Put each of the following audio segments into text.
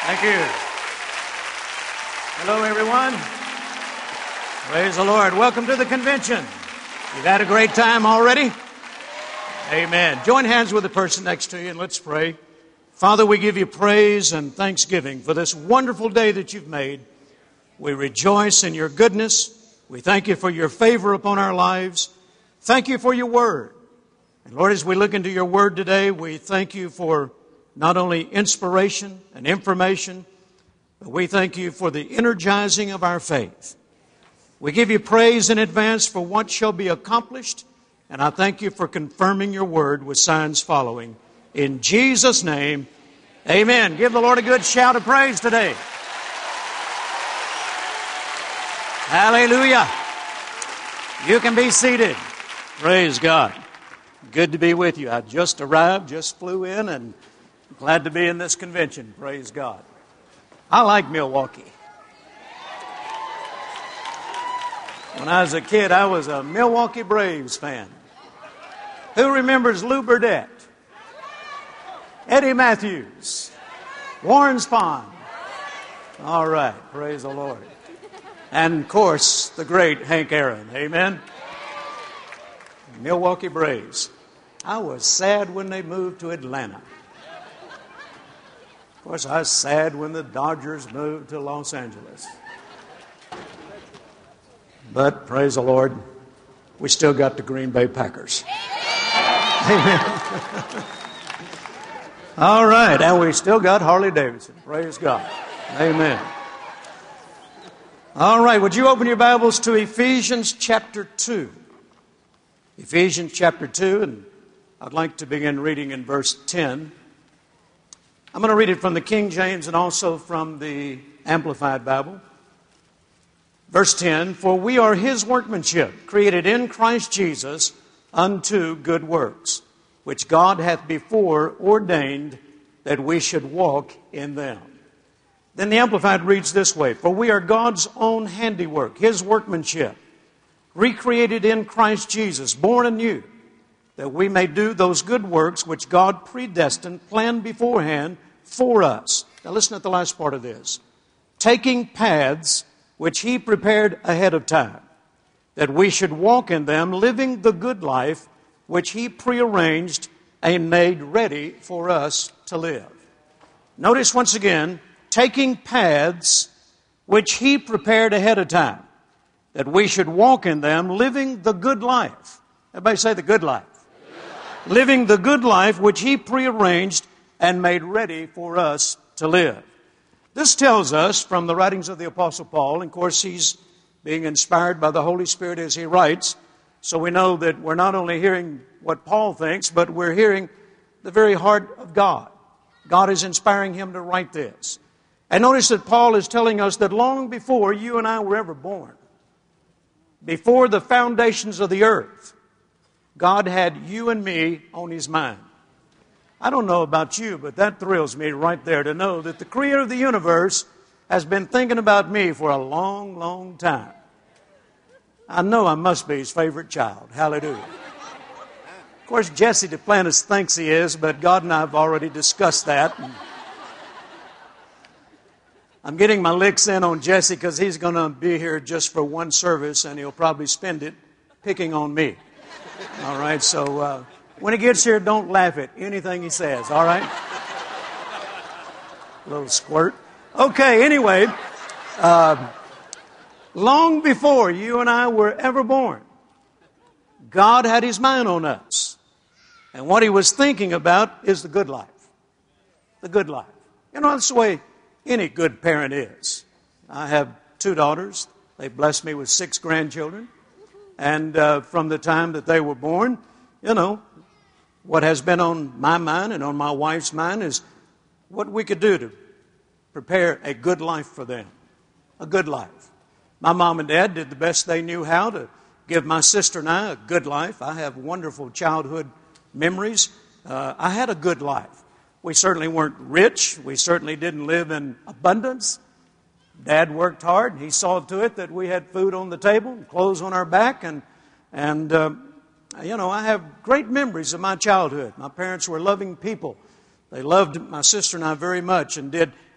Thank you. Hello, everyone. Praise the Lord. Welcome to the convention. You've had a great time already? Amen. Join hands with the person next to you and let's pray. Father, we give you praise and thanksgiving for this wonderful day that you've made. We rejoice in your goodness. We thank you for your favor upon our lives. Thank you for your word. And Lord, as we look into your word today, we thank you for not only inspiration and information, but we thank you for the energizing of our faith. We give you praise in advance for what shall be accomplished, and I thank you for confirming your word with signs following. In Jesus' name, amen. Give the Lord a good shout of praise today. Hallelujah. You can be seated. Praise God. Good to be with you. I just arrived, just flew in, and glad to be in this convention. Praise God. I like Milwaukee. When I was a kid, I was a Milwaukee Braves fan. Who remembers Lou Burdett? Eddie Matthews? Warren Spahn? All right. Praise the Lord. And, of course, the great Hank Aaron. Amen? Milwaukee Braves. I was sad when they moved to Atlanta. Of course, I was sad when the Dodgers moved to Los Angeles. But, praise the Lord, we still got the Green Bay Packers. Amen. All right, and we still got Harley Davidson. Praise God. Amen. All right, would you open your Bibles to Ephesians chapter 2? Ephesians chapter 2, and I'd like to begin reading in verse 10. I'm going to read it from the King James and also from the Amplified Bible. Verse 10, "For we are his workmanship, created in Christ Jesus unto good works, which God hath before ordained that we should walk in them." Then the Amplified reads this way, "For we are God's own handiwork, his workmanship, recreated in Christ Jesus, born anew, that we may do those good works which God predestined, planned beforehand for us." Now listen at the last part of this. "Taking paths which he prepared ahead of time, that we should walk in them, living the good life which he prearranged and made ready for us to live." Notice once again, taking paths which he prepared ahead of time, that we should walk in them, living the good life. Everybody say the good life. Living the good life which he prearranged and made ready for us to live. This tells us from the writings of the Apostle Paul, and of course he's being inspired by the Holy Spirit as he writes, so we know that we're not only hearing what Paul thinks, but we're hearing the very heart of God. God is inspiring him to write this. And notice that Paul is telling us that long before you and I were ever born, before the foundations of the earth, God had you and me on his mind. I don't know about you, but that thrills me right there to know that the creator of the universe has been thinking about me for a long, long time. I know I must be his favorite child. Hallelujah. Of course, Jesse Duplantis thinks he is, but God and I have already discussed that. I'm getting my licks in on Jesse because he's going to be here just for one service, and he'll probably spend it picking on me. All right, so when he gets here, don't laugh at anything he says, all right? A little squirt. Okay, anyway, long before you and I were ever born, God had his mind on us. And what he was thinking about is the good life. The good life. You know, that's the way any good parent is. I have 2 daughters. They blessed me with 6 grandchildren. And from the time that they were born, you know, what has been on my mind and on my wife's mind is what we could do to prepare a good life for them. A good life. My mom and dad did the best they knew how to give my sister and I a good life. I have wonderful childhood memories. I had a good life. We certainly weren't rich. We certainly didn't live in abundance. Dad worked hard. He saw to it that we had food on the table, clothes on our back, and you know, I have great memories of my childhood. My parents were loving people. They loved my sister and I very much and did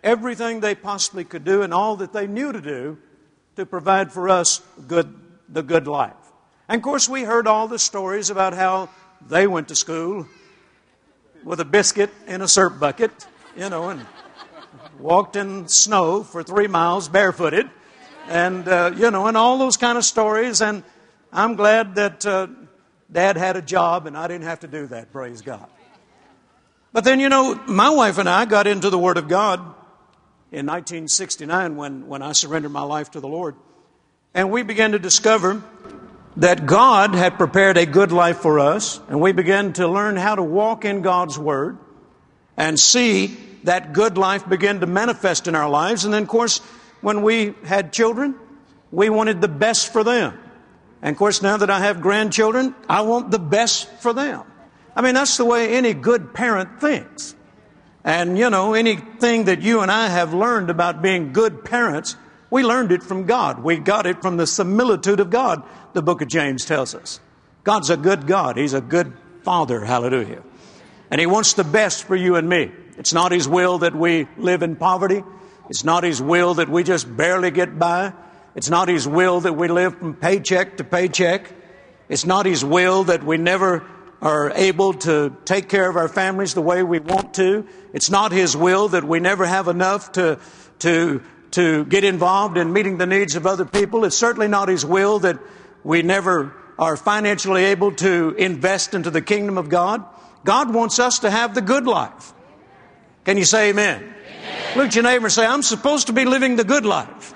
everything they possibly could do and all that they knew to do to provide for us the good life. And of course, we heard all the stories about how they went to school with a biscuit in a syrup bucket, and walked in snow for 3 miles barefooted, and all those kind of stories. And I'm glad that Dad had a job and I didn't have to do that, praise God. But then, my wife and I got into the Word of God in 1969 when I surrendered my life to the Lord. And we began to discover that God had prepared a good life for us, and we began to learn how to walk in God's Word and see that good life begin to manifest in our lives. And then, of course, when we had children, we wanted the best for them. And, of course, now that I have grandchildren, I want the best for them. I mean, that's the way any good parent thinks. And, anything that you and I have learned about being good parents, we learned it from God. We got it from the similitude of God, the book of James tells us. God's a good God. He's a good Father, hallelujah. And He wants the best for you and me. It's not His will that we live in poverty. It's not His will that we just barely get by. It's not His will that we live from paycheck to paycheck. It's not His will that we never are able to take care of our families the way we want to. It's not His will that we never have enough to get involved in meeting the needs of other people. It's certainly not His will that we never are financially able to invest into the kingdom of God. God wants us to have the good life. Can you say amen? Amen. Look at your neighbor and say, I'm supposed to be living the good life.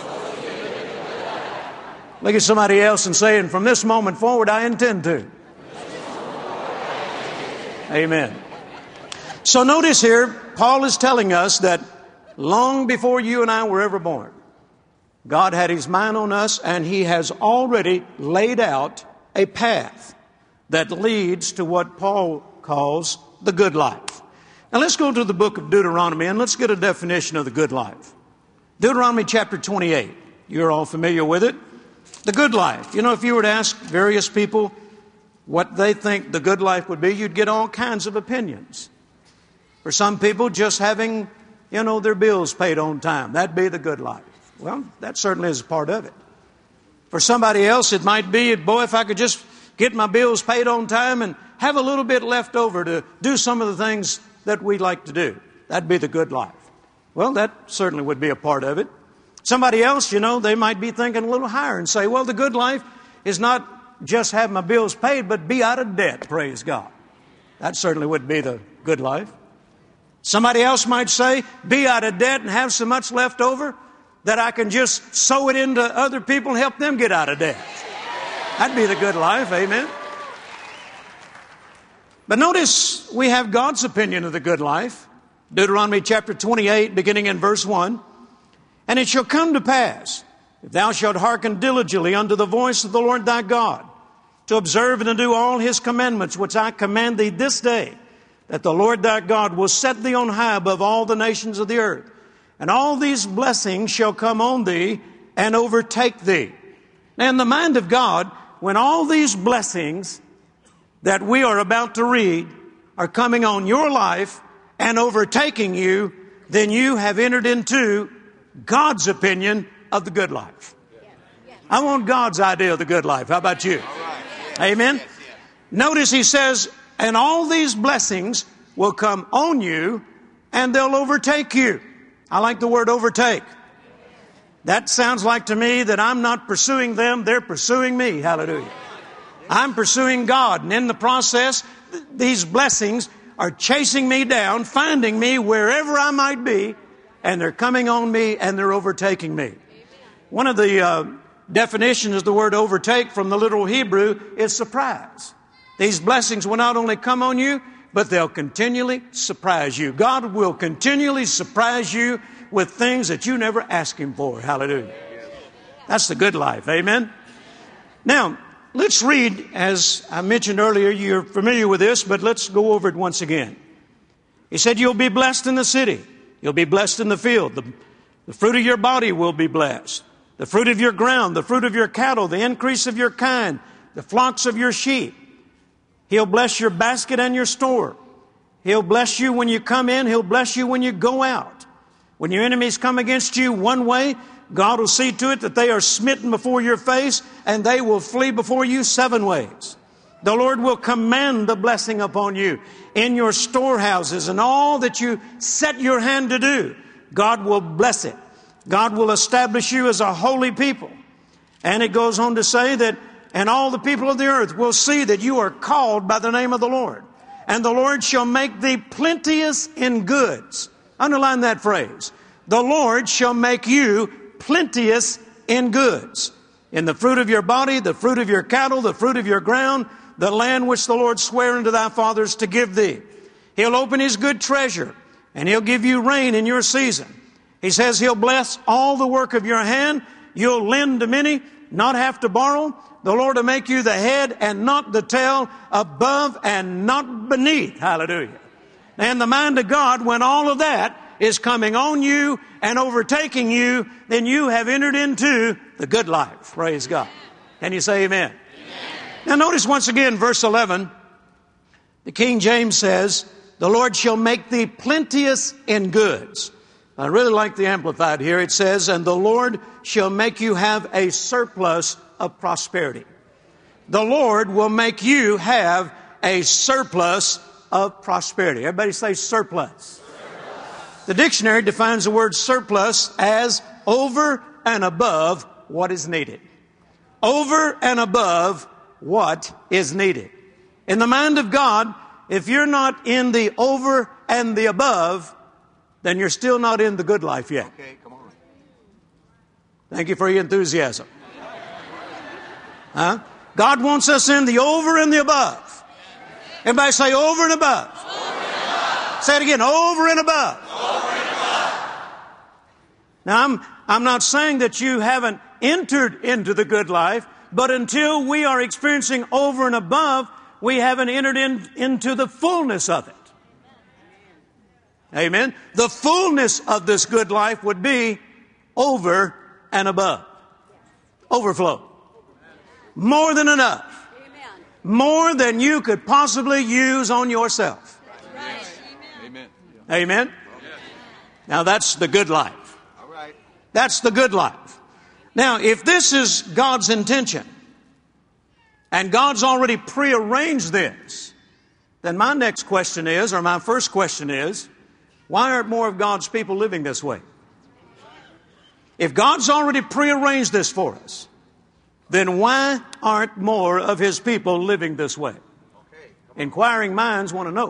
Look at somebody else and say, and from this moment forward, I intend to. Amen. So notice here, Paul is telling us that long before you and I were ever born, God had His mind on us, and He has already laid out a path that leads to what Paul calls the good life. Now let's go to the book of Deuteronomy and let's get a definition of the good life. Deuteronomy chapter 28. You're all familiar with it. The good life. If you were to ask various people what they think the good life would be, you'd get all kinds of opinions. For some people, just having, their bills paid on time, that'd be the good life. Well, that certainly is a part of it. For somebody else, it might be, boy, if I could just get my bills paid on time and have a little bit left over to do some of the things that we like to do. That'd be the good life. Well, that certainly would be a part of it. Somebody else, they might be thinking a little higher and say, well, the good life is not just have my bills paid, but be out of debt, praise God. That certainly would be the good life. Somebody else might say, be out of debt and have so much left over that I can just sow it into other people and help them get out of debt. That'd be the good life, amen. But notice we have God's opinion of the good life. Deuteronomy chapter 28, beginning in verse 1. And it shall come to pass, if thou shalt hearken diligently unto the voice of the Lord thy God, to observe and to do all His commandments, which I command thee this day, that the Lord thy God will set thee on high above all the nations of the earth. And all these blessings shall come on thee and overtake thee. Now, in the mind of God, when all these blessings that we are about to read are coming on your life and overtaking you, then you have entered into God's opinion of the good life. I want God's idea of the good life. How about you? Amen. Notice He says, and all these blessings will come on you and they'll overtake you. I like the word overtake. That sounds like to me that I'm not pursuing them, they're pursuing me. Hallelujah. I'm pursuing God, and in the process, these blessings are chasing me down, finding me wherever I might be, and they're coming on me and they're overtaking me. One of the definitions of the word overtake from the literal Hebrew is surprise. These blessings will not only come on you, but they'll continually surprise you. God will continually surprise you with things that you never asked Him for. Hallelujah. That's the good life. Amen. Now, let's read, as I mentioned earlier, you're familiar with this, but let's go over it once again. He said, you'll be blessed in the city. You'll be blessed in the field. The fruit of your body will be blessed. The fruit of your ground, the fruit of your cattle, the increase of your kind, the flocks of your sheep. He'll bless your basket and your store. He'll bless you when you come in. He'll bless you when you go out. When your enemies come against you one way, God will see to it that they are smitten before your face, and they will flee before you 7 ways. The Lord will command the blessing upon you in your storehouses, and all that you set your hand to do, God will bless it. God will establish you as a holy people. And it goes on to say that, and all the people of the earth will see that you are called by the name of the Lord. And the Lord shall make thee plenteous in goods. Underline that phrase. The Lord shall make you plenteous in goods. In the fruit of your body, the fruit of your cattle, the fruit of your ground, the land which the Lord sware unto thy fathers to give thee. He'll open His good treasure, and He'll give you rain in your season. He says He'll bless all the work of your hand. You'll lend to many, not have to borrow. The Lord will make you the head and not the tail, above and not beneath. Hallelujah. And the mind of God, when all of that is coming on you and overtaking you, then you have entered into the good life. Praise God. Can you say amen? Now notice once again verse 11. The King James says, the Lord shall make thee plenteous in goods. I really like the Amplified here. It says, and the Lord shall make you have a surplus of prosperity. The Lord will make you have a surplus of prosperity. Everybody say surplus. The dictionary defines the word surplus as over and above what is needed. Over and above what is needed. In the mind of God, if you're not in the over and the above, then you're still not in the good life yet. Okay, come on. Thank you for your enthusiasm. Huh? God wants us in the over and the above. Everybody say over and above. Over and above. Say it again, over and above. Over and above. Now, I'm not saying that you haven't entered into the good life, but until we are experiencing over and above, we haven't entered into the fullness of it. Amen. The fullness of this good life would be over and above. Overflow. More than enough. More than you could possibly use on yourself. Amen. Amen. Now that's the good life. All right. That's the good life. Now, if this is God's intention, and God's already prearranged this, then my next question is, or my first question is, why aren't more of God's people living this way? If God's already prearranged this for us, then why aren't more of His people living this way? Inquiring minds want to know.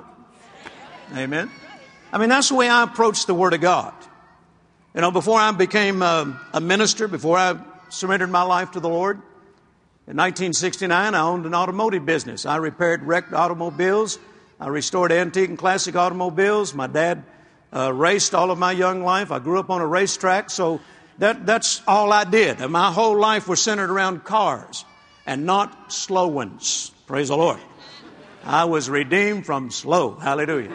Amen. I mean, that's the way I approach the Word of God. You know, before I became a minister, before I surrendered my life to the Lord, in 1969, I owned an automotive business. I repaired wrecked automobiles. I restored antique and classic automobiles. My dad raced all of my young life. I grew up on a racetrack, so that's all I did. And my whole life was centered around cars and not slow ones. Praise the Lord. I was redeemed from slow. Hallelujah.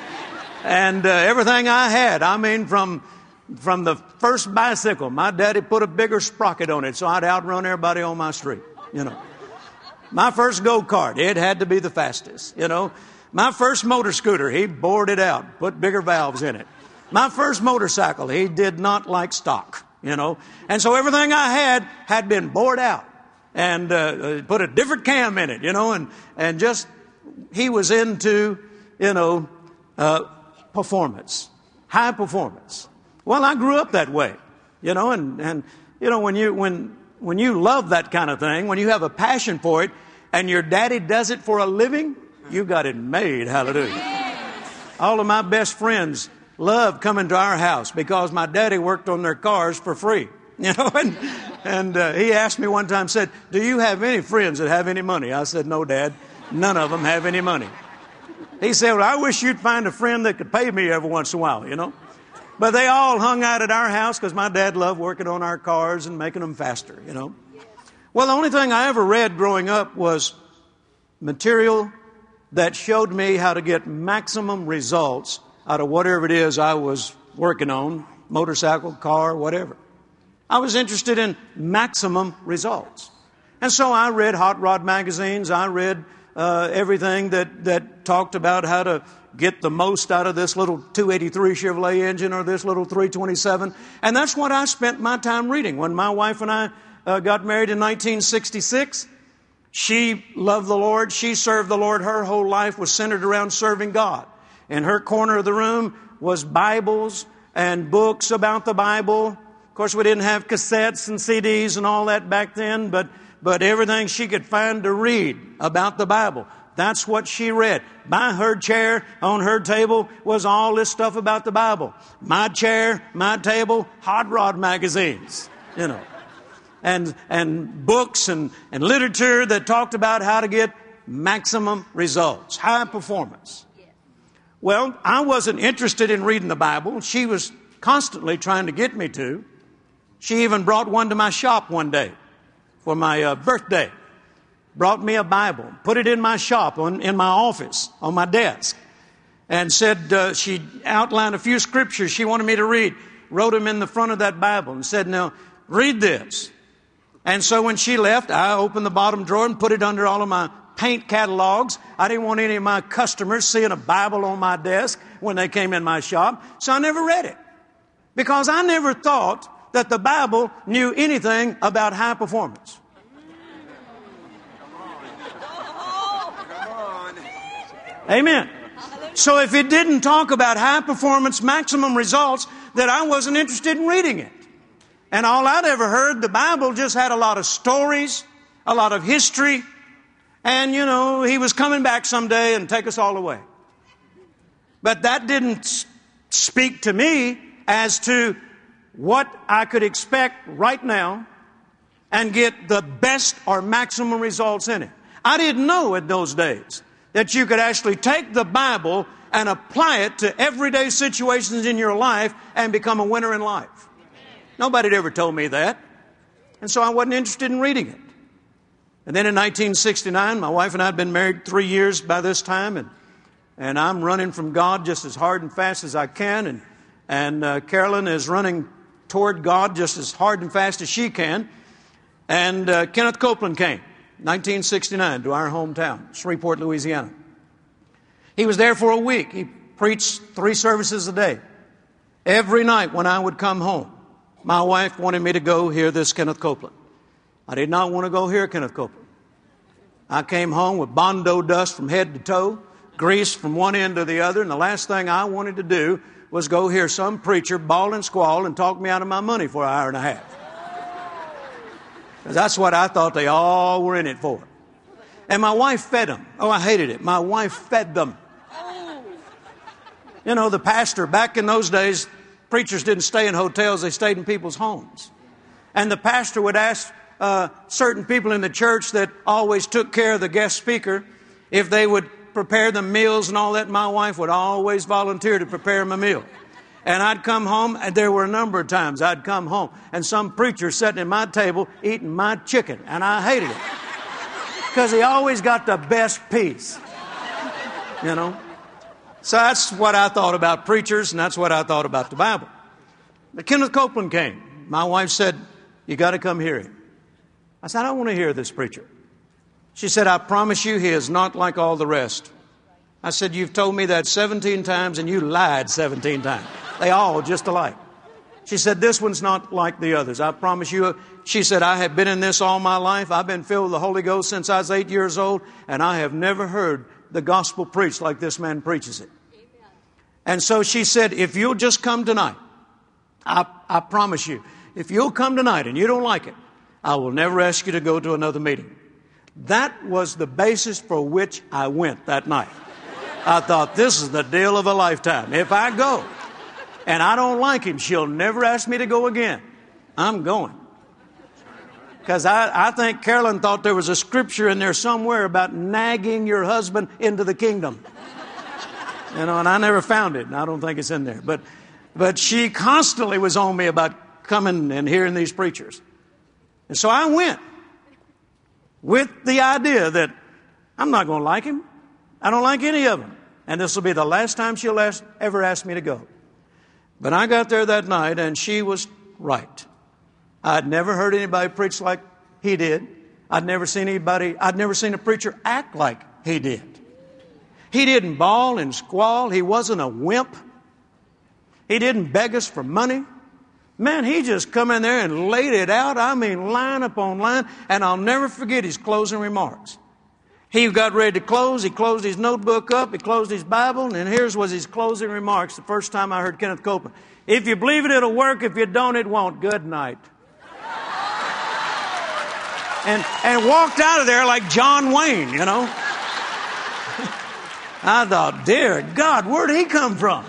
And everything I had, I mean, from the first bicycle, my daddy put a bigger sprocket on it so I'd outrun everybody on my street, you know. My first go-kart, it had to be the fastest, you know. My first motor scooter, he bored it out, put bigger valves in it. My first motorcycle, he did not like stock, you know. And so everything I had been bored out and put a different cam in it, you know, and just, he was into, you know, performance, high performance. Well, I grew up that way, you know, and you know, when you love that kind of thing, when you have a passion for it, and your daddy does it for a living, you got it made. Hallelujah. All of my best friends loved coming to our house because my daddy worked on their cars for free, you know, and he asked me one time, said, do you have any friends that have any money? I said, no, Dad, none of them have any money. He said, well, I wish you'd find a friend that could pay me every once in a while, you know. But they all hung out at our house because my dad loved working on our cars and making them faster, you know. Well, the only thing I ever read growing up was material that showed me how to get maximum results out of whatever it is I was working on, motorcycle, car, whatever. I was interested in maximum results. And so I read hot rod magazines. I read everything that talked about how to get the most out of this little 283 Chevrolet engine or this little 327. And that's what I spent my time reading. When my wife and I got married in 1966, she loved the Lord. She served the Lord. Her whole life was centered around serving God. In her corner of the room was Bibles and books about the Bible. Of course, we didn't have cassettes and CDs and all that back then, but everything she could find to read about the Bible, that's what she read. By her chair, on her table, was all this stuff about the Bible. My chair, my table, hot rod magazines, you know, and books and literature that talked about how to get maximum results, high performance. Well, I wasn't interested in reading the Bible. She was constantly trying to get me to. She even brought one to my shop one day for my birthday. Brought me a Bible, put it in my shop, in my office, on my desk, and said she outlined a few scriptures she wanted me to read, wrote them in the front of that Bible and said, now, read this. And so when she left, I opened the bottom drawer and put it under all of my paint catalogs. I didn't want any of my customers seeing a Bible on my desk when they came in my shop, so I never read it. Because I never thought that the Bible knew anything about high performance. Amen. So if it didn't talk about high performance, maximum results, then I wasn't interested in reading it. And all I'd ever heard, the Bible just had a lot of stories, a lot of history, and, you know, He was coming back someday and take us all away. But that didn't speak to me as to what I could expect right now and get the best or maximum results in it. I didn't know in those days that you could actually take the Bible and apply it to everyday situations in your life and become a winner in life. Nobody had ever told me that. And so I wasn't interested in reading it. And then in 1969, my wife and I had been married 3 years by this time, and I'm running from God just as hard and fast as I can, and Carolyn is running toward God just as hard and fast as she can. And Kenneth Copeland came, 1969, to our hometown, Shreveport, Louisiana. He was there for a week. He preached 3 services a day. Every night when I would come home, my wife wanted me to go hear this Kenneth Copeland. I did not want to go hear Kenneth Copeland. I came home with Bondo dust from head to toe, grease from one end to the other, and the last thing I wanted to do was go hear some preacher bawl and squall and talk me out of my money for an hour and a half. Because that's what I thought they all were in it for. And my wife fed them. Oh, I hated it. My wife fed them. You know, the pastor, back in those days, preachers didn't stay in hotels, they stayed in people's homes. And the pastor would ask certain people in the church that always took care of the guest speaker if they would prepare them meals and all that. My wife would always volunteer to prepare them a meal. And I'd come home, and there were a number of times I'd come home, and some preacher sitting at my table eating my chicken, and I hated it. Because he always got the best piece. You know? So that's what I thought about preachers, and that's what I thought about the Bible. But Kenneth Copeland came. My wife said, you got to come hear him. I said, I don't want to hear this preacher. She said, I promise you he is not like all the rest. I said, you've told me that 17 times and you lied 17 times. They all just alike. She said, this one's not like the others. I promise you. She said, I have been in this all my life. I've been filled with the Holy Ghost since I was 8 years old, and I have never heard the gospel preached like this man preaches it. Amen. And so she said, if you'll just come tonight, I promise you, if you'll come tonight and you don't like it, I will never ask you to go to another meeting. That was the basis for which I went that night. I thought, this is the deal of a lifetime. If I go and I don't like him, she'll never ask me to go again. I'm going. Because I think Carolyn thought there was a scripture in there somewhere about nagging your husband into the kingdom. You know, and I never found it, and I don't think it's in there. But she constantly was on me about coming and hearing these preachers. And so I went with the idea that I'm not going to like him. I don't like any of them. And this will be the last time she'll ever ask me to go. But I got there that night, and she was right. I'd never heard anybody preach like he did. I'd never seen a preacher act like he did. He didn't bawl and squall. He wasn't a wimp. He didn't beg us for money. Man, he just come in there and laid it out. I mean, line upon line. And I'll never forget his closing remarks. He got ready to close. He closed his notebook up. He closed his Bible. And here's was his closing remarks the first time I heard Kenneth Copeland. If you believe it, it'll work. If you don't, it won't. Good night. And walked out of there like John Wayne, you know. I thought, dear God, where'd he come from?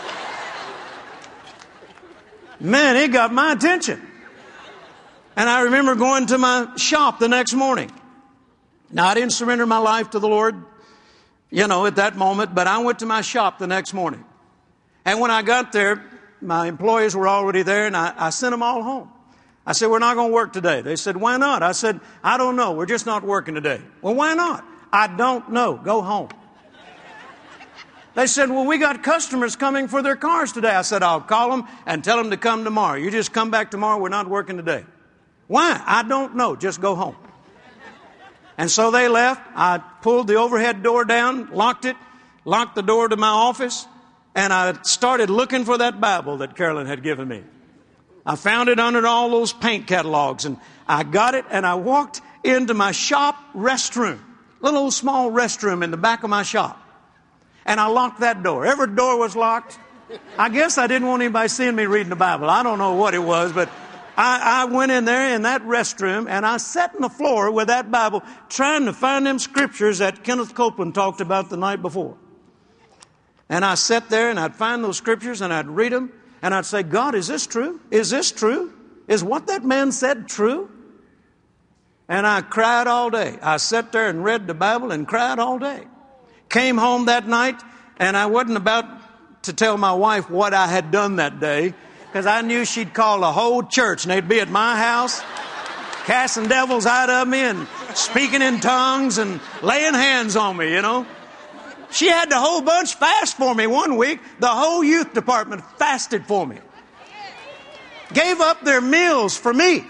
Man, he got my attention. And I remember going to my shop the next morning. Now, I didn't surrender my life to the Lord, you know, at that moment, but I went to my shop the next morning. And when I got there, my employees were already there, and I sent them all home. I said, we're not going to work today. They said, why not? I said, I don't know. We're just not working today. Well, why not? I don't know. Go home. They said, well, we got customers coming for their cars today. I said, I'll call them and tell them to come tomorrow. You just come back tomorrow. We're not working today. Why? I don't know. Just go home. And so they left. I pulled the overhead door down, locked it, locked the door to my office, and I started looking for that Bible that Carolyn had given me. I found it under all those paint catalogs, and I got it, and I walked into my shop restroom, little old small restroom in the back of my shop. And I locked that door. Every door was locked. I guess I didn't want anybody seeing me reading the Bible. I don't know what it was, but I went in there in that restroom, and I sat on the floor with that Bible trying to find them scriptures that Kenneth Copeland talked about the night before. And I sat there, and I'd find those scriptures, and I'd read them, and I'd say, God, is this true? Is this true? Is what that man said true? And I cried all day. I sat there and read the Bible and cried all day. Came home that night, and I wasn't about to tell my wife what I had done that day, because I knew she'd call the whole church, and they'd be at my house, casting devils out of me and speaking in tongues and laying hands on me, you know. She had the whole bunch fast for me one week. The whole youth department fasted for me. Gave up their meals for me.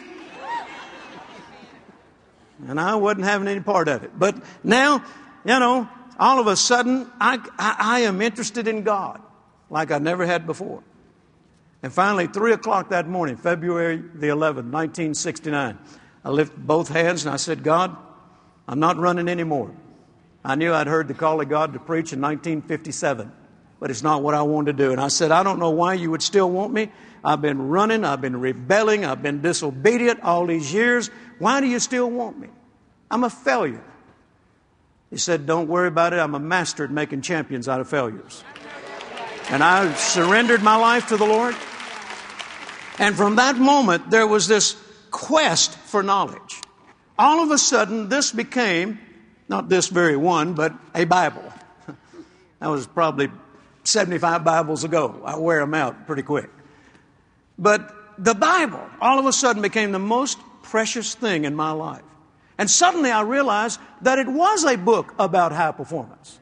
And I wasn't having any part of it. But now, you know, all of a sudden, I am interested in God like I never had before. And finally, 3 o'clock that morning, February the 11th, 1969, I lifted both hands and I said, God, I'm not running anymore. I knew I'd heard the call of God to preach in 1957, but it's not what I wanted to do. And I said, I don't know why you would still want me. I've been running, I've been rebelling, I've been disobedient all these years. Why do you still want me? I'm a failure. He said, don't worry about it. I'm a master at making champions out of failures. And I surrendered my life to the Lord. And from that moment, there was this quest for knowledge. All of a sudden, this became, not this very one, but a Bible. That was probably 75 Bibles ago. I wear them out pretty quick. But the Bible, all of a sudden, became the most precious thing in my life. And suddenly I realized that it was a book about high performance.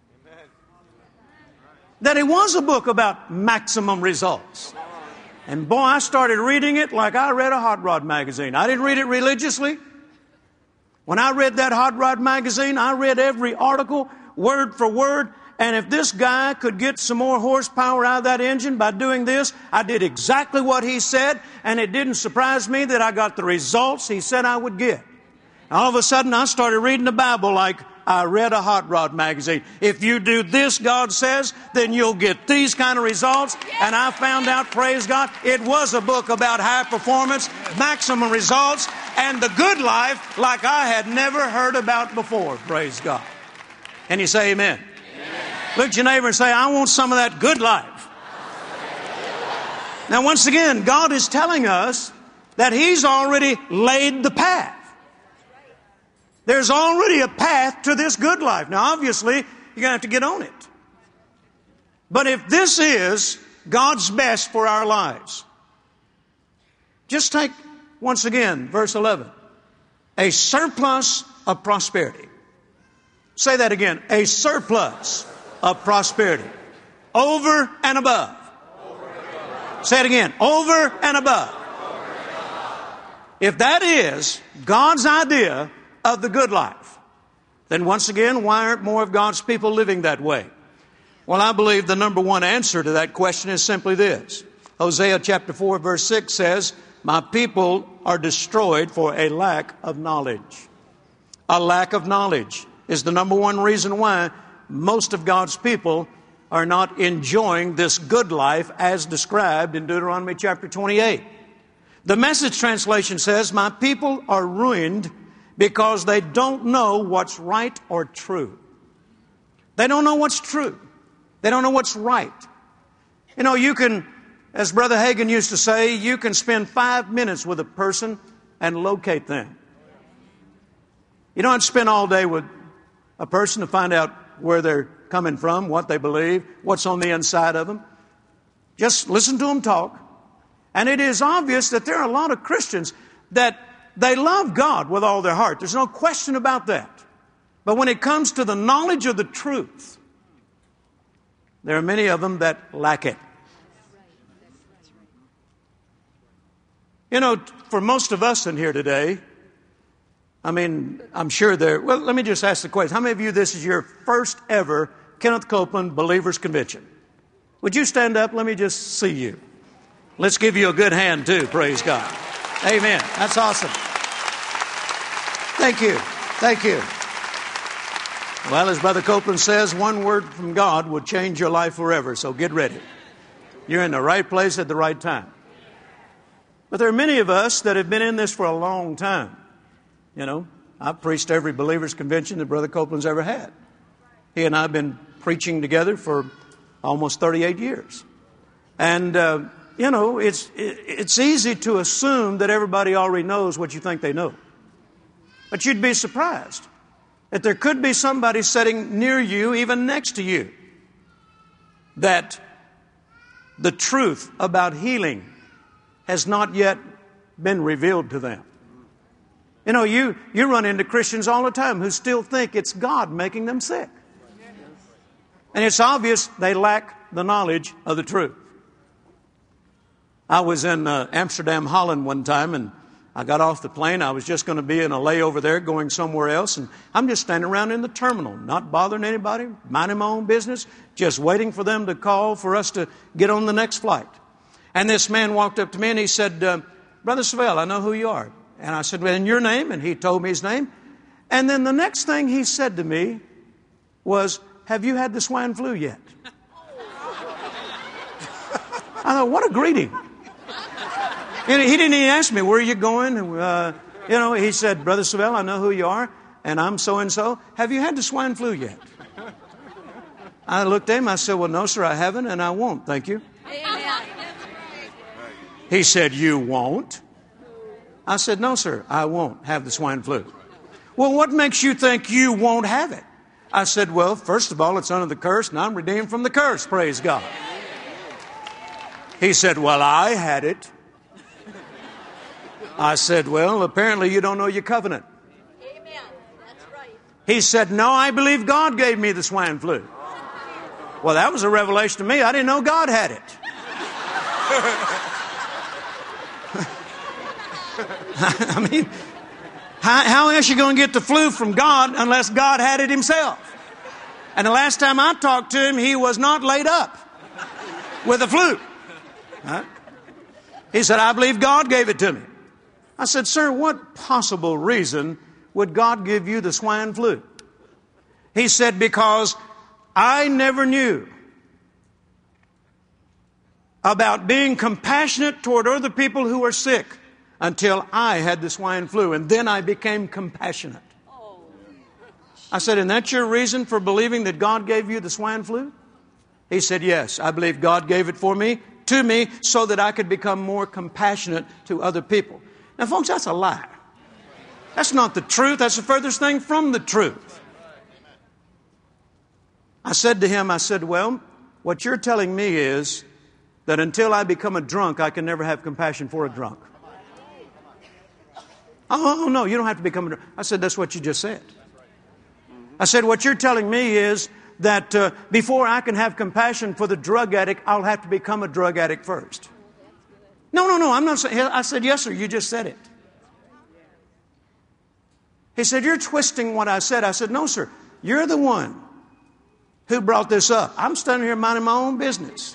That it was a book about maximum results. And boy, I started reading it like I read a hot rod magazine. I didn't read it religiously. When I read that hot rod magazine, I read every article, word for word. And if this guy could get some more horsepower out of that engine by doing this, I did exactly what he said. And it didn't surprise me that I got the results he said I would get. All of a sudden, I started reading the Bible like I read a hot rod magazine. If you do this, God says, then you'll get these kind of results. And I found out, praise God, it was a book about high performance, maximum results, and the good life like I had never heard about before, praise God. Can you say amen? Look at your neighbor and say, I want some of that good life. Now, once again, God is telling us that He's already laid the path. There's already a path to this good life. Now, obviously, you're going to have to get on it. But if this is God's best for our lives, just take, once again, verse 11. A surplus of prosperity. Say that again. A surplus of prosperity. Over and above. Say it again. Over and above. If that is God's idea of the good life, Then once again, why aren't more of God's people living that way? Well, I believe the number one answer to that question is simply this. Hosea chapter 4 verse 6 says, "My people are destroyed for a lack of knowledge." A lack of knowledge is the number one reason why most of God's people are not enjoying this good life as described in Deuteronomy chapter 28. The Message translation says, "My people are ruined because they don't know what's right or true." They don't know what's true. They don't know what's right. You know, you can, as Brother Hagin used to say, you can spend 5 minutes with a person and locate them. You don't have to spend all day with a person to find out where they're coming from, what they believe, what's on the inside of them. Just listen to them talk. And it is obvious that there are a lot of Christians that they love God with all their heart. There's no question about that. But when it comes to the knowledge of the truth, there are many of them that lack it. You know, for most of us in here today, I'm sure well, let me just ask the question. How many of you, this is your first ever Kenneth Copeland Believers Convention? Would you stand up? Let me just see you. Let's give you a good hand too, praise God. Amen. That's awesome. Thank you. Thank you. Well, as Brother Copeland says, one word from God will change your life forever, so get ready. You're in the right place at the right time. But there are many of us that have been in this for a long time. You know, I've preached every Believers Convention that Brother Copeland's ever had. He and I have been preaching together for almost 38 years. And, you know, it's easy to assume that everybody already knows what you think they know. But you'd be surprised that there could be somebody sitting near you, even next to you, that the truth about healing has not yet been revealed to them. You know, you run into Christians all the time who still think it's God making them sick. And it's obvious they lack the knowledge of the truth. I was in Amsterdam, Holland one time, and I got off the plane. I was just going to be in a layover there going somewhere else, and I'm just standing around in the terminal, not bothering anybody, minding my own business, just waiting for them to call for us to get on the next flight. And this man walked up to me and he said, "Brother Savelle, I know who you are." And I said, "Well, and your name?" And he told me his name. And then the next thing he said to me was, "Have you had the swine flu yet?" I thought, what a greeting. And he didn't even ask me, "Where are you going?" You know, he said, "Brother Savelle, I know who you are, and I'm so-and-so. Have you had the swine flu yet?" I looked at him, I said, "Well, no, sir, I haven't, and I won't, thank you." Amen. He said, "You won't?" I said, "No, sir, I won't have the swine flu." "Well, what makes you think you won't have it?" I said, "Well, first of all, it's under the curse, and I'm redeemed from the curse, praise God." He said, "Well, I had it." I said, "Well, apparently you don't know your covenant." Amen. That's right. He said, "No, I believe God gave me the swine flu." Well, that was a revelation to me. I didn't know God had it. I mean, how else are you going to get the flu from God unless God had it himself? And the last time I talked to him, he was not laid up with the flu. Huh? He said, "I believe God gave it to me." I said, "Sir, what possible reason would God give you the swine flu?" He said, "Because I never knew about being compassionate toward other people who are sick until I had the swine flu, and then I became compassionate." I said, "And that's your reason for believing that God gave you the swine flu?" He said, "Yes, I believe God gave it to me so that I could become more compassionate to other people." Now, folks, that's a lie. That's not the truth. That's the furthest thing from the truth. I said to him, I said, "Well, what you're telling me is that until I become a drunk, I can never have compassion for a drunk." "Oh, no, you don't have to become a drunk." I said, "That's what you just said." I said, "What you're telling me is that before I can have compassion for the drug addict, I'll have to become a drug addict first." No, I'm not saying. I said, "Yes, sir, you just said it." He said, "You're twisting what I said." I said, "No, sir. You're the one who brought this up. I'm standing here minding my own business.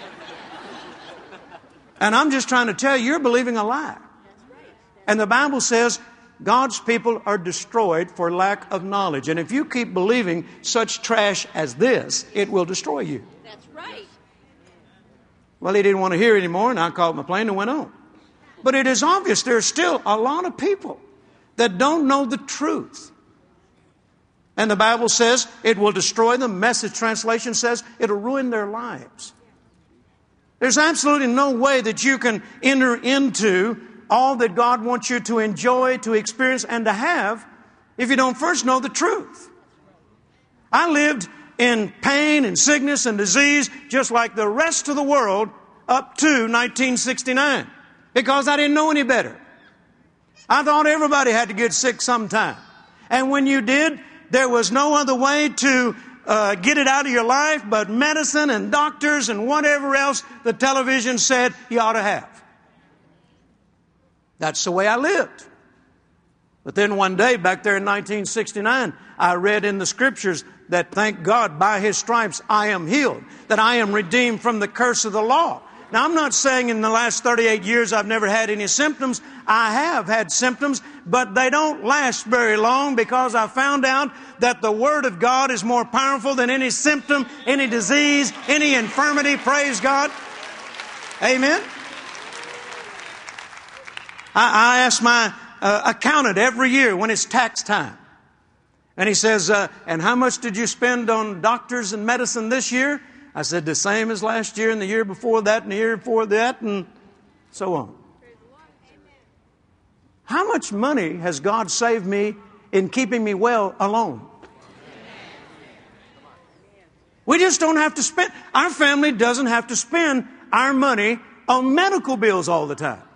And I'm just trying to tell you, you're believing a lie. And the Bible says God's people are destroyed for lack of knowledge. And if you keep believing such trash as this, it will destroy you." That's right. Well, he didn't want to hear anymore, and I called my plane and went on. But it is obvious there's still a lot of people that don't know the truth. And the Bible says it will destroy them. Message translation says it'll ruin their lives. There's absolutely no way that you can enter into all that God wants you to enjoy, to experience, and to have if you don't first know the truth. I lived in pain and sickness and disease just like the rest of the world up to 1969 because I didn't know any better. I thought everybody had to get sick sometime. And when you did, there was no other way to get it out of your life but medicine and doctors and whatever else the television said you ought to have. That's the way I lived. But then one day back there in 1969, I read in the Scriptures that, thank God, by His stripes I am healed, that I am redeemed from the curse of the law. Now, I'm not saying in the last 38 years I've never had any symptoms. I have had symptoms, but they don't last very long because I found out that the Word of God is more powerful than any symptom, any disease, any infirmity. Praise God. Amen. I ask my accountant every year when it's tax time. And he says, "And how much did you spend on doctors and medicine this year?" I said, "The same as last year and the year before that and the year before that," and so on. How much money has God saved me in keeping me well alone? We just don't have to spend. Our family doesn't have to spend our money on medical bills all the time.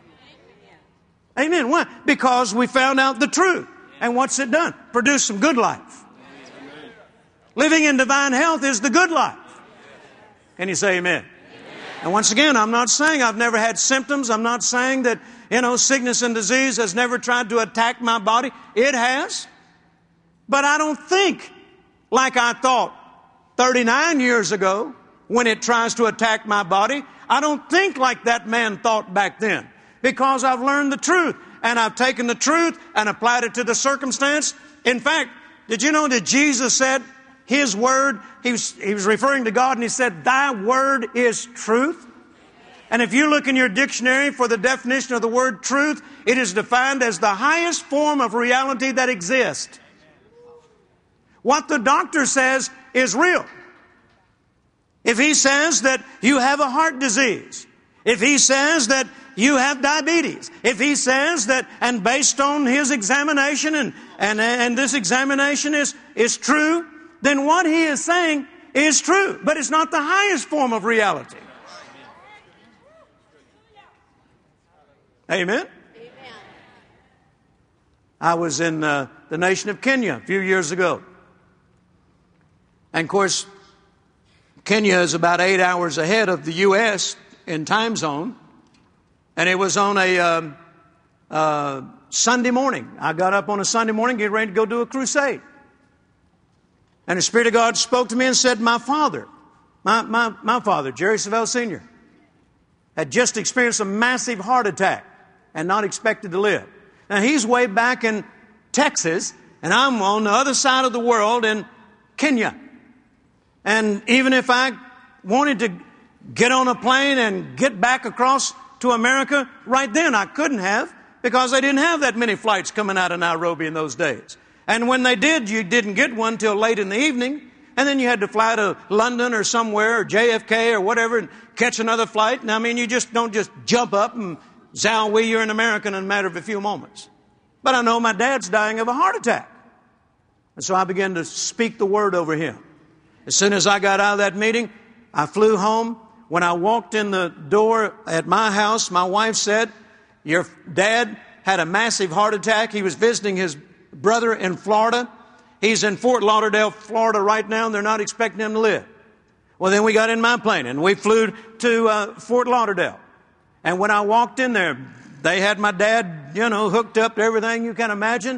Amen. Why? Because we found out the truth. And what's it done? Produced some good life. Living in divine health is the good life. Can you say amen? And once again, I'm not saying I've never had symptoms. I'm not saying that, sickness and disease has never tried to attack my body. It has. But I don't think like I thought 39 years ago when it tries to attack my body. I don't think like that man thought back then. Because I've learned the truth, and I've taken the truth and applied it to the circumstance. In fact, did you know that Jesus said His Word, He was referring to God, and He said, "Thy Word is truth." And if you look in your dictionary for the definition of the word truth, it is defined as the highest form of reality that exists. What the doctor says is real. If he says that you have a heart disease, if he says that you have diabetes, if he says that, and based on his examination, and this examination is true, then what he is saying is true. But it's not the highest form of reality. Amen? I was in the nation of Kenya a few years ago. And of course, Kenya is about 8 hours ahead of the U.S. in time zone. And it was on a Sunday morning. I got up on a Sunday morning, getting ready to go do a crusade. And the Spirit of God spoke to me and said, my father, Jerry Savelle Sr., had just experienced a massive heart attack and not expected to live. Now, he's way back in Texas, and I'm on the other side of the world in Kenya. And even if I wanted to get on a plane and get back across to America, right then I couldn't have, because they didn't have that many flights coming out of Nairobi in those days. And when they did, you didn't get one till late in the evening, and then you had to fly to London or somewhere, or JFK or whatever, and catch another flight. And I mean, you just don't just jump up and zowie, you're an American in a matter of a few moments. But I know my dad's dying of a heart attack. And so I began to speak the word over him. As soon as I got out of that meeting, I flew home. When I walked in the door at my house, my wife said, your dad had a massive heart attack. He was visiting his brother in Florida. He's in Fort Lauderdale, Florida right now, and they're not expecting him to live. Well, then we got in my plane, and we flew to Fort Lauderdale. And when I walked in there, they had my dad, hooked up to everything you can imagine.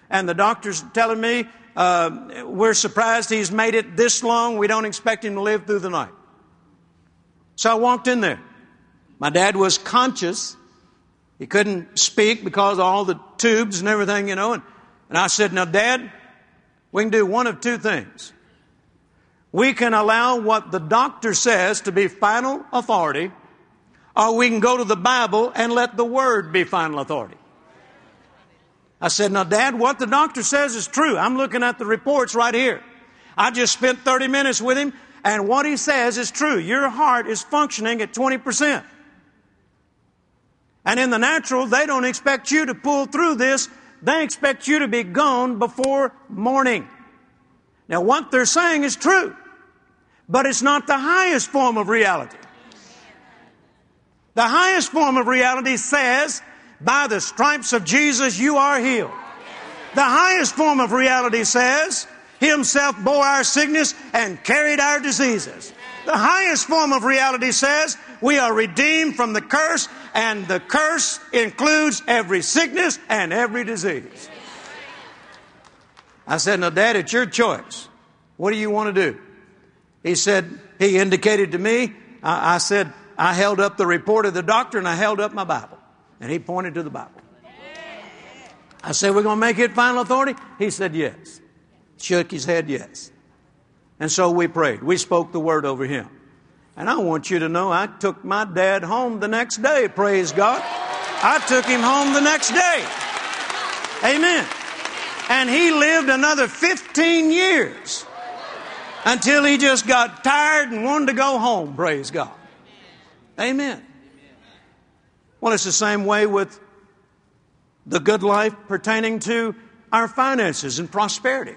and the doctor's telling me, we're surprised he's made it this long. We don't expect him to live through the night. So I walked in there. My dad was conscious. He couldn't speak because of all the tubes and everything, and I said, now, Dad, we can do one of two things. We can allow what the doctor says to be final authority, or we can go to the Bible and let the Word be final authority. I said, now, Dad, what the doctor says is true. I'm looking at the reports right here. I just spent 30 minutes with him, and what he says is true. Your heart is functioning at 20%. And in the natural, they don't expect you to pull through this. They expect you to be gone before morning. Now, what they're saying is true, but it's not the highest form of reality. The highest form of reality says, by the stripes of Jesus, you are healed. The highest form of reality says, He Himself bore our sickness and carried our diseases. The highest form of reality says, we are redeemed from the curse, and the curse includes every sickness and every disease. I said, now, Dad, it's your choice. What do you want to do? He said, he indicated to me, I said, I held up the report of the doctor and I held up my Bible. And he pointed to the Bible. I said, we're going to make it final authority? He said, yes. Shook his head, yes. And so we prayed. We spoke the word over him. And I want you to know, I took my dad home the next day, praise God. I took him home the next day. Amen. And he lived another 15 years until he just got tired and wanted to go home, praise God. Amen. Well, it's the same way with the good life pertaining to our finances and prosperity.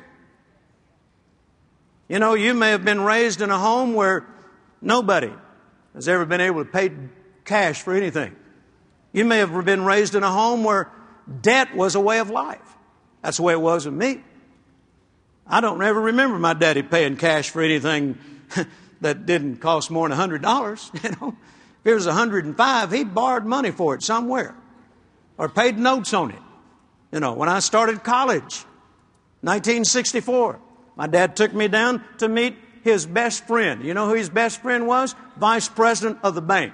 You know, you may have been raised in a home where nobody has ever been able to pay cash for anything. You may have been raised in a home where debt was a way of life. That's the way it was with me. I don't ever remember my daddy paying cash for anything that didn't cost more than $100. You know, if it was $105, he borrowed money for it somewhere or paid notes on it. You know, when I started college, 1964, my dad took me down to meet his best friend. You know who his best friend was? Vice president of the bank.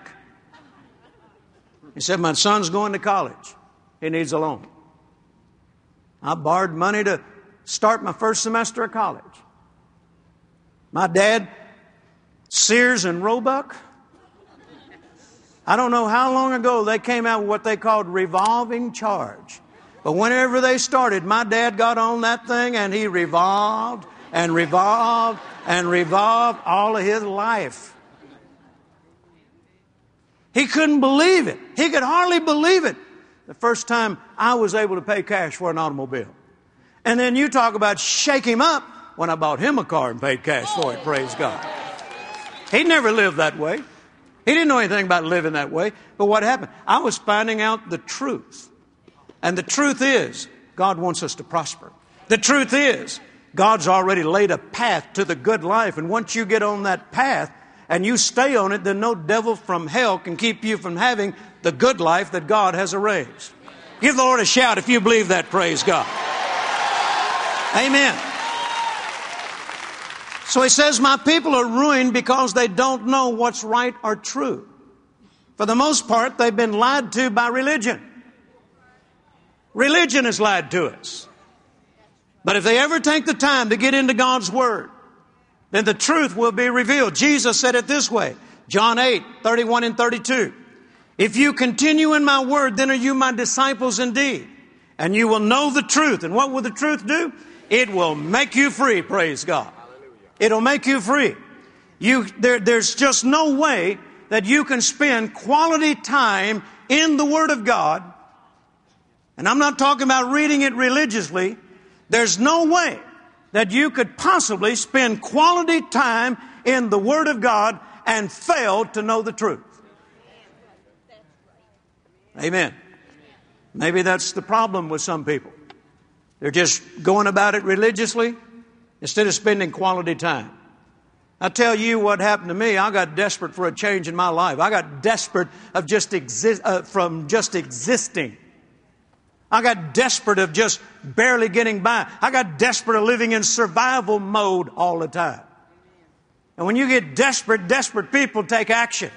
He said, my son's going to college. He needs a loan. I borrowed money to start my first semester of college. My dad, Sears and Roebuck, I don't know how long ago they came out with what they called revolving charge. But whenever they started, my dad got on that thing and he revolved and revolved and revolved all of his life. He couldn't believe it. He could hardly believe it the first time I was able to pay cash for an automobile. And then you talk about shake him up when I bought him a car and paid cash for it, praise God. He never lived that way. He didn't know anything about living that way. But what happened? I was finding out the truth. And the truth is, God wants us to prosper. The truth is, God's already laid a path to the good life. And once you get on that path and you stay on it, then no devil from hell can keep you from having the good life that God has arranged. Give the Lord a shout if you believe that, praise God. Amen. So he says, my people are ruined because they don't know what's right or true. For the most part, they've been lied to by religion. Religion has lied to us. But if they ever take the time to get into God's Word, then the truth will be revealed. Jesus said it this way, John 8:31 and 32. If you continue in my word, then are you my disciples indeed. And you will know the truth. And what will the truth do? It will make you free, praise God. It'll make you free. There's just no way that you can spend quality time in the Word of God. And I'm not talking about reading it religiously. There's no way that you could possibly spend quality time in the Word of God and fail to know the truth. Amen. Maybe that's the problem with some people. They're just going about it religiously instead of spending quality time. I tell you what happened to me. I got desperate for a change in my life. I got desperate of from just existing. I got desperate of just barely getting by. I got desperate of living in survival mode all the time. And when you get desperate, desperate people take action.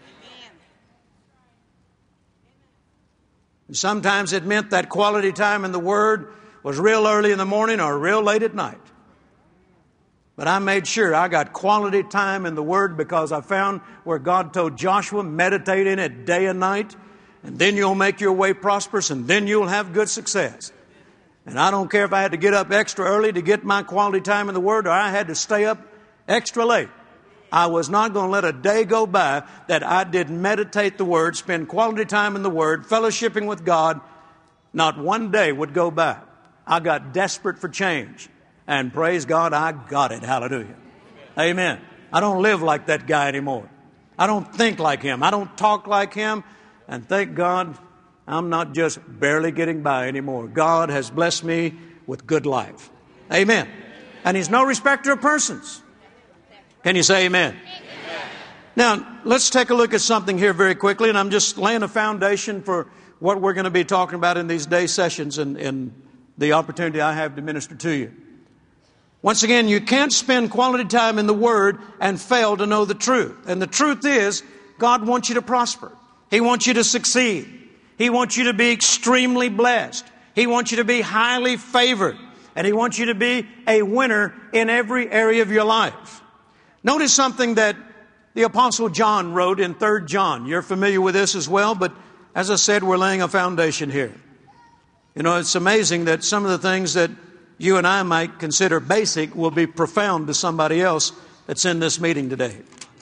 And sometimes it meant that quality time in the Word was real early in the morning or real late at night. But I made sure I got quality time in the Word because I found where God told Joshua, meditate in it day and night, and then you'll make your way prosperous, and then you'll have good success. And I don't care if I had to get up extra early to get my quality time in the Word, or I had to stay up extra late. I was not going to let a day go by that I didn't meditate the Word, spend quality time in the Word, fellowshipping with God. Not one day would go by. I got desperate for change. And praise God, I got it. Hallelujah. Amen. I don't live like that guy anymore. I don't think like him. I don't talk like him. And thank God, I'm not just barely getting by anymore. God has blessed me with good life. Amen. And He's no respecter of persons. Can you say amen? Amen? Now, let's take a look at something here very quickly. And I'm just laying a foundation for what we're going to be talking about in these day sessions and the opportunity I have to minister to you. Once again, you can't spend quality time in the Word and fail to know the truth. And the truth is, God wants you to prosper. He wants you to succeed. He wants you to be extremely blessed. He wants you to be highly favored. And He wants you to be a winner in every area of your life. Notice something that the Apostle John wrote in 3 John. You're familiar with this as well, but as I said, we're laying a foundation here. You know, it's amazing that some of the things that you and I might consider basic will be profound to somebody else that's in this meeting today.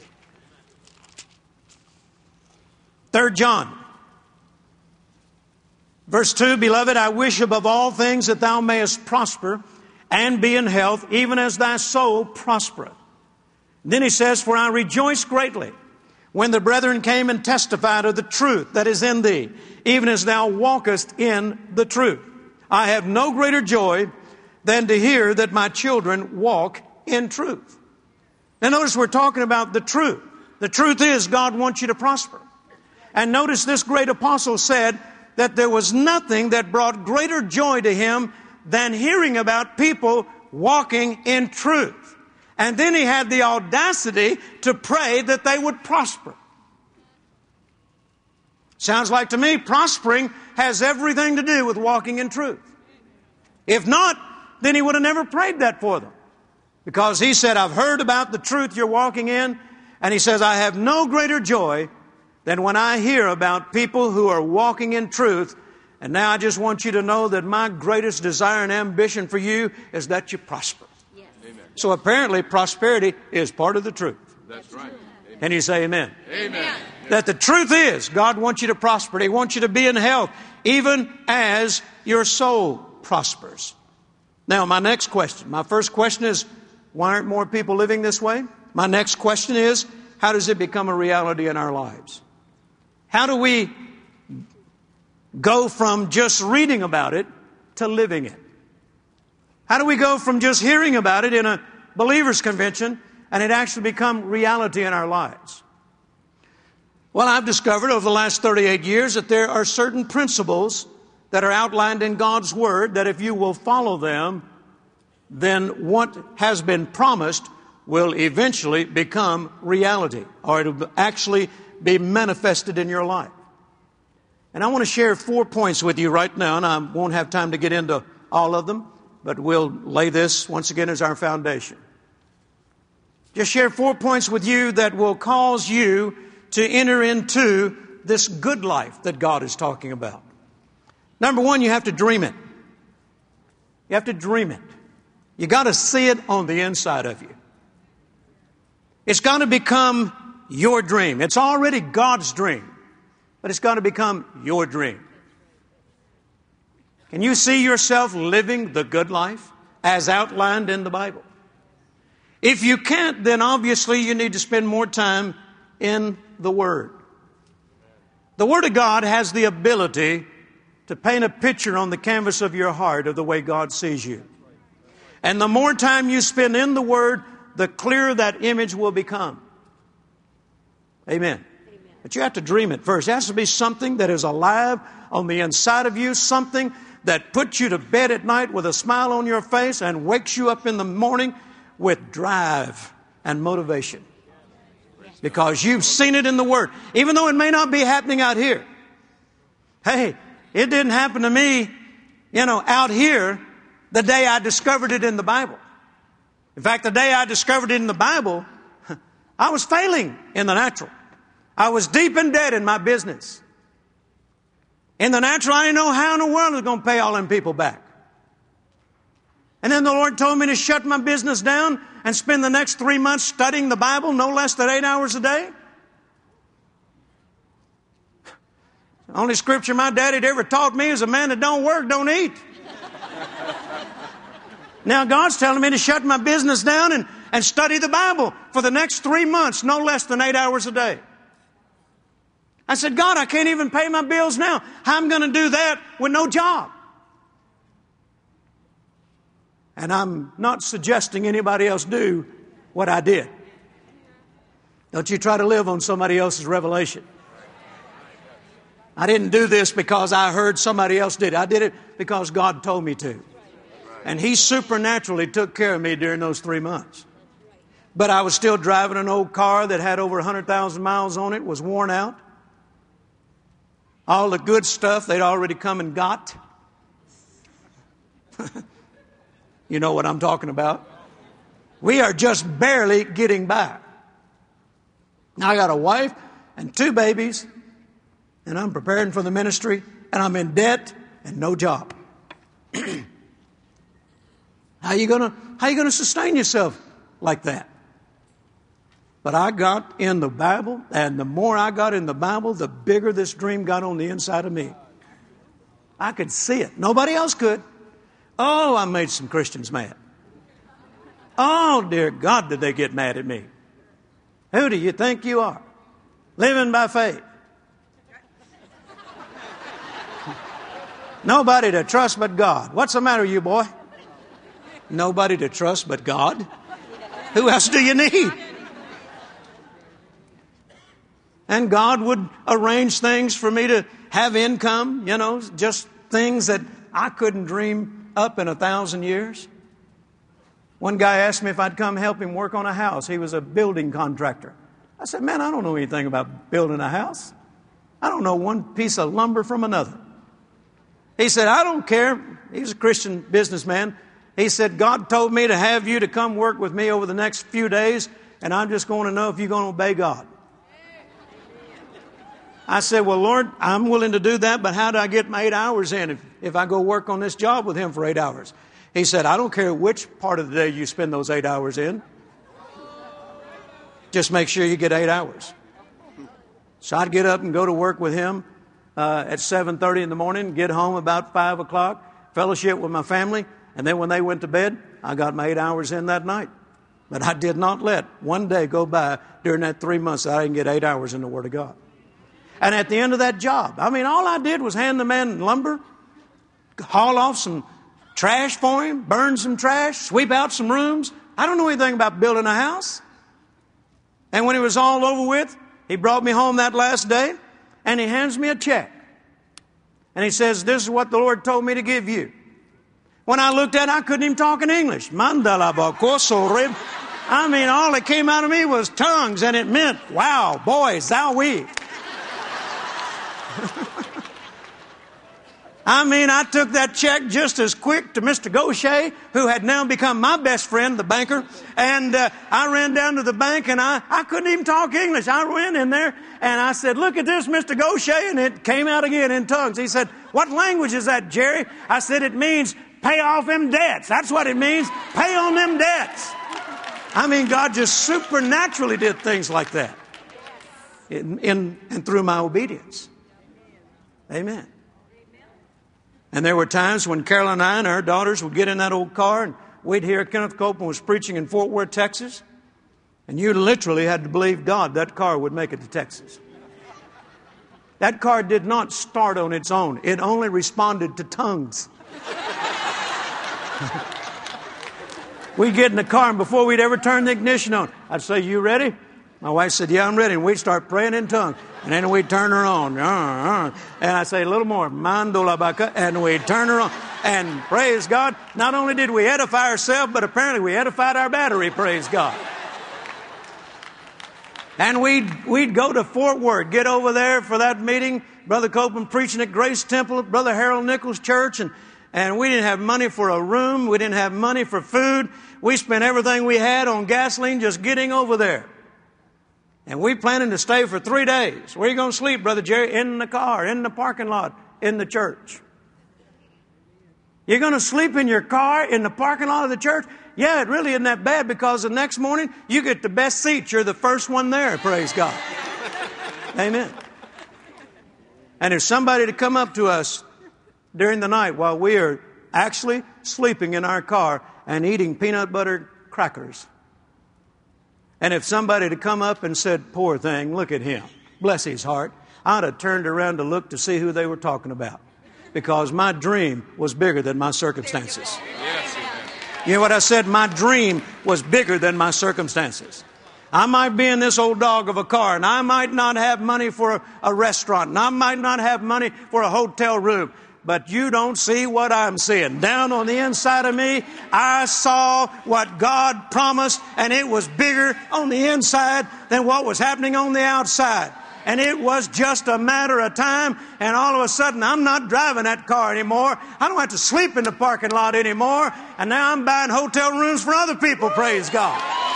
3 John, verse 2, Beloved, I wish above all things that thou mayest prosper and be in health, even as thy soul prospereth. Then he says, For I rejoice greatly when the brethren came and testified of the truth that is in thee, even as thou walkest in the truth. I have no greater joy than to hear that my children walk in truth. Now notice we're talking about the truth. The truth is God wants you to prosper. And notice this great apostle said that there was nothing that brought greater joy to him than hearing about people walking in truth. And then he had the audacity to pray that they would prosper. Sounds like to me prospering has everything to do with walking in truth. If not, then he would have never prayed that for them. Because he said, I've heard about the truth you're walking in. And he says, I have no greater joy than when I hear about people who are walking in truth. And now I just want you to know that my greatest desire and ambition for you is that you prosper. Yes. Amen. So apparently prosperity is part of the truth. That's right. Amen. Can you say amen? Amen. That the truth is God wants you to prosper. He wants you to be in health, even as your soul prospers. Now, my next question. My first question is, why aren't more people living this way? My next question is, how does it become a reality in our lives? How do we go from just reading about it to living it? How do we go from just hearing about it in a believer's convention and it actually become reality in our lives? Well, I've discovered over the last 38 years that there are certain principles that are outlined in God's Word that if you will follow them, then what has been promised will eventually become reality, or it will actually be manifested in your life. And I want to share 4 points with you right now, and I won't have time to get into all of them, but we'll lay this once again as our foundation. Just share 4 points with you that will cause you to enter into this good life that God is talking about. Number one, you have to dream it. You have to dream it. You got to see it on the inside of you. It's got to become your dream. It's already God's dream, but it's got to become your dream. Can you see yourself living the good life as outlined in the Bible? If you can't, then obviously you need to spend more time in the Word. The Word of God has the ability to paint a picture on the canvas of your heart of the way God sees you. And the more time you spend in the Word, the clearer that image will become. Amen. But you have to dream it first. It has to be something that is alive on the inside of you, something that puts you to bed at night with a smile on your face and wakes you up in the morning with drive and motivation. Because you've seen it in the Word. Even though it may not be happening out here. Hey, it didn't happen to me, out here the day I discovered it in the Bible. In fact, the day I discovered it in the Bible, I was failing in the natural. I was deep in debt in my business. In the natural, I didn't know how in the world I was going to pay all them people back. And then the Lord told me to shut my business down and spend the next 3 months studying the Bible, no less than 8 hours a day. The only scripture my daddy had ever taught me is a man that don't work, don't eat. Now God's telling me to shut my business down and study the Bible for the next 3 months, no less than 8 hours a day. I said, God, I can't even pay my bills now. How am I going to do that with no job? And I'm not suggesting anybody else do what I did. Don't you try to live on somebody else's revelation. I didn't do this because I heard somebody else did it. I did it because God told me to. And He supernaturally took care of me during those 3 months. But I was still driving an old car that had over 100,000 miles on it, was worn out. All the good stuff they'd already come and got. You know what I'm talking about. We are just barely getting by. Now I got a wife and 2 babies, and I'm preparing for the ministry, and I'm in debt and no job. How you gonna sustain yourself like that? But I got in the Bible, and the more I got in the Bible, the bigger this dream got on the inside of me. I could see it. Nobody else could. Oh, I made some Christians mad. Oh, dear God, did they get mad at me? Who do you think you are? Living by faith. Nobody to trust but God. What's the matter with you, boy? Nobody to trust but God? Who else do you need? And God would arrange things for me to have income, just things that I couldn't dream up in 1,000 years. One guy asked me if I'd come help him work on a house. He was a building contractor. I said, man, I don't know anything about building a house. I don't know one piece of lumber from another. He said, I don't care. He's a Christian businessman. He said, God told me to have you to come work with me over the next few days, and I'm just going to know if you're going to obey God. I said, well, Lord, I'm willing to do that, but how do I get my 8 hours in if I go work on this job with Him for 8 hours? He said, I don't care which part of the day you spend those 8 hours in. Just make sure you get 8 hours. So I'd get up and go to work with him at 7:30 in the morning, get home about 5 o'clock, fellowship with my family, and then when they went to bed, I got my 8 hours in that night. But I did not let one day go by during that 3 months that I didn't get 8 hours in the Word of God. And at the end of that job, all I did was hand the man lumber, haul off some trash for him, burn some trash, sweep out some rooms. I don't know anything about building a house. And when it was all over with, he brought me home that last day, and he hands me a check. And he says, this is what the Lord told me to give you. When I looked at it, I couldn't even talk in English. All that came out of me was tongues, and it meant, wow, boy, zowie. I took that check just as quick to Mr. Gaucher, who had now become my best friend, the banker, and I ran down to the bank, and I couldn't even talk English. I went in there, and I said, look at this, Mr. Gaucher, and it came out again in tongues. He said, what language is that, Jerry? I said, it means pay off them debts. That's what it means, pay on them debts. God just supernaturally did things like that and through my obedience. Amen. And there were times when Carol and I and our daughters would get in that old car, and we'd hear Kenneth Copeland was preaching in Fort Worth, Texas. And you literally had to believe God that car would make it to Texas. That car did not start on its own. It only responded to tongues. We'd get in the car, and before we'd ever turn the ignition on, I'd say, you ready? My wife said, yeah, I'm ready. And we'd start praying in tongues. And then we'd turn her on. And I'd say a little more. Mandola baka. And we'd turn her on. And praise God, not only did we edify ourselves, but apparently we edified our battery, praise God. And we'd go to Fort Worth, get over there for that meeting. Brother Copeland preaching at Grace Temple, Brother Harold Nichols Church. And we didn't have money for a room. We didn't have money for food. We spent everything we had on gasoline just getting over there. And we planning to stay for 3 days. Where are you going to sleep, Brother Jerry? In the car, in the parking lot, in the church. You're going to sleep in your car in the parking lot of the church? Yeah, it really isn't that bad because the next morning you get the best seat. You're the first one there, praise God. Amen. And if somebody to come up to us during the night while we are actually sleeping in our car and eating peanut butter crackers, and if somebody to come up and said, poor thing, look at him, bless his heart, I'd have turned around to look to see who they were talking about. Because my dream was bigger than my circumstances. Yes. You know what I said? My dream was bigger than my circumstances. I might be in this old dog of a car, and I might not have money for a restaurant, and I might not have money for a hotel room. But you don't see what I'm seeing. Down on the inside of me, I saw what God promised, and it was bigger on the inside than what was happening on the outside. And it was just a matter of time, and all of a sudden, I'm not driving that car anymore. I don't have to sleep in the parking lot anymore. And now I'm buying hotel rooms for other people, praise God.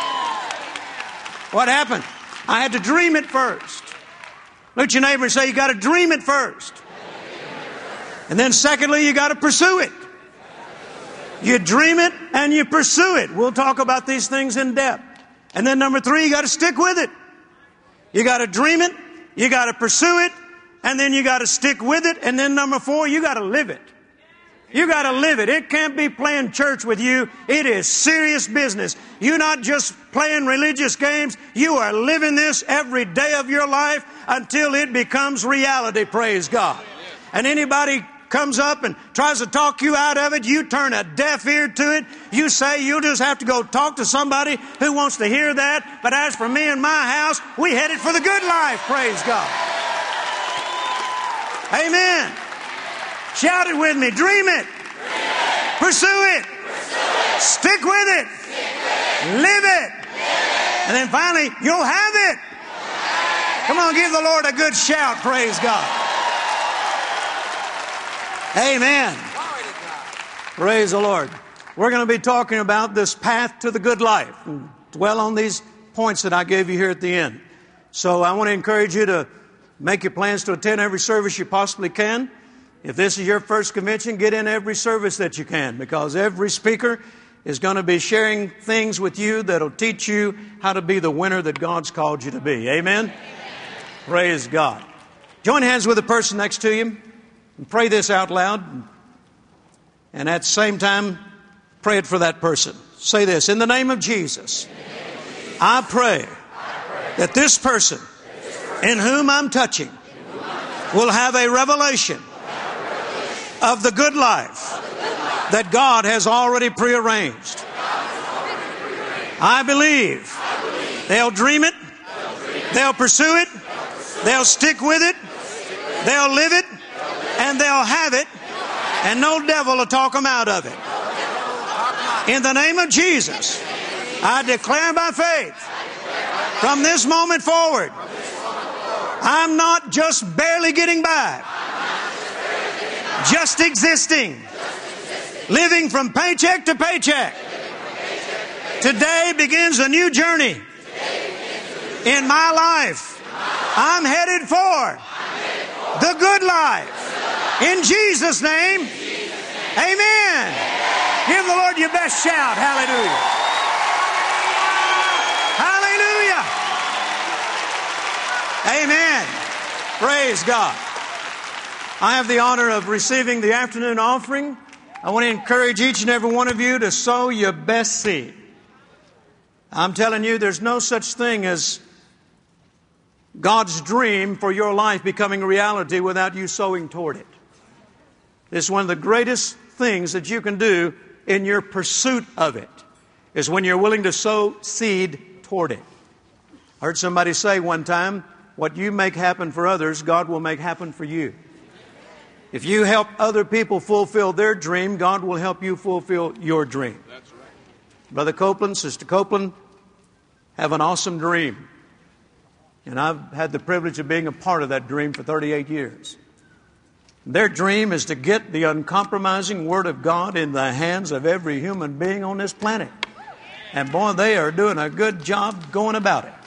What happened? I had to dream it first. Look at your neighbor and say, you got to dream it first. And then secondly, you got to pursue it. You dream it and you pursue it. We'll talk about these things in depth. And then number 3, you got to stick with it. You got to dream it. You got to pursue it, and then you got to stick with it, and then number 4, you got to live it. You got to live it. It can't be playing church with you. It is serious business. You're not just playing religious games. You are living this every day of your life until it becomes reality, praise God. And anybody comes up and tries to talk you out of it, you turn a deaf ear to it. You say you'll just have to go talk to somebody who wants to hear that. But as for me and my house, we headed for the good life, praise God. Amen. Shout it with me. Dream it. Pursue it. Stick with it. Live it. And then finally, you'll have it. Come on, give the Lord a good shout, praise God. Amen. Praise the Lord. We're going to be talking about this path to the good life and dwell on these points that I gave you here at the end. So I want to encourage you to make your plans to attend every service you possibly can. If this is your first convention, get in every service that you can, because every speaker is going to be sharing things with you that will teach you how to be the winner that God's called you to be. Amen? Praise God. Join hands with the person next to you. And pray this out loud. And at the same time, pray it for that person. Say this. In the name of Jesus, I pray that this person in whom I'm touching will have a revelation of the good life that God has already prearranged. I believe they'll dream it, they'll pursue it, they'll stick with it, they'll live it, and they'll have it, and no devil will talk them out of it. In the name of Jesus, I declare by faith, from this moment forward, I'm not just barely getting by, just existing, living from paycheck to paycheck. Today begins a new journey in my life. I'm headed for the good life. In Jesus' name, amen. Give the Lord your best shout. Hallelujah. Hallelujah. Amen. Praise God. I have the honor of receiving the afternoon offering. I want to encourage each and every one of you to sow your best seed. I'm telling you, there's no such thing as God's dream for your life becoming a reality without you sowing toward it. It's one of the greatest things that you can do in your pursuit of it, is when you're willing to sow seed toward it. I heard somebody say one time, what you make happen for others, God will make happen for you. If you help other people fulfill their dream, God will help you fulfill your dream. That's right. Brother Copeland, Sister Copeland, have an awesome dream. And I've had the privilege of being a part of that dream for 38 years. Their dream is to get the uncompromising Word of God in the hands of every human being on this planet. And boy, they are doing a good job going about it.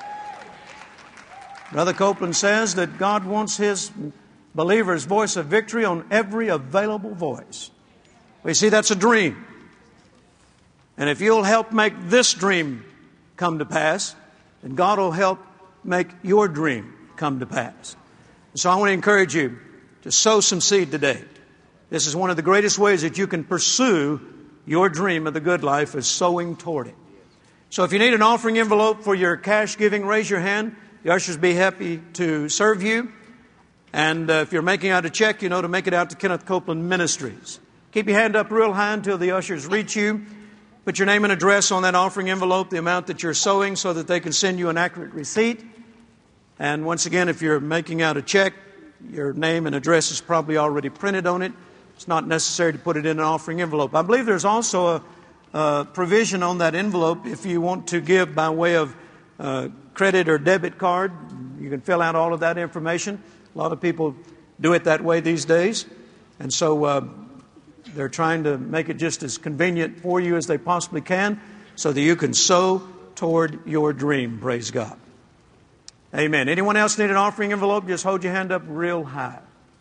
Brother Copeland says that God wants His believer's voice of victory on every available voice. We see that's a dream. And if you'll help make this dream come to pass, then God will help make your dream come to pass. So I want to encourage you to sow some seed today. This is one of the greatest ways that you can pursue your dream of the good life, is sowing toward it. So if you need an offering envelope for your cash giving, raise your hand. The ushers will be happy to serve you. And if you're making out a check, to make it out to Kenneth Copeland Ministries. Keep your hand up real high until the ushers reach you. Put your name and address on that offering envelope, the amount that you're sowing, so that they can send you an accurate receipt. And once again, if you're making out a check, your name and address is probably already printed on it. It's not necessary to put it in an offering envelope. I believe there's also a provision on that envelope if you want to give by way of credit or debit card. You can fill out all of that information. A lot of people do it that way these days. And so they're trying to make it just as convenient for you as they possibly can so that you can sow toward your dream. Praise God. Amen. Anyone else need an offering envelope? Just hold your hand up real high.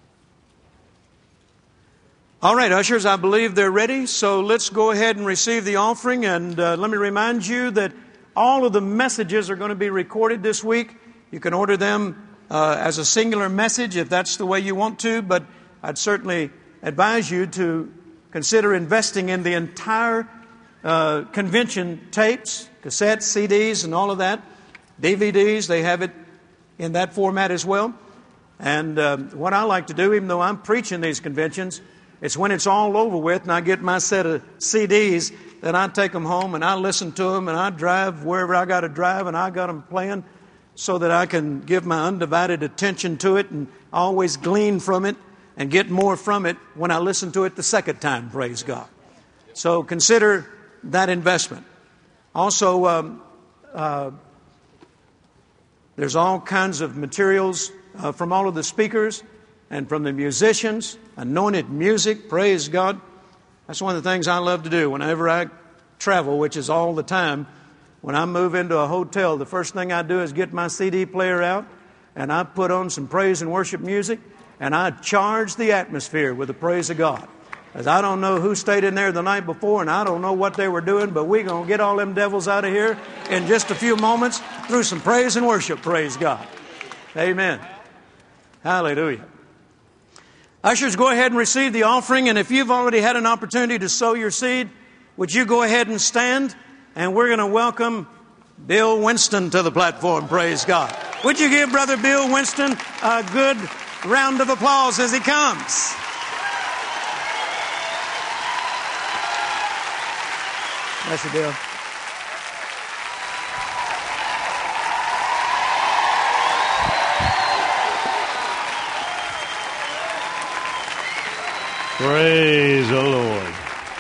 All right, ushers, I believe they're ready. So let's go ahead and receive the offering. And let me remind you that all of the messages are going to be recorded this week. You can order them as a singular message if that's the way you want to. But I'd certainly advise you to consider investing in the entire convention tapes, cassettes, CDs, and all of that. DVDs, they have it in that format as well. And what I like to do, even though I'm preaching these conventions, it's when it's all over with and I get my set of CDs, that I take them home and I listen to them and I drive wherever I got to drive and I got them playing so that I can give my undivided attention to it and always glean from it and get more from it when I listen to it the second time, praise God. So consider that investment. Also, there's all kinds of materials from all of the speakers and from the musicians, anointed music, praise God. That's one of the things I love to do whenever I travel, which is all the time. When I move into a hotel, the first thing I do is get my CD player out and I put on some praise and worship music and I charge the atmosphere with the praise of God. Because I don't know who stayed in there the night before and I don't know what they were doing, but we're going to get all them devils out of here in just a few moments through some praise and worship, praise God. Amen. Hallelujah. Ushers, go ahead and receive the offering. And if you've already had an opportunity to sow your seed, would you go ahead and stand? And we're going to welcome Bill Winston to the platform, praise God. Would you give Brother Bill Winston a good round of applause as he comes? Bless you, Bill. Praise the Lord.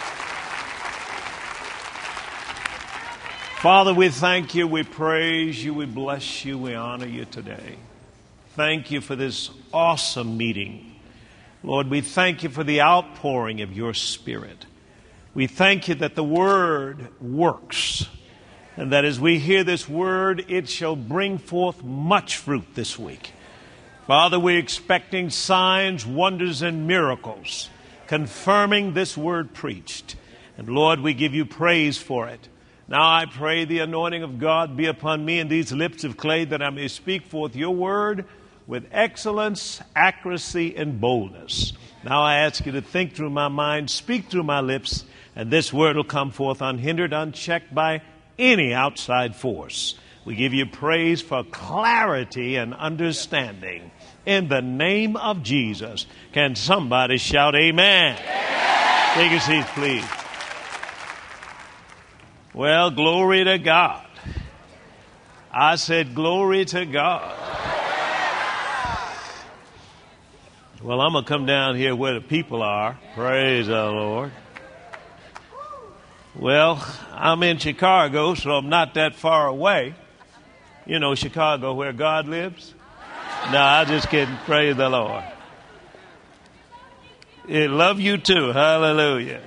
Father, we thank you, we praise you, we bless you, we honor you today. Thank you for this awesome meeting. Lord, we thank you for the outpouring of your Spirit. We thank you that the Word works, and that as we hear this Word, it shall bring forth much fruit this week. Father, we're expecting signs, wonders, and miracles, confirming this Word preached. And Lord, we give you praise for it. Now I pray the anointing of God be upon me and these lips of clay, that I may speak forth your word with excellence, accuracy, and boldness. Now I ask you to think through my mind, speak through my lips, and this word will come forth unhindered, unchecked by any outside force. We give you praise for clarity and understanding. In the name of Jesus, can somebody shout amen? Amen. Take your seats, please. Well, glory to God. I said, glory to God. Well, I'm going to come down here where the people are. Praise the Lord. Well, I'm in Chicago, so I'm not that far away. You know, Chicago, where God lives? No, I'm just kidding. Praise the Lord. I love you too. Hallelujah.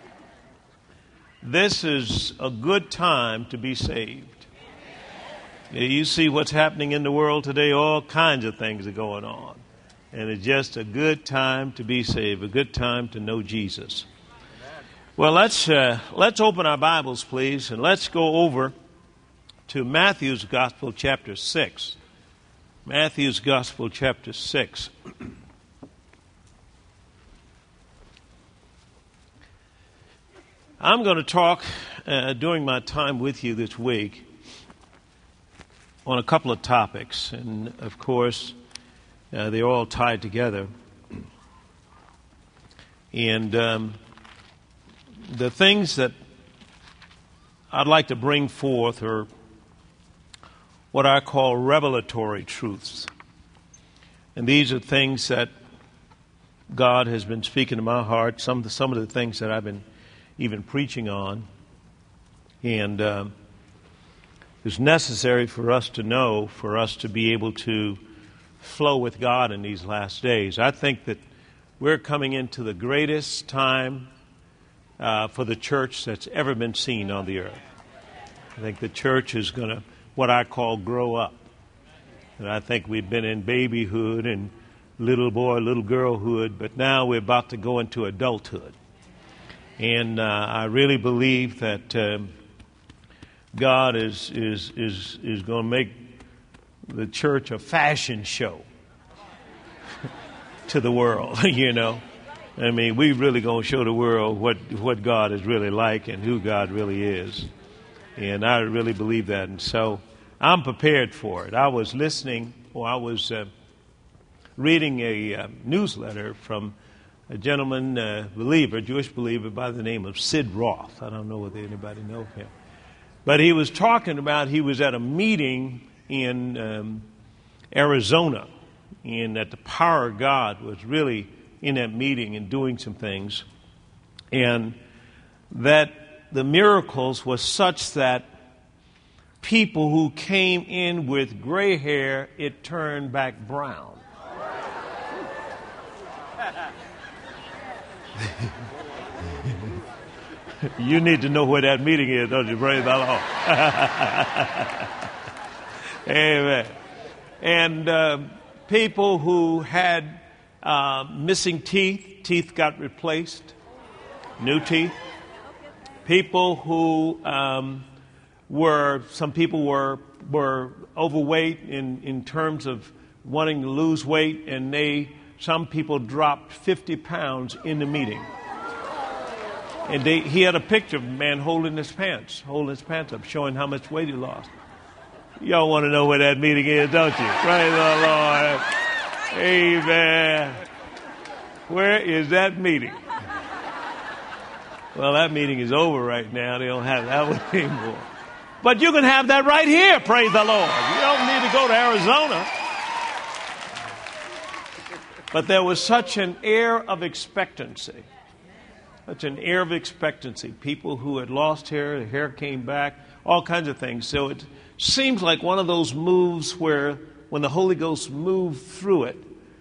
This is a good time to be saved. You see what's happening in the world today. All kinds of things are going on. And it's just a good time to be saved, a good time to know Jesus. Well, let's open our Bibles, please, and let's go over to Matthew's Gospel, chapter 6. Matthew's Gospel, chapter 6. I'm going to talk during my time with you this week on a couple of topics, and of course, they're all tied together. And the things that I'd like to bring forth are what I call revelatory truths. And these are things that God has been speaking to my heart, some of the things that I've been even preaching on. And it's necessary for us to know, for us to be able to flow with God in these last days. I think that we're coming into the greatest time for the church that's ever been seen on the earth. I think the church is going to, what I call, grow up. And I think we've been in babyhood and little boy, little girlhood, but now we're about to go into adulthood. And I really believe that God is going to make the church a fashion show to the world, you know. I mean, we're really going to show the world what God is really like and who God really is. And I really believe that. And so I'm prepared for it. I was reading a newsletter from a gentleman, believer, Jewish believer by the name of Sid Roth. I don't know whether anybody knows him. But he was talking about, he was at a meeting in Arizona, and that the power of God was really in that meeting and doing some things, and that the miracles was such that people who came in with gray hair, it turned back brown. You need to know where that meeting is, don't you? Praise the Lord. Amen. And people who had missing teeth got replaced, new teeth. People who some people were overweight in terms of wanting to lose weight, and some people dropped 50 pounds in the meeting. And he had a picture of a man holding his pants up, showing how much weight he lost. Y'all want to know where that meeting is, don't you? Praise the Lord. Amen. Where is that meeting? Well, that meeting is over right now. They don't have that one anymore. But you can have that right here, praise the Lord. You don't need to go to Arizona. But there was such an air of expectancy. Such an air of expectancy. People who had lost hair, the hair came back, all kinds of things. So it seems like one of those moves where when the Holy Ghost moved through it,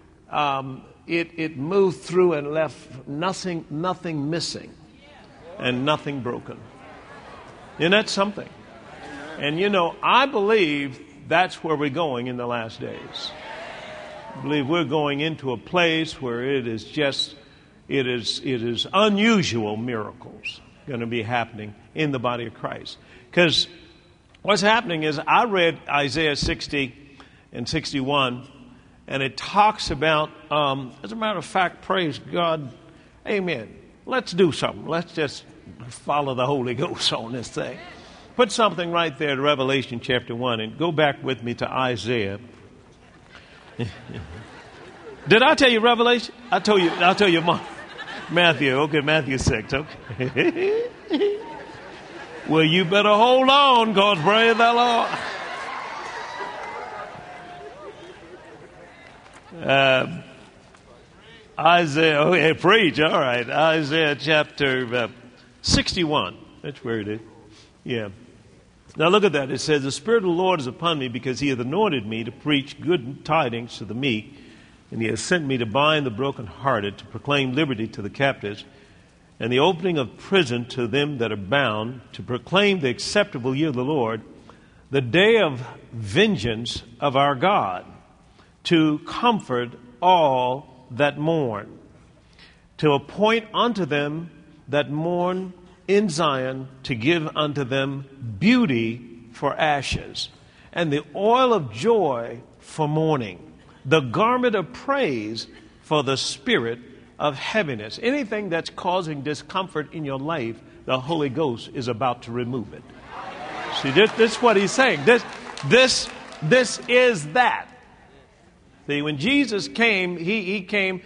it moved through and left nothing missing and nothing broken. Isn't that something? And you know, I believe that's where we're going in the last days. I believe we're going into a place where it is unusual miracles going to be happening in the body of Christ. Because what's happening is, I read Isaiah 60 and 61, and it talks about, as a matter of fact, praise God, amen. Let's do something. Let's just follow the Holy Ghost on this thing. Put something right there to Revelation chapter 1, and go back with me to Isaiah. Did I tell you Revelation? I'll tell you Matthew. Okay, Matthew 6. Okay. Well, you better hold on, because praise the Lord. Isaiah, okay, preach, all right. Isaiah chapter 61. That's where it is. Yeah. Now look at that. It says, the Spirit of the Lord is upon me because he hath anointed me to preach good tidings to the meek, and he has sent me to bind the brokenhearted, to proclaim liberty to the captives, and the opening of prison to them that are bound, to proclaim the acceptable year of the Lord, the day of vengeance of our God, to comfort all that mourn, to appoint unto them that mourn in Zion, to give unto them beauty for ashes, and the oil of joy for mourning, the garment of praise for the spirit of heaviness. Anything that's causing discomfort in your life, the Holy Ghost is about to remove it. See, this is what he's saying. This is that. See, when Jesus came, he came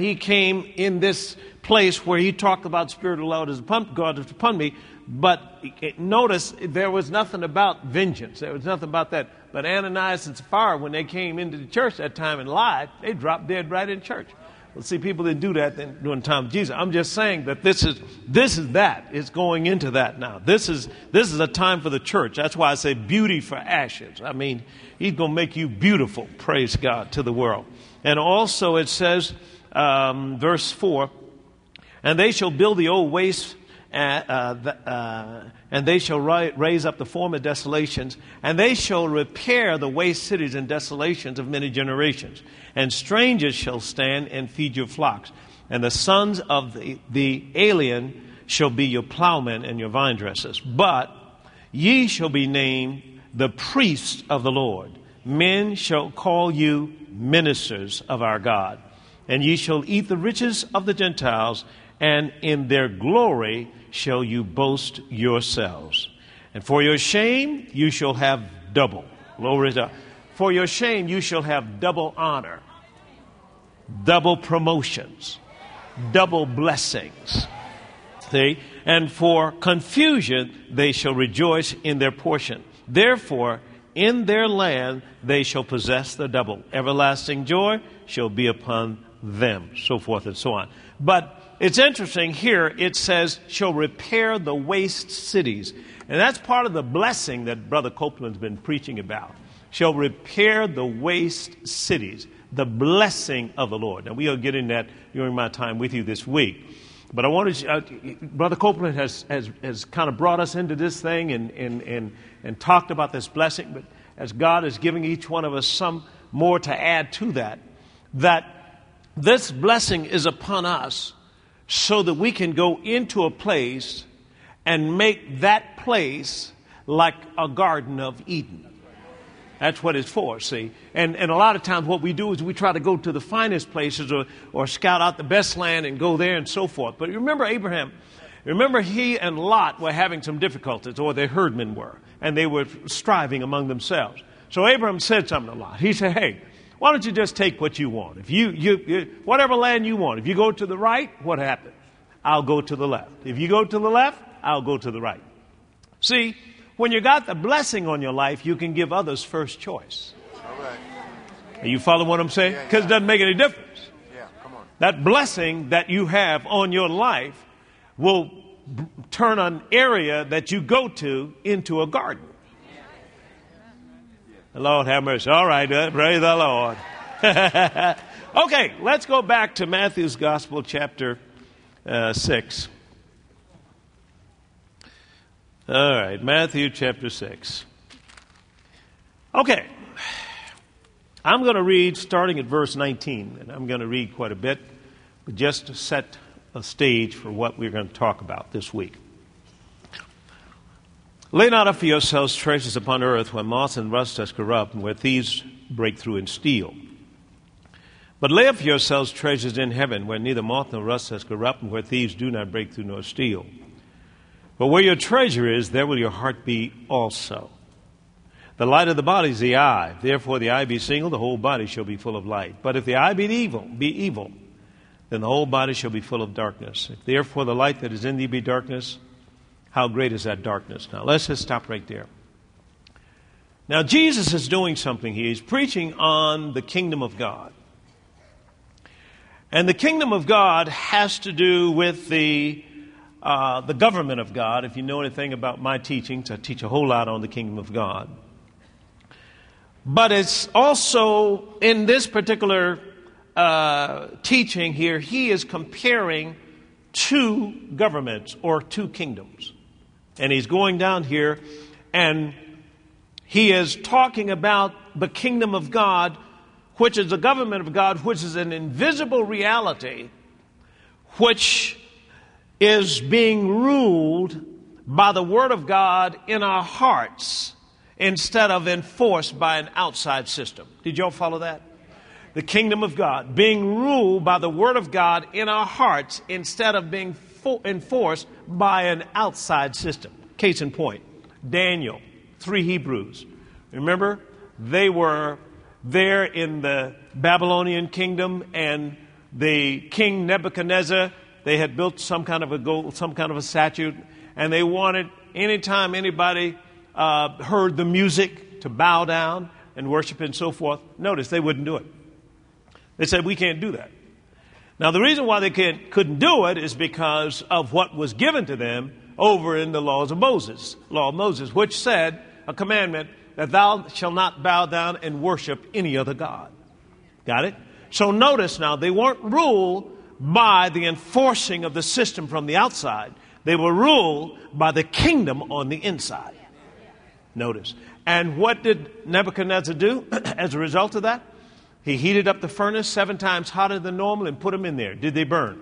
in this place where he talked about Spirit of the Lord is upon God is upon me. But notice there was nothing about vengeance. There was nothing about that. But Ananias and Sapphira, when they came into the church that time and lied, they dropped dead right in church. Well, see, people didn't do that during the time of Jesus. I'm just saying that this is that. It's going into that now. This is a time for the church. That's why I say beauty for ashes. I mean, he's going to make you beautiful, praise God, to the world. And also it says, verse 4, and they shall build the old waste, and they shall raise up the former desolations, and they shall repair the waste cities and desolations of many generations. And strangers shall stand and feed your flocks. And the sons of the alien shall be your plowmen and your vine dressers. But ye shall be named the priests of the Lord. Men shall call you ministers of our God. And ye shall eat the riches of the Gentiles, and in their glory shall you boast yourselves. And for your shame you shall have double. Glory to God. For your shame you shall have double honor, double promotions, double blessings. See? And for confusion they shall rejoice in their portion. Therefore, in their land they shall possess the double. Everlasting joy shall be upon them. So forth and so on. But it's interesting here, it says, shall repair the waste cities. And that's part of the blessing that Brother Copeland's been preaching about. Shall repair the waste cities. The blessing of the Lord. Now, we'll get into that during my time with you this week. But I wanted to, Brother Copeland has kind of brought us into this thing and talked about this blessing. But as God is giving each one of us some more to add to that this blessing is upon us so that we can go into a place and make that place like a Garden of Eden. That's what it's for, see. And a lot of times what we do is we try to go to the finest places or scout out the best land and go there and so forth. But remember Abraham. Remember he and Lot were having some difficulties, or the herdmen were, and they were striving among themselves. So Abraham said something to Lot. He said, hey, why don't you just take what you want? If you whatever land you want. If you go to the right, what happens? I'll go to the left. If you go to the left, I'll go to the right. See, when you got the blessing on your life, you can give others first choice. All right. Are you following what I'm saying? Because it doesn't make any difference. Yeah, come on. That blessing that you have on your life will turn an area that you go to into a garden. The Lord have mercy. All right, praise the Lord. Okay, let's go back to Matthew's Gospel, chapter 6. All right, Matthew chapter 6. Okay, I'm going to read starting at verse 19, and I'm going to read quite a bit, but just to set a stage for what we're going to talk about this week. Lay not up for yourselves treasures upon earth, where moth and rust does corrupt, and where thieves break through and steal. But lay up for yourselves treasures in heaven, where neither moth nor rust does corrupt, and where thieves do not break through nor steal. But where your treasure is, there will your heart be also. The light of the body is the eye. Therefore the eye be single, the whole body shall be full of light. But if the eye be evil, then the whole body shall be full of darkness. If therefore the light that is in thee be darkness, how great is that darkness? Now let's just stop right there. Now Jesus is doing something here. He's preaching on the kingdom of God. And the kingdom of God has to do with the government of God. If you know anything about my teachings, I teach a whole lot on the kingdom of God. But it's also, in this particular teaching here, he is comparing two governments or two kingdoms. And he's going down here and he is talking about the kingdom of God, which is the government of God, which is an invisible reality, which is being ruled by the Word of God in our hearts instead of enforced by an outside system. Did y'all follow that? The kingdom of God being ruled by the Word of God in our hearts instead of being enforced by an outside system. Case in point, Daniel, 3 Hebrews. Remember, they were there in the Babylonian kingdom, and the king Nebuchadnezzar, they had built some kind of a statue, and they wanted, anytime anybody heard the music, to bow down and worship and so forth. Notice they wouldn't do it. They said, we can't do that. Now, the reason why they couldn't do it is because of what was given to them over in the law of Moses, which said, a commandment, that thou shalt not bow down and worship any other god. Got it? So notice now, they weren't ruled by the enforcing of the system from the outside. They were ruled by the kingdom on the inside. Notice. And what did Nebuchadnezzar do as a result of that? He heated up the furnace 7 times hotter than normal and put them in there. Did they burn?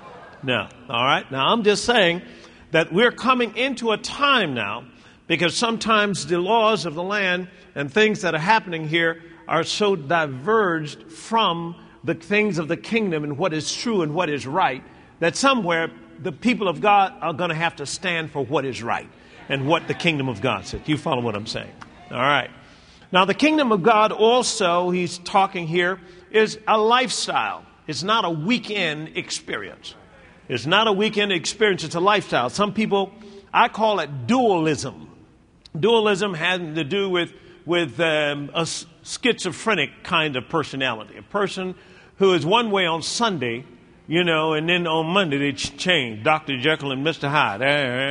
No. All right. Now, I'm just saying that we're coming into a time now, because sometimes the laws of the land and things that are happening here are so diverged from the things of the kingdom and what is true and what is right, that somewhere the people of God are going to have to stand for what is right and what the kingdom of God said. You follow what I'm saying? All right. Now, the kingdom of God also, he's talking here, is a lifestyle. It's not a weekend experience. It's not a weekend experience. It's a lifestyle. Some people, I call it dualism. Dualism has to do with a schizophrenic kind of personality. A person who is one way on Sunday, and then on Monday they change. Dr. Jekyll and Mr. Hyde,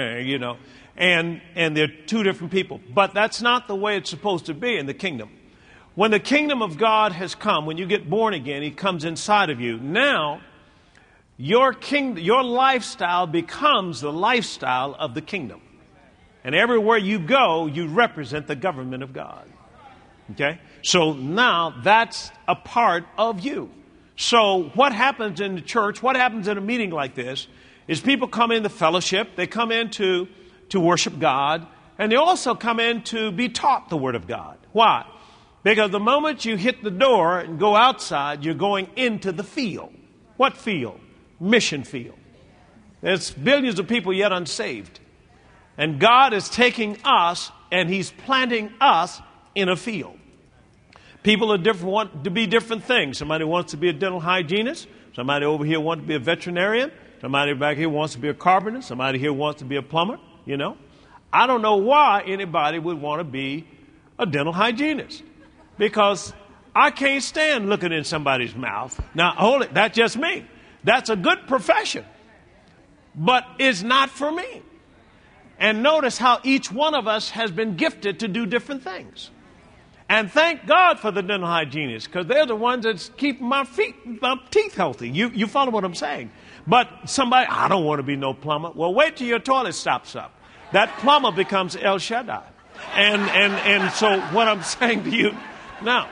and they're two different people. But that's not the way it's supposed to be in the kingdom. When the kingdom of God has come, when you get born again, he comes inside of you. Now, your lifestyle becomes the lifestyle of the kingdom. And everywhere you go, you represent the government of God. Okay? So now that's a part of you. So what happens in the church, what happens in a meeting like this, is people come into fellowship, they come in to worship God, and they also come in to be taught the Word of God. Why? Because the moment you hit the door and go outside, you're going into the field. What field? Mission field. There's billions of people yet unsaved. And God is taking us and he's planting us in a field. People want to be different things. Somebody wants to be a dental hygienist. Somebody over here wants to be a veterinarian. Somebody back here wants to be a carpenter. Somebody here wants to be a plumber. I don't know why anybody would want to be a dental hygienist, because I can't stand looking in somebody's mouth. Now, hold it. That's just me. That's a good profession, but it's not for me. And notice how each one of us has been gifted to do different things. And thank God for the dental hygienists, because they're the ones that's keeping my teeth healthy. You follow what I'm saying? But somebody, I don't want to be no plumber. Well, wait till your toilet stops up. That plumber becomes El Shaddai. And so what I'm saying to you now,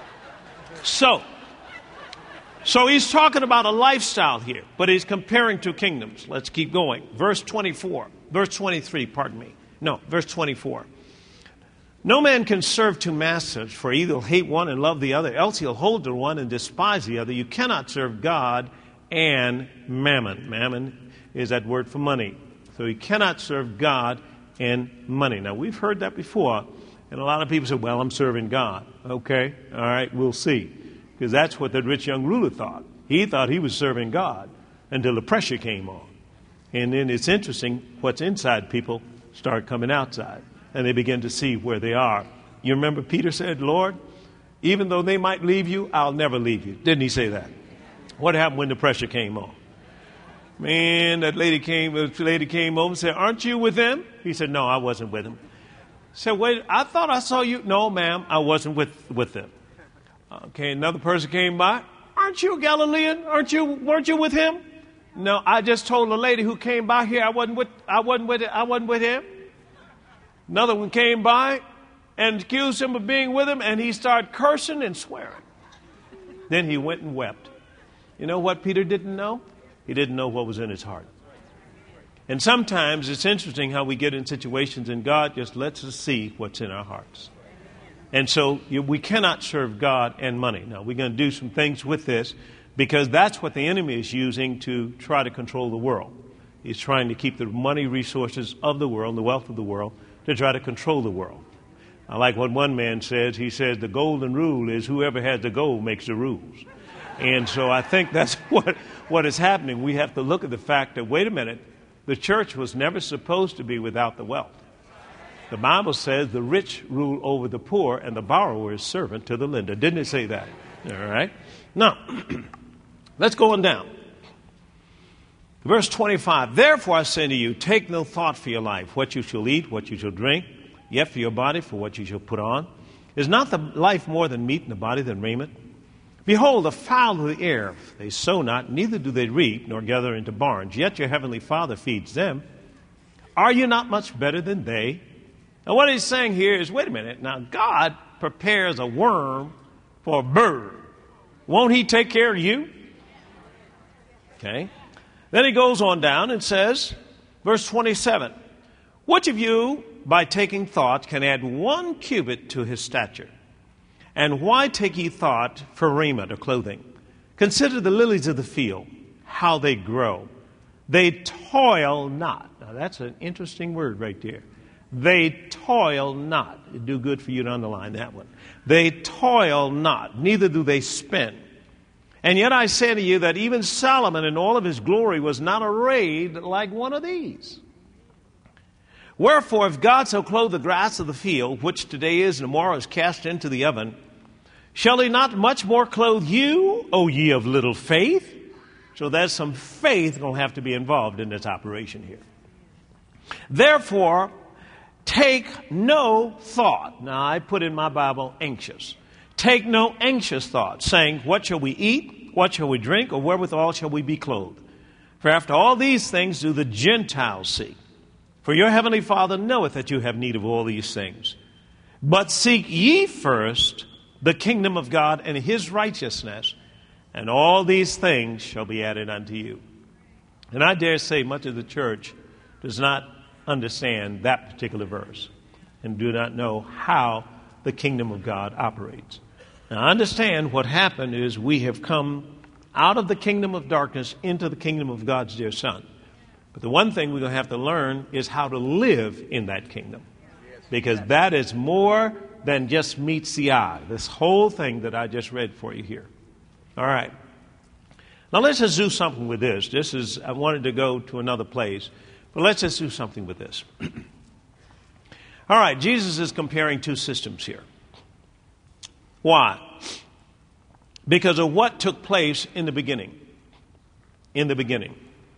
so he's talking about a lifestyle here, but he's comparing two kingdoms. Let's keep going. Verse 23, pardon me. No, verse 24. No man can serve two masters, for either he'll hate one and love the other, else he'll hold to one and despise the other. You cannot serve God and mammon. Mammon is that word for money. So you cannot serve God and money. Now, we've heard that before, and a lot of people say, well, I'm serving God. Okay, all right, we'll see. Because that's what the rich young ruler thought. He thought he was serving God until the pressure came on. And then it's interesting, what's inside people start coming outside, and they begin to see where they are. You remember Peter said, Lord, even though they might leave you, I'll never leave you. Didn't he say that? What happened when the pressure came on? Man, the lady came over and said, "Aren't you with him?" He said, "No, I wasn't with him." Said, "Wait, I thought I saw you." "No, ma'am, I wasn't with them." Okay, another person came by. "Aren't you a Galilean? Weren't you with him?" "No, I just told the lady who came by here I wasn't with him." Another one came by and accused him of being with him, and he started cursing and swearing. Then he went and wept. You know what Peter didn't know? He didn't know what was in his heart. And sometimes it's interesting how we get in situations and God just lets us see what's in our hearts. And so we cannot serve God and money. Now, we're going to do some things with this because that's what the enemy is using to try to control the world. He's trying to keep the money resources of the world, the wealth of the world, to try to control the world. I like what one man says. He says the golden rule is whoever has the gold makes the rules. And so I think that's what is happening. We have to look at the fact that, wait a minute, the church was never supposed to be without the wealth. The Bible says the rich rule over the poor and the borrower is servant to the lender. Didn't it say that? All right. Now, let's go on down. Verse 25, "Therefore I say to you, take no thought for your life, what you shall eat, what you shall drink, yet for your body, for what you shall put on. Is not the life more than meat, and the body than raiment? Behold, the fowl of the air, they sow not, neither do they reap, nor gather into barns, yet your heavenly Father feeds them. Are you not much better than they?" Now what he's saying here is, wait a minute, now God prepares a worm for a bird. Won't he take care of you? Okay. Then he goes on down and says, verse 27, "Which of you, by taking thought, can add 1 cubit to his stature? And why take ye thought for raiment or clothing? Consider the lilies of the field, how they grow. They toil not." Now that's an interesting word right there. They toil not. It'd do good for you to underline that one. They toil not, neither do they spin. And yet I say to you that even Solomon in all of his glory was not arrayed like one of these. Wherefore, if God so clothe the grass of the field, which today is and tomorrow is cast into the oven, shall he not much more clothe you, O ye of little faith? So there's some faith going to have to be involved in this operation here. Therefore, take no thought. Now, I put in my Bible anxious. Take no anxious thought, saying, what shall we eat? What shall we drink? Or wherewithal shall we be clothed? For after all these things do the Gentiles seek. For your heavenly Father knoweth that you have need of all these things. But seek ye first the kingdom of God and his righteousness, and all these things shall be added unto you. And I dare say much of the church does not understand that particular verse and do not know how the kingdom of God operates. Now understand what happened is we have come out of the kingdom of darkness into the kingdom of God's dear Son. But the one thing we're going to have to learn is how to live in that kingdom. Because that is more than just meets the eye. This whole thing that I just read for you here. All right. Now let's just do something with this. This is, I wanted to go to another place, but let's just do something with this. All right, Jesus is comparing two systems here. Why? Because of what took place in the beginning. In the beginning.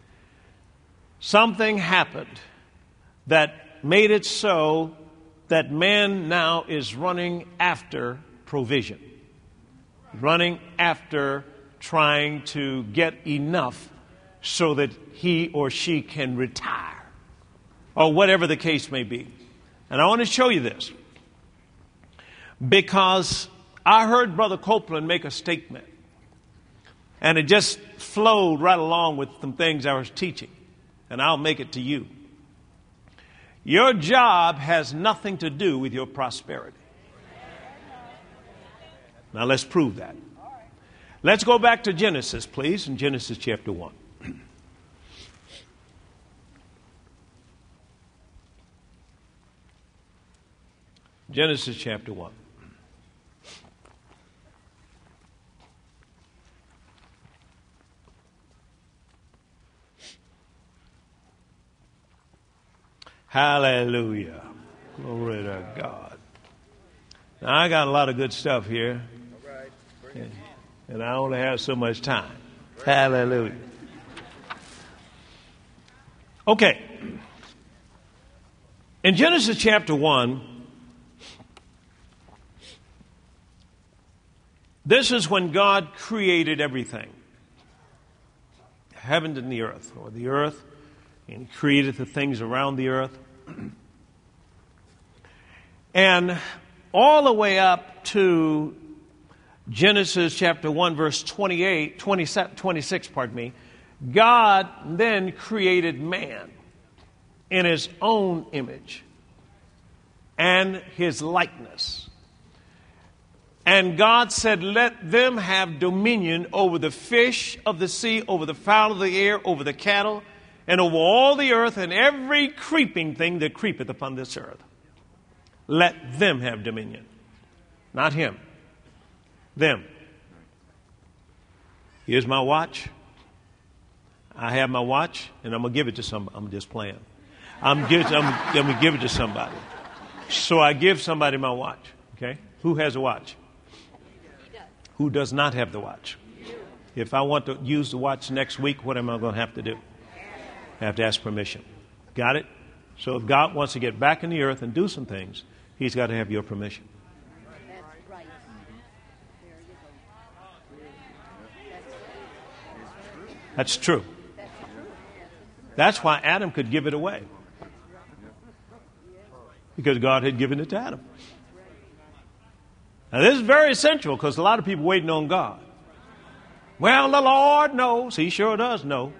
Something happened that made it so that man now is running after provision. Running after trying to get enough so that he or she can retire. Or whatever the case may be. And I want to show you this. Because I heard Brother Copeland make a statement. And it just flowed right along with some things I was teaching. And I'll make it to you. Your job has nothing to do with your prosperity. Now let's prove that. Let's go back to Genesis, please, in Genesis chapter 1. Genesis chapter 1. Hallelujah. Glory to God. Now, I got a lot of good stuff here. And I only have so much time. Hallelujah. Okay. In Genesis chapter 1, this is when God created everything. Heaven and the earth, or the earth, and He created the things around the earth. And all the way up to Genesis chapter 1, verse 26, God then created man in His own image and His likeness. And God said, let them have dominion over the fish of the sea, over the fowl of the air, over the cattle, and over all the earth, and every creeping thing that creepeth upon this earth. Let them have dominion. Not him. Them. Here's my watch. I have my watch, and I'm going to give it to somebody. I'm just playing. I'm going to give it to somebody. So I give somebody my watch. Okay? Who has a watch? Who does not have the watch? If I want to use the watch next week, what am I going to have to do? I have to ask permission. Got it? So if God wants to get back in the earth and do some things, He's got to have your permission. That's true. That's why Adam could give it away. Because God had given it to Adam. Now, this is very essential because a lot of people waiting on God. Well, the Lord knows. He sure does know.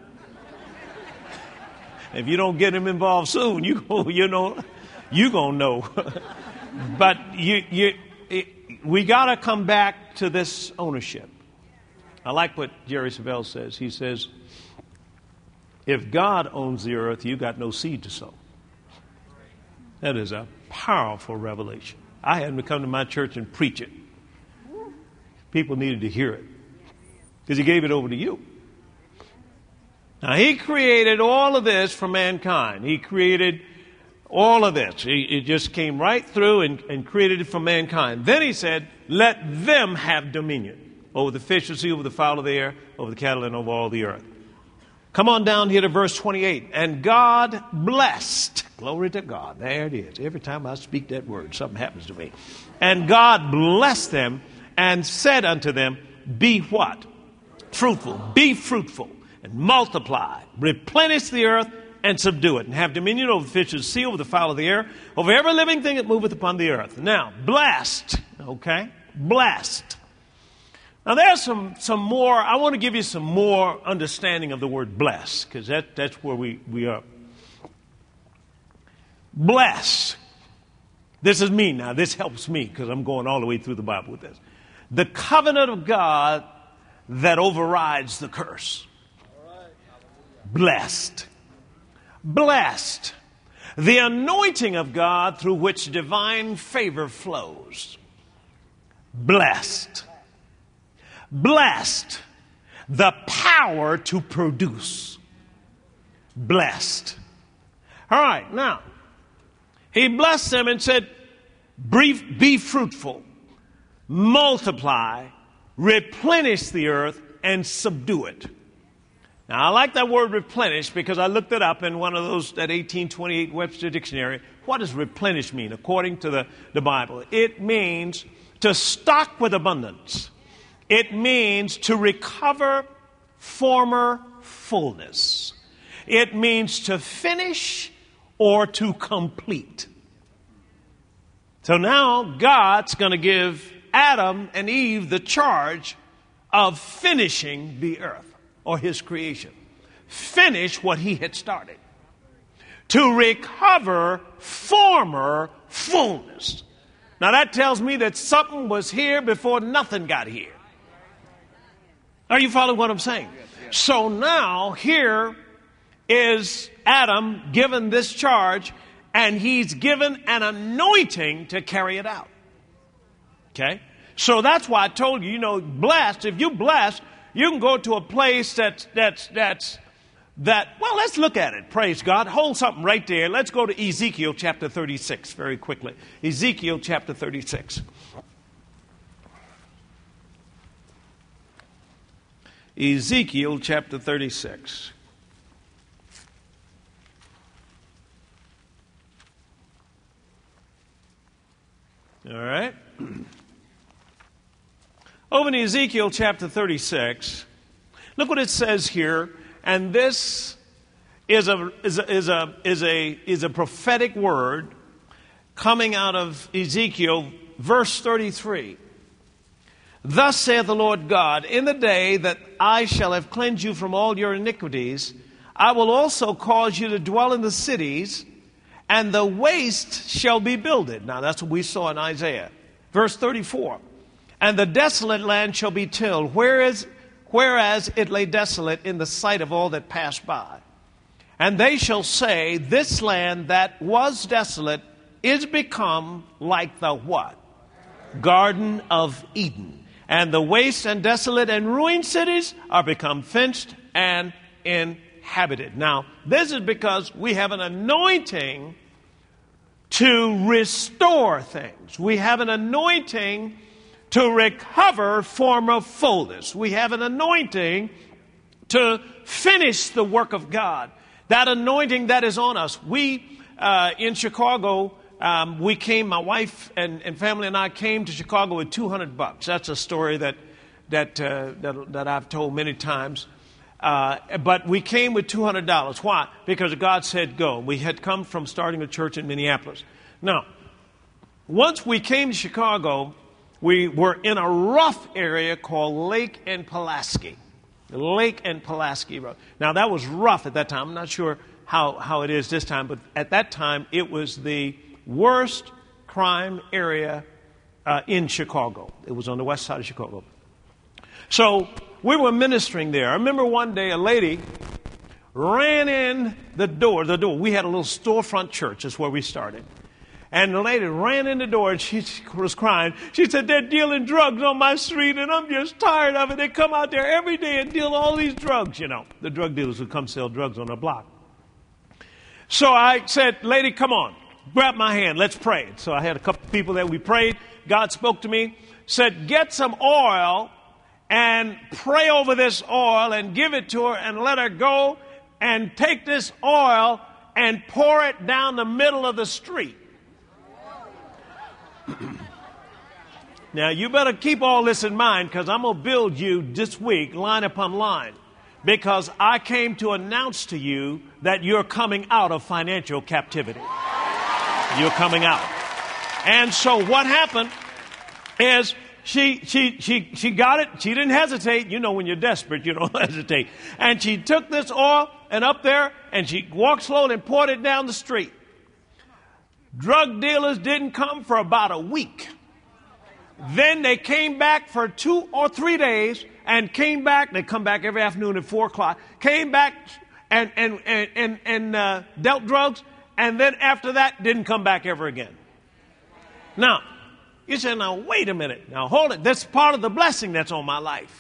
If you don't get Him involved soon, you're going to know. But we got to come back to this ownership. I like what Jerry Savelle says. He says, if God owns the earth, you got no seed to sow. That is a powerful revelation. I had to come to my church and preach it. People needed to hear it because He gave it over to you. Now, He created all of this for mankind. He created all of this. It just came right through and created it for mankind. Then He said, let them have dominion over the fish of the sea, over the fowl of the air, over the cattle, and over all the earth. Come on down here to verse 28. And God blessed. Glory to God. There it is. Every time I speak that word, something happens to me. And God blessed them and said unto them, be what? Fruitful. Be fruitful and multiply. Replenish the earth and subdue it. And have dominion over the fish of the sea, over the fowl of the air, over every living thing that moveth upon the earth. Now, blessed. Okay? Blessed. Now, there's some more. I want to give you some more understanding of the word bless, because that's where we are. Bless. This is me now. This helps me because I'm going all the way through the Bible with this. The covenant of God that overrides the curse. Blessed. Blessed. The anointing of God through which divine favor flows. Blessed. Blessed, the power to produce. Blessed. All right, now, He blessed them and said, be fruitful, multiply, replenish the earth, and subdue it. Now, I like that word replenish because I looked it up in one of those, that 1828 Webster Dictionary. What does replenish mean according to the Bible? It means to stock with abundance. It means to recover former fullness. It means to finish or to complete. So now God's going to give Adam and Eve the charge of finishing the earth or His creation. Finish what He had started. To recover former fullness. Now that tells me that something was here before nothing got here. Are you following what I'm saying? Yes. So now here is Adam given this charge, and he's given an anointing to carry it out. Okay? So that's why I told you, blessed, if you bless, you can go to a place well, let's look at it. Praise God. Hold something right there. Let's go to Ezekiel chapter 36 very quickly. Ezekiel chapter 36. Ezekiel chapter 36. All right. Over in Ezekiel chapter 36, look what it says here. And this is a prophetic word coming out of Ezekiel, verse 33. Thus saith the Lord God, in the day that I shall have cleansed you from all your iniquities, I will also cause you to dwell in the cities, and the waste shall be builded. Now that's what we saw in Isaiah. Verse 34. And the desolate land shall be tilled, whereas it lay desolate in the sight of all that passed by. And they shall say, this land that was desolate is become like the what? Garden of Eden. And the waste and desolate and ruined cities are become fenced and inhabited. Now, this is because we have an anointing to restore things. We have an anointing to recover former fullness. We have an anointing to finish the work of God. That anointing that is on us. We, in Chicago, we came, my wife and family and I came to Chicago with $200. That's a story that I've told many times. But we came with $200. Why? Because God said go. We had come from starting a church in Minneapolis. Now, once we came to Chicago, we were in a rough area called Lake and Pulaski. Lake and Pulaski Road. Now, that was rough at that time. I'm not sure how it is this time, but at that time, it was the worst crime area in Chicago. It was on the west side of Chicago. So we were ministering there. I remember one day a lady ran in the door. We had a little storefront church. That's where we started. And the lady ran in the door and she was crying. She said, they're dealing drugs on my street and I'm just tired of it. They come out there every day and deal all these drugs, you know. The drug dealers who come sell drugs on the block. So I said, lady, come on. Grab my hand. Let's pray. So I had a couple of people there. We prayed. God spoke to me. Said, get some oil and pray over this oil and give it to her and let her go and take this oil and pour it down the middle of the street. Now, you better keep all this in mind because I'm going to build you this week line upon line because I came to announce to you that you're coming out of financial captivity. You're coming out. And so what happened is she got it. She didn't hesitate. You know, when you're desperate, you don't hesitate. And she took this oil and up there and she walked slowly and poured it down the street. Drug dealers didn't come for about a week. Then they came back for 2 or 3 days and came back. They come back every afternoon at 4 o'clock. Came back and dealt drugs. And then after that, didn't come back ever again. Now, you say, now, wait a minute. Now, hold it. That's part of the blessing that's on my life.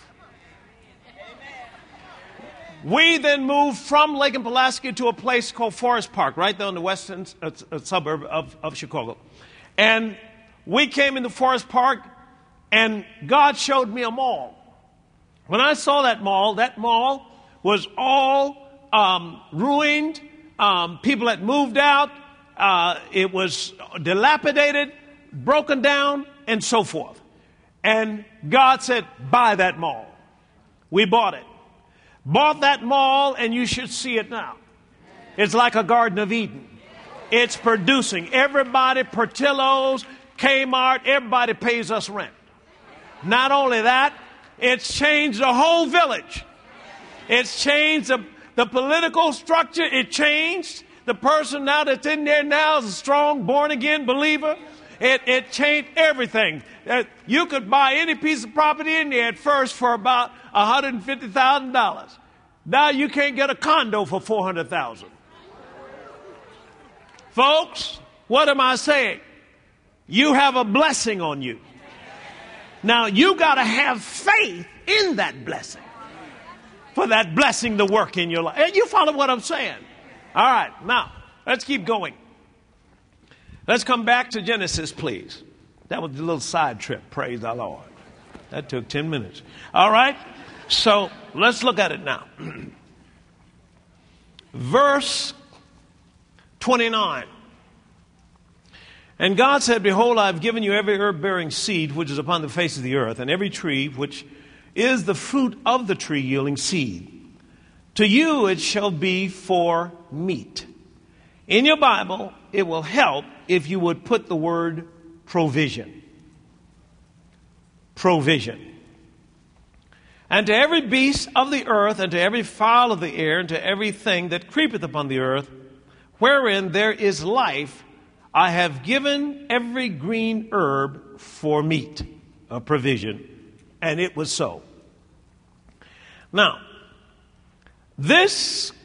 We then moved from Lake and Pulaski to a place called Forest Park, right there in the western suburb of Chicago. And we came into Forest Park, and God showed me a mall. When I saw that mall was all ruined. People had moved out. It was dilapidated, broken down, and so forth. And God said, buy that mall. We bought it. Bought that mall, and you should see it now. It's like a Garden of Eden. It's producing. Everybody, Portillo's, Kmart, everybody pays us rent. Not only that, it's changed the whole village. It's changed the political structure. It changed. The person now that's in there now is a strong, born-again believer. It changed everything. You could buy any piece of property in there at first for about $150,000. Now you can't get a condo for $400,000. Folks, what am I saying? You have a blessing on you. Now you got to have faith in that blessing for that blessing to work in your life. And you follow what I'm saying? All right, now let's keep going. Let's come back to Genesis, please. That was a little side trip, praise the Lord. That took 10 minutes. All right. So let's look at it now. Verse 29. And God said, behold, I have given you every herb-bearing seed which is upon the face of the earth, and every tree which is the fruit of the tree yielding seed. To you it shall be for meat. In your Bible, it will help if you would put the word provision. Provision. And to every beast of the earth, and to every fowl of the air, and to everything that creepeth upon the earth, wherein there is life, I have given every green herb for meat, a provision. And it was so. Now, this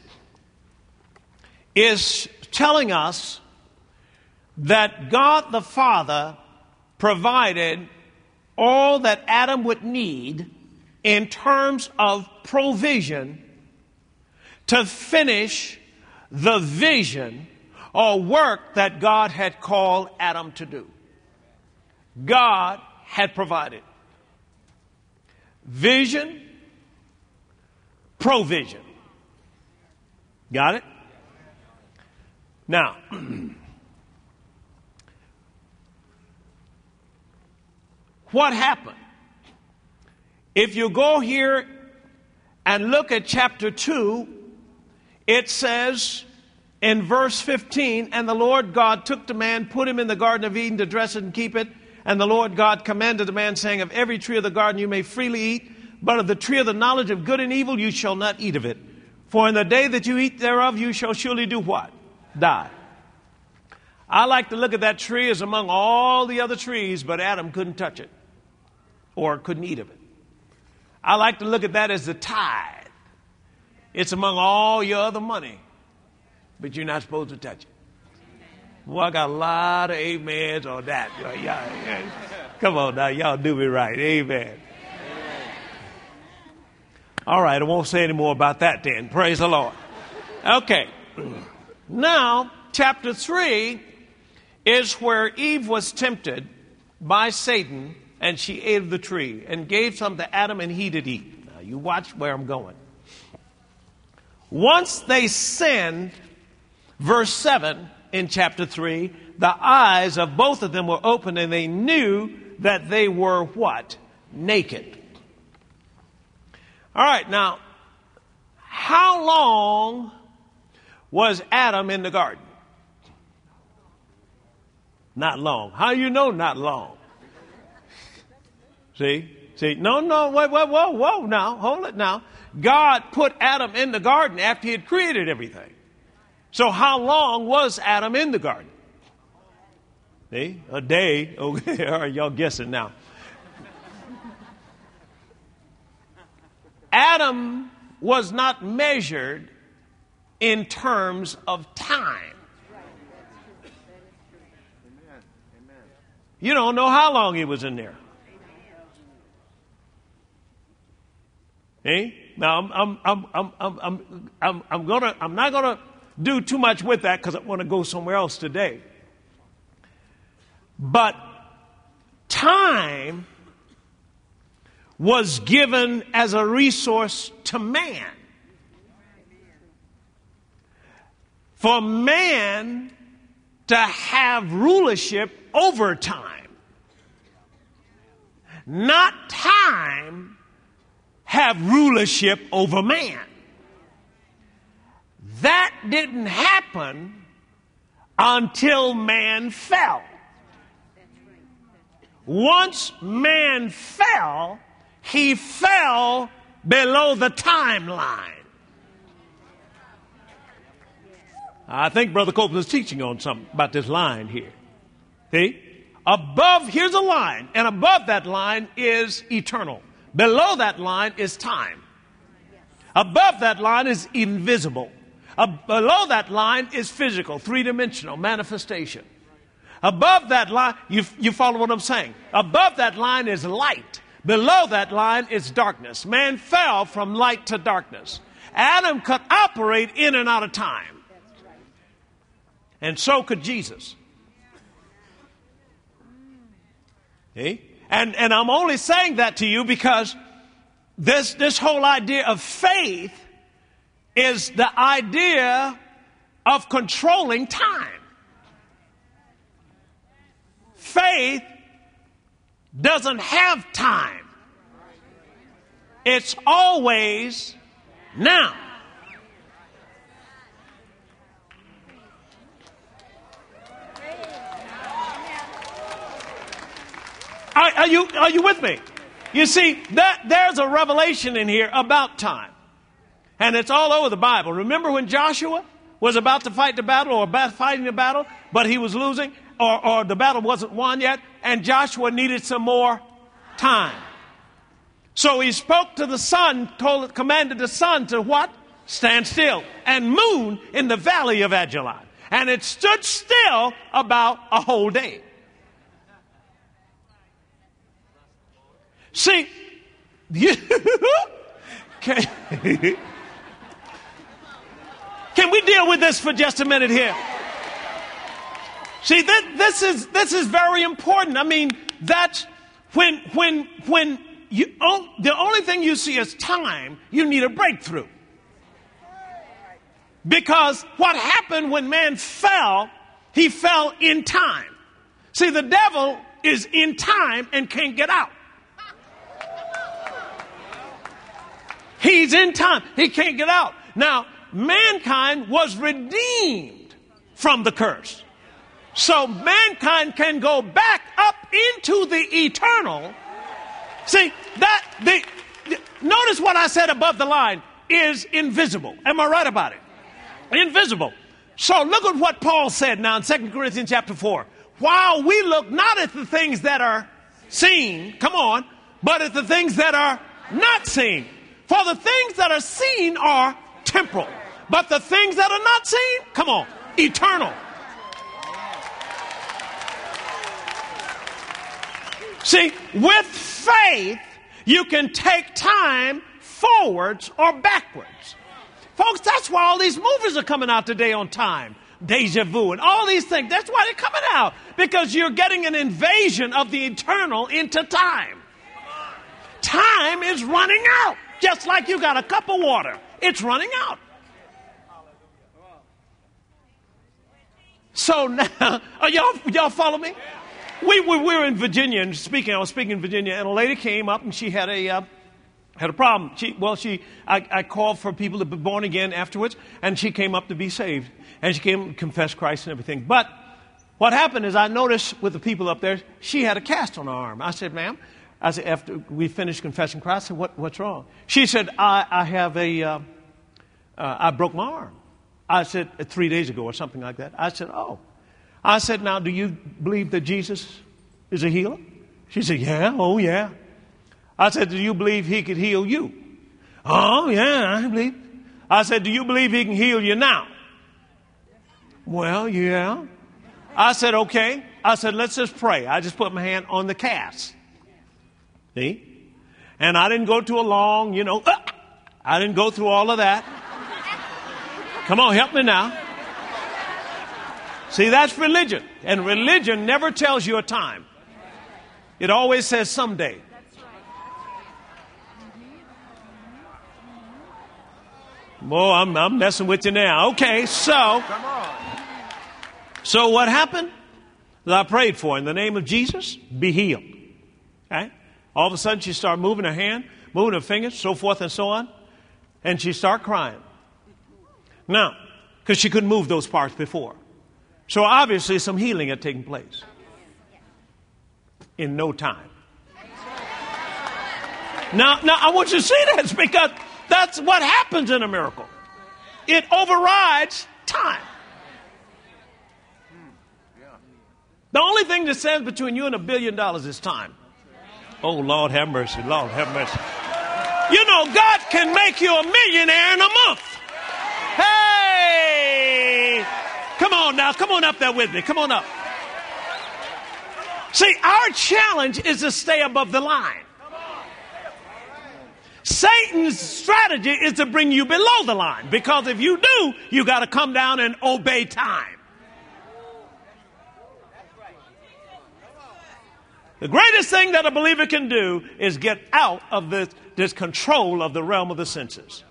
is telling us that God the Father provided all that Adam would need in terms of provision to finish the vision or work that God had called Adam to do. God had provided vision, provision. Got it? Now, what happened? If you go here and look at chapter 2, it says in verse 15, and the Lord God took the man, put him in the Garden of Eden to dress it and keep it. And the Lord God commanded the man, saying, of every tree of the garden you may freely eat, but of the tree of the knowledge of good and evil you shall not eat of it. For in the day that you eat thereof you shall surely do what? Die. I like to look at that tree as among all the other trees, but Adam couldn't touch it or couldn't eat of it. I like to look at that as the tithe. It's among all your other money, but you're not supposed to touch it. Well, I got a lot of amens on that. Y'all, come on now, y'all do me right. Amen. All right, I won't say any more about that then. Praise the Lord. Okay. Now, chapter 3 is where Eve was tempted by Satan, and she ate of the tree and gave some to Adam, and he did eat. Now, you watch where I'm going. Once they sinned, verse 7 in chapter 3, the eyes of both of them were opened, and they knew that they were what? Naked. All right, now, how long was Adam in the garden? Not long. How do you know not long? See? No, whoa, now, hold it now. God put Adam in the garden after he had created everything. So how long was Adam in the garden? See? A day. Okay, all right, y'all guessing now. Adam was not measured in terms of time. You don't know how long he was in there. Hey? Now I'm not gonna do too much with that because I want to go somewhere else today. But time was given as a resource to man. For man to have rulership over time. Not time have rulership over man. That didn't happen until man fell. Once man fell, he fell below the timeline. I think Brother Copeland is teaching on something about this line here. See? Here's a line, and above that line is eternal. Below that line is time. Above that line is invisible. Below that line is physical, three-dimensional manifestation. Above that line, you follow what I'm saying? Above that line is light. Below that line is darkness. Man fell from light to darkness. Adam could operate in and out of time. And so could Jesus. See? And I'm only saying that to you because this whole idea of faith is the idea of controlling time. Faith doesn't have time. It's always now. Are you with me? You see, there's a revelation in here about time. And it's all over the Bible. Remember when Joshua was about to fight the battle or about fighting the battle, but he was losing or the battle wasn't won yet, and Joshua needed some more time. So he spoke to the sun, commanded the sun to what? Stand still. And moon in the valley of Ajalon. And it stood still about a whole day. See, can we deal with this for just a minute here? See, this is very important. I mean, that's when you the only thing you see is time, you need a breakthrough. Because what happened when man fell, he fell in time. See, the devil is in time and can't get out. He's in time. He can't get out. Now, mankind was redeemed from the curse. So mankind can go back up into the eternal. See, notice what I said above the line is invisible. Am I right about it? Invisible. So look at what Paul said now in 2 Corinthians chapter 4. While we look not at the things that are seen, come on, but at the things that are not seen. For the things that are seen are temporal, but the things that are not seen, come on, eternal. See, with faith, you can take time forwards or backwards. Folks, that's why all these movies are coming out today on time. Deja vu and all these things. That's why they're coming out. Because you're getting an invasion of the eternal into time. Time is running out. Just like you got a cup of water. It's running out. So now, y'all follow me? We were in Virginia and I was speaking in Virginia, and a lady came up and she had a problem. I called for people to be born again afterwards, and she came up to be saved. And she came and confessed Christ and everything. But what happened is I noticed with the people up there, she had a cast on her arm. I said, ma'am, after we finished confessing Christ, I said, what's wrong? She said, I broke my arm. I said, 3 days ago or something like that. I said, oh. I said, now, do you believe that Jesus is a healer? She said, yeah, oh, yeah. I said, do you believe he could heal you? Oh, yeah, I believe. I said, do you believe he can heal you now? Well, yeah. I said, okay. I said, let's just pray. I just put my hand on the cast. See? And I didn't go to a long, I didn't go through all of that. Come on, help me now. See, that's religion. And religion never tells you a time. It always says someday. Boy, I'm messing with you now. Okay, so what happened? I prayed for her. In the name of Jesus, be healed. Okay? All of a sudden, she started moving her hand, moving her fingers, so forth and so on. And she started crying. Now, because she couldn't move those parts before. So obviously, some healing had taken place. In no time. Now, I want you to see this because that's what happens in a miracle. It overrides time. The only thing that stands between you and $1 billion is time. Oh, Lord have mercy. Lord have mercy. God can make you a millionaire in a month. Hey! Come on now. Come on up there with me. Come on up. See, our challenge is to stay above the line. Satan's strategy is to bring you below the line. Because if you do, you got to come down and obey time. The greatest thing that a believer can do is get out of this control of the realm of the senses.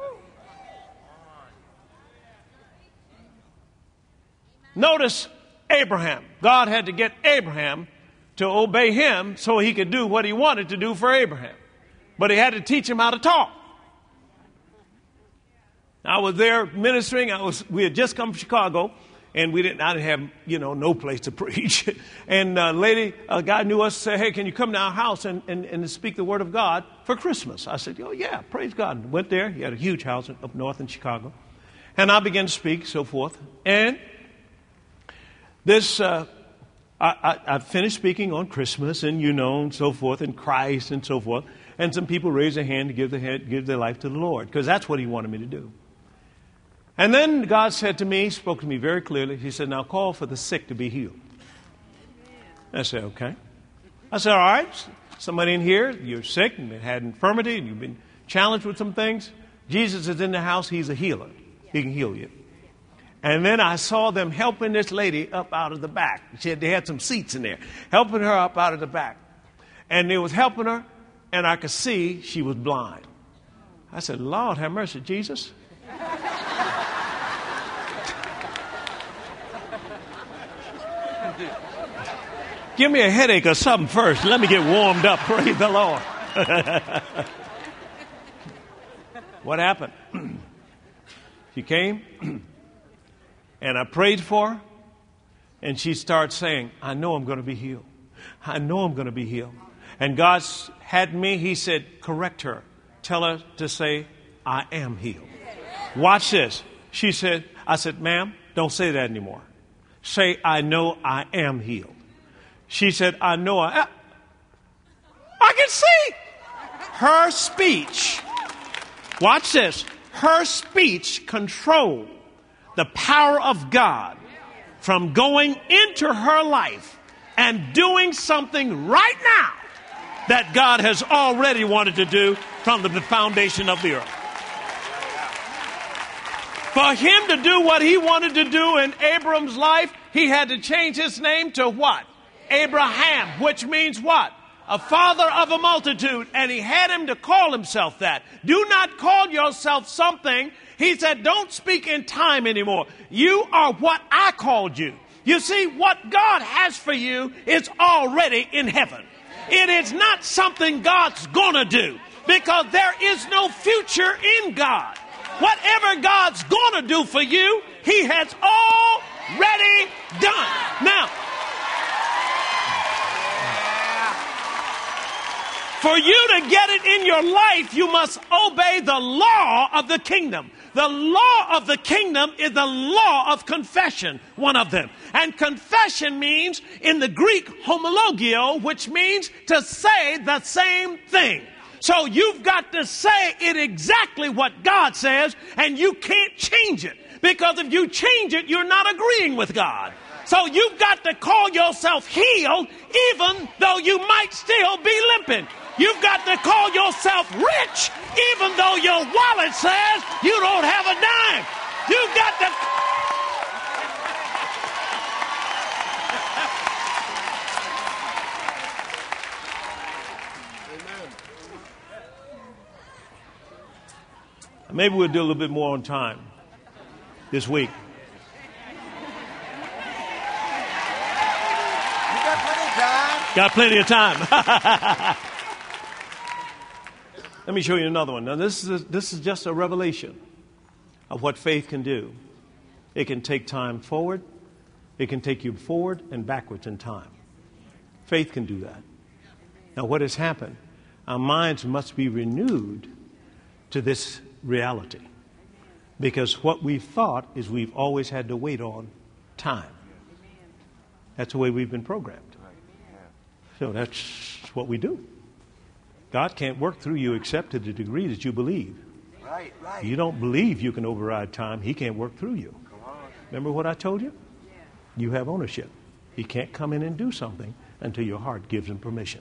Notice Abraham. God had to get Abraham to obey him so he could do what he wanted to do for Abraham. But he had to teach him how to talk. I was there ministering. We had just come from Chicago, and I didn't have, no place to preach. And a guy knew us, said, hey, can you come to our house and speak the word of God for Christmas? I said, oh, yeah, praise God. And went there. He had a huge house up north in Chicago. And I began to speak, so forth. And I finished speaking on Christmas and, so forth, and Christ and so forth. And some people raised their hand to give their life to the Lord, because that's what he wanted me to do. And then God said to me, spoke to me very clearly. He said, now call for the sick to be healed. I said, okay. I said, all right, somebody in here, you're sick and had infirmity and you've been challenged with some things. Jesus is in the house. He's a healer. He can heal you. And then I saw them helping this lady up out of the back. They had some seats in there, helping her up out of the back. And they was helping her, and I could see she was blind. I said, Lord, have mercy, Jesus. Give me a headache or something first. Let me get warmed up. Praise the Lord. What happened? She came, and I prayed for her, and she started saying, I know I'm going to be healed. I know I'm going to be healed. And God had me, he said, correct her. Tell her to say, I am healed. Watch this. She said, I said, ma'am, don't say that anymore. Say, I know I am healed. She said, I know I can see. Her speech, watch this, her speech controlled the power of God from going into her life and doing something right now that God has already wanted to do from the foundation of the earth. For him to do what he wanted to do in Abram's life, he had to change his name to what? Abraham, which means what? A father of a multitude. And he had him to call himself that. Do not call yourself something. He said, don't speak in time anymore. You are what I called you. You see, what God has for you is already in heaven. It is not something God's gonna do, because there is no future in God. Whatever God's gonna do for you, he has already done. Now, for you to get it in your life, you must obey the law of the kingdom. The law of the kingdom is the law of confession, one of them. And confession means, in the Greek, homologio, which means to say the same thing. So you've got to say it exactly what God says, and you can't change it. Because if you change it, you're not agreeing with God. So you've got to call yourself healed, even though you might still be limping. You've got to call yourself rich, even though your wallet says you don't have a dime. You've got to... Maybe we'll do a little bit more on time this week. You got plenty of time. Got plenty of time. Let me show you another one. Now, this is just a revelation of what faith can do. It can take time forward. It can take you forward and backwards in time. Faith can do that. Now, what has happened? Our minds must be renewed to this reality. Because what we've thought is we've always had to wait on time. That's the way we've been programmed. So that's what we do. God can't work through you except to the degree that you believe. Right. If you don't believe you can override time, he can't work through you. Remember what I told you? You have ownership. He can't come in and do something until your heart gives him permission.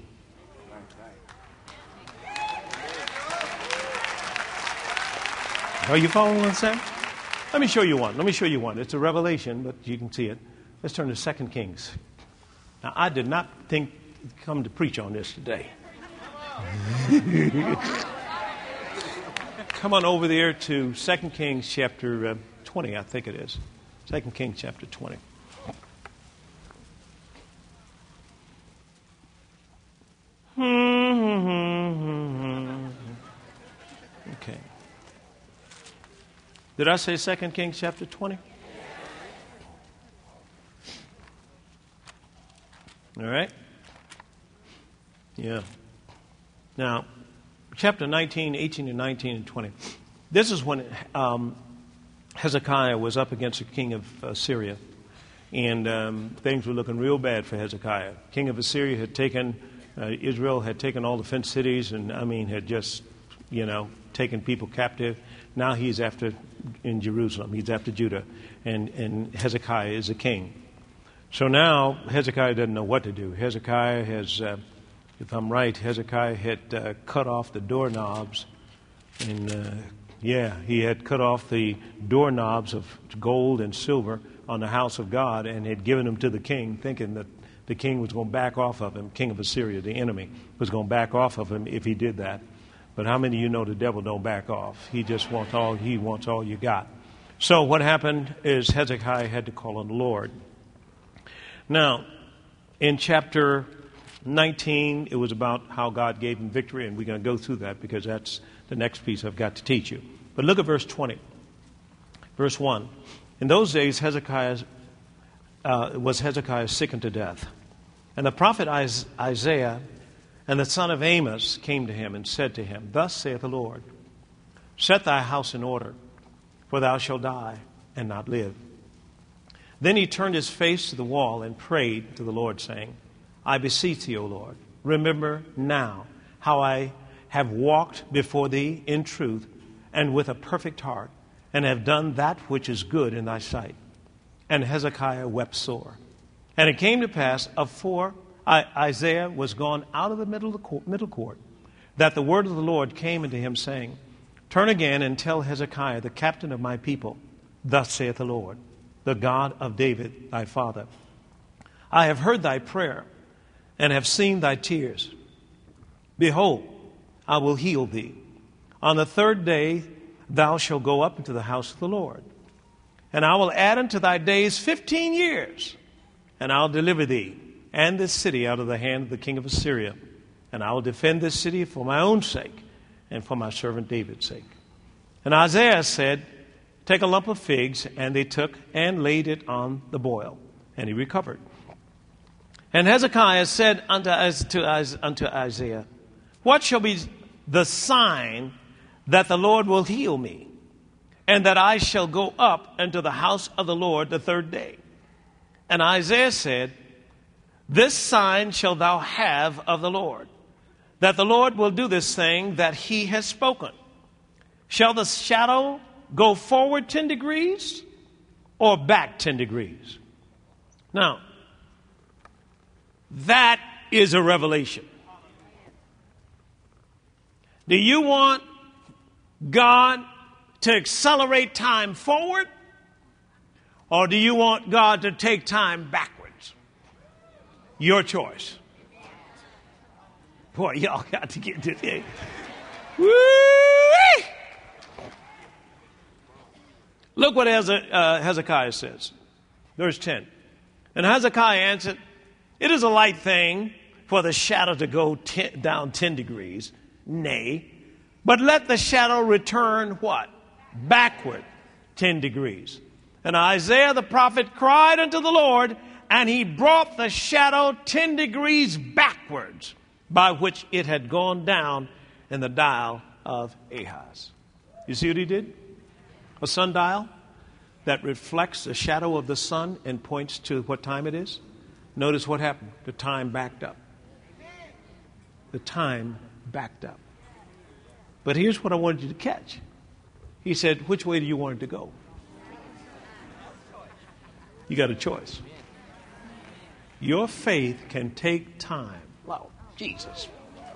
Are you following what I'm saying? Let me show you one. It's a revelation, but you can see it. Let's turn to 2 Kings. Now, I did not think come to preach on this today. Come on over there to 2 Kings chapter 20, I think it is. 2 Kings chapter 20. Okay. Did I say 2 Kings chapter 20? All right? Yeah. Now, chapter 19, 18 and 19 and 20. This is when Hezekiah was up against the king of Syria. And things were looking real bad for Hezekiah. King of Assyria had taken, Israel had taken all the fenced cities and, had just, taken people captive. Now he's after, in Jerusalem, he's after Judah. And Hezekiah is the king. So now Hezekiah doesn't know what to do. Hezekiah has, if I'm right, Hezekiah had cut off the doorknobs. And, he had cut off the doorknobs of gold and silver on the house of God and had given them to the king, thinking that the king was going to back off of him. King of Assyria, the enemy, was going to back off of him if he did that. But how many of you know the devil don't back off? He just wants all you got. So what happened is Hezekiah had to call on the Lord. Now, in chapter 19, it was about how God gave him victory, and we're going to go through that because that's the next piece I've got to teach you. But look at verse 20. Verse 1. In those days, Hezekiah sick unto death. And the prophet Isaiah and the son of Amos came to him and said to him, Thus saith the Lord, Set thy house in order, for thou shalt die and not live. Then he turned his face to the wall and prayed to the Lord, saying, I beseech thee, O Lord, remember now how I have walked before thee in truth and with a perfect heart, and have done that which is good in thy sight. And Hezekiah wept sore. And it came to pass, afore Isaiah was gone out of the middle court, that the word of the Lord came unto him, saying, Turn again and tell Hezekiah, the captain of my people, Thus saith the Lord, the God of David thy father, I have heard thy prayer, and have seen thy tears. Behold, I will heal thee. On the third day thou shalt go up into the house of the Lord. And I will add unto thy days 15 years, and I'll deliver thee and this city out of the hand of the king of Assyria. And I will defend this city for my own sake and for my servant David's sake. And Isaiah said, Take a lump of figs, and they took and laid it on the boil, and he recovered. And Hezekiah said unto Isaiah, What shall be the sign that the Lord will heal me, and that I shall go up into the house of the Lord the third day? And Isaiah said, This sign shalt thou have of the Lord, that the Lord will do this thing that he has spoken. Shall the shadow go forward 10 degrees or back 10 degrees? Now, that is a revelation. Do you want God to accelerate time forward, or do you want God to take time backwards? Your choice. Boy, y'all got to get this in. Woo-wee! Look what Hezekiah says. Verse 10. And Hezekiah answered, It is a light thing for the shadow to go down 10 degrees. Nay, but let the shadow return what? Backward 10 degrees. And Isaiah the prophet cried unto the Lord, and he brought the shadow 10 degrees backwards, by which it had gone down in the dial of Ahaz. You see what he did? A sundial that reflects the shadow of the sun and points to what time it is. Notice what happened. The time backed up. The time backed up. But here's what I wanted you to catch. He said, which way do you want it to go? You got a choice. Your faith can take time. Wow, Jesus.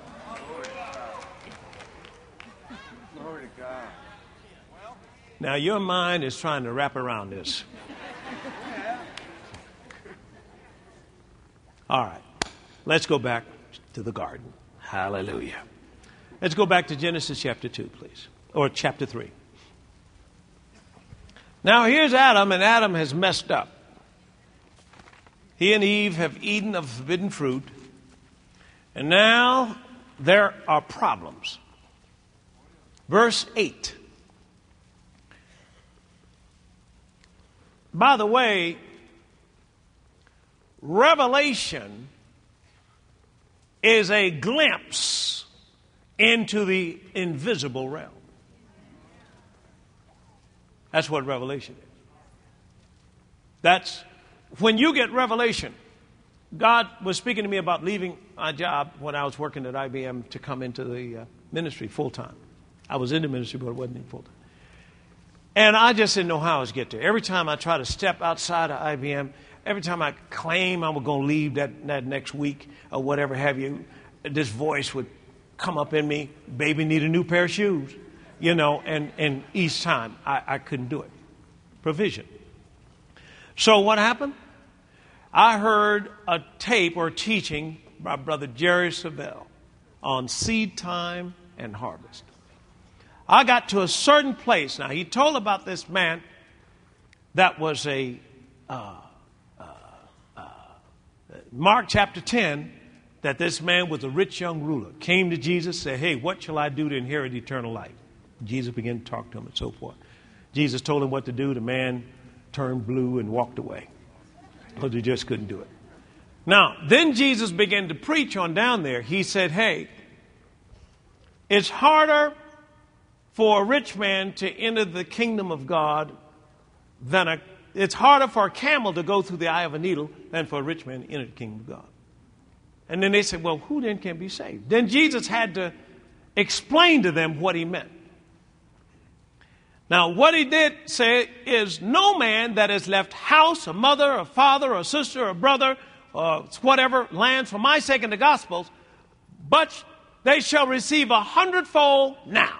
Glory to God. Now, your mind is trying to wrap around this. All right. Let's go back to the garden. Hallelujah. Let's go back to Genesis chapter 2, please. Or chapter 3. Now here's Adam, and Adam has messed up. He and Eve have eaten of forbidden fruit, and now there are problems. Verse 8. By the way, revelation is a glimpse into the invisible realm. That's what revelation is. That's when you get revelation. God was speaking to me about leaving my job when I was working at IBM to come into the ministry full time. I was in the ministry, but it wasn't in full time. And I just didn't know how I was get there. Every time I try to step outside of IBM, every time I claim I was going to leave that next week or whatever have you, this voice would come up in me, baby, need a new pair of shoes, and each time I couldn't do it. Provision. So what happened? I heard a tape or teaching by Brother Jerry Savelle on seed time and harvest. I got to a certain place. Now, he told about this man that was Mark chapter 10, that this man was a rich young ruler, came to Jesus, said, hey, what shall I do to inherit eternal life? Jesus began to talk to him and so forth. Jesus told him what to do. The man turned blue and walked away because he just couldn't do it. Now, then Jesus began to preach on down there. He said, hey, it's harder for a rich man to enter the kingdom of God it's harder for a camel to go through the eye of a needle than for a rich man to enter the kingdom of God. And then they said, well, who then can be saved? Then Jesus had to explain to them what he meant. Now, what he did say is, no man that has left house, or mother, or father, or sister, or brother, or whatever, land for my sake in the Gospels, but they shall receive 100-fold now.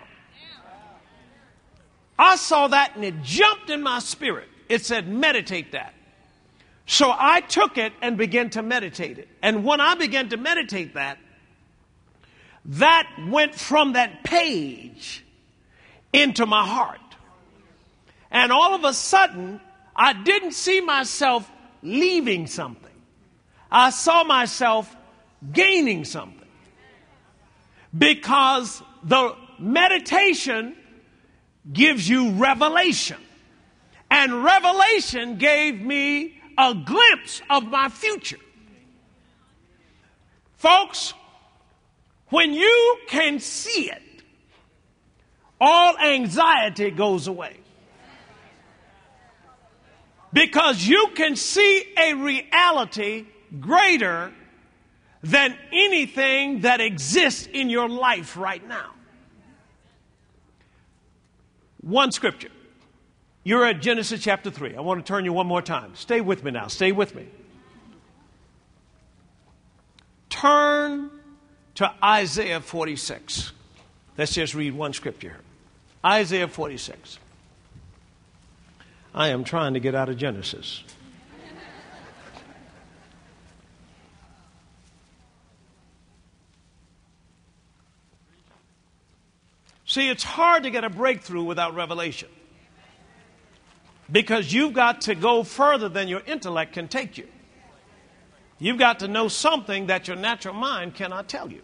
I saw that and it jumped in my spirit. It said, meditate that. So I took it and began to meditate it. And when I began to meditate that went from that page into my heart. And all of a sudden, I didn't see myself leaving something. I saw myself gaining something. Because the meditation gives you revelation. And revelation gave me a glimpse of my future. Folks, when you can see it, all anxiety goes away. Because you can see a reality greater than anything that exists in your life right now. One scripture. You're at Genesis chapter 3. I want to turn you one more time. Stay with me now. Stay with me. Turn to Isaiah 46. Let's just read one scripture. Isaiah 46. I am trying to get out of Genesis. See, it's hard to get a breakthrough without revelation. Because you've got to go further than your intellect can take you. You've got to know something that your natural mind cannot tell you.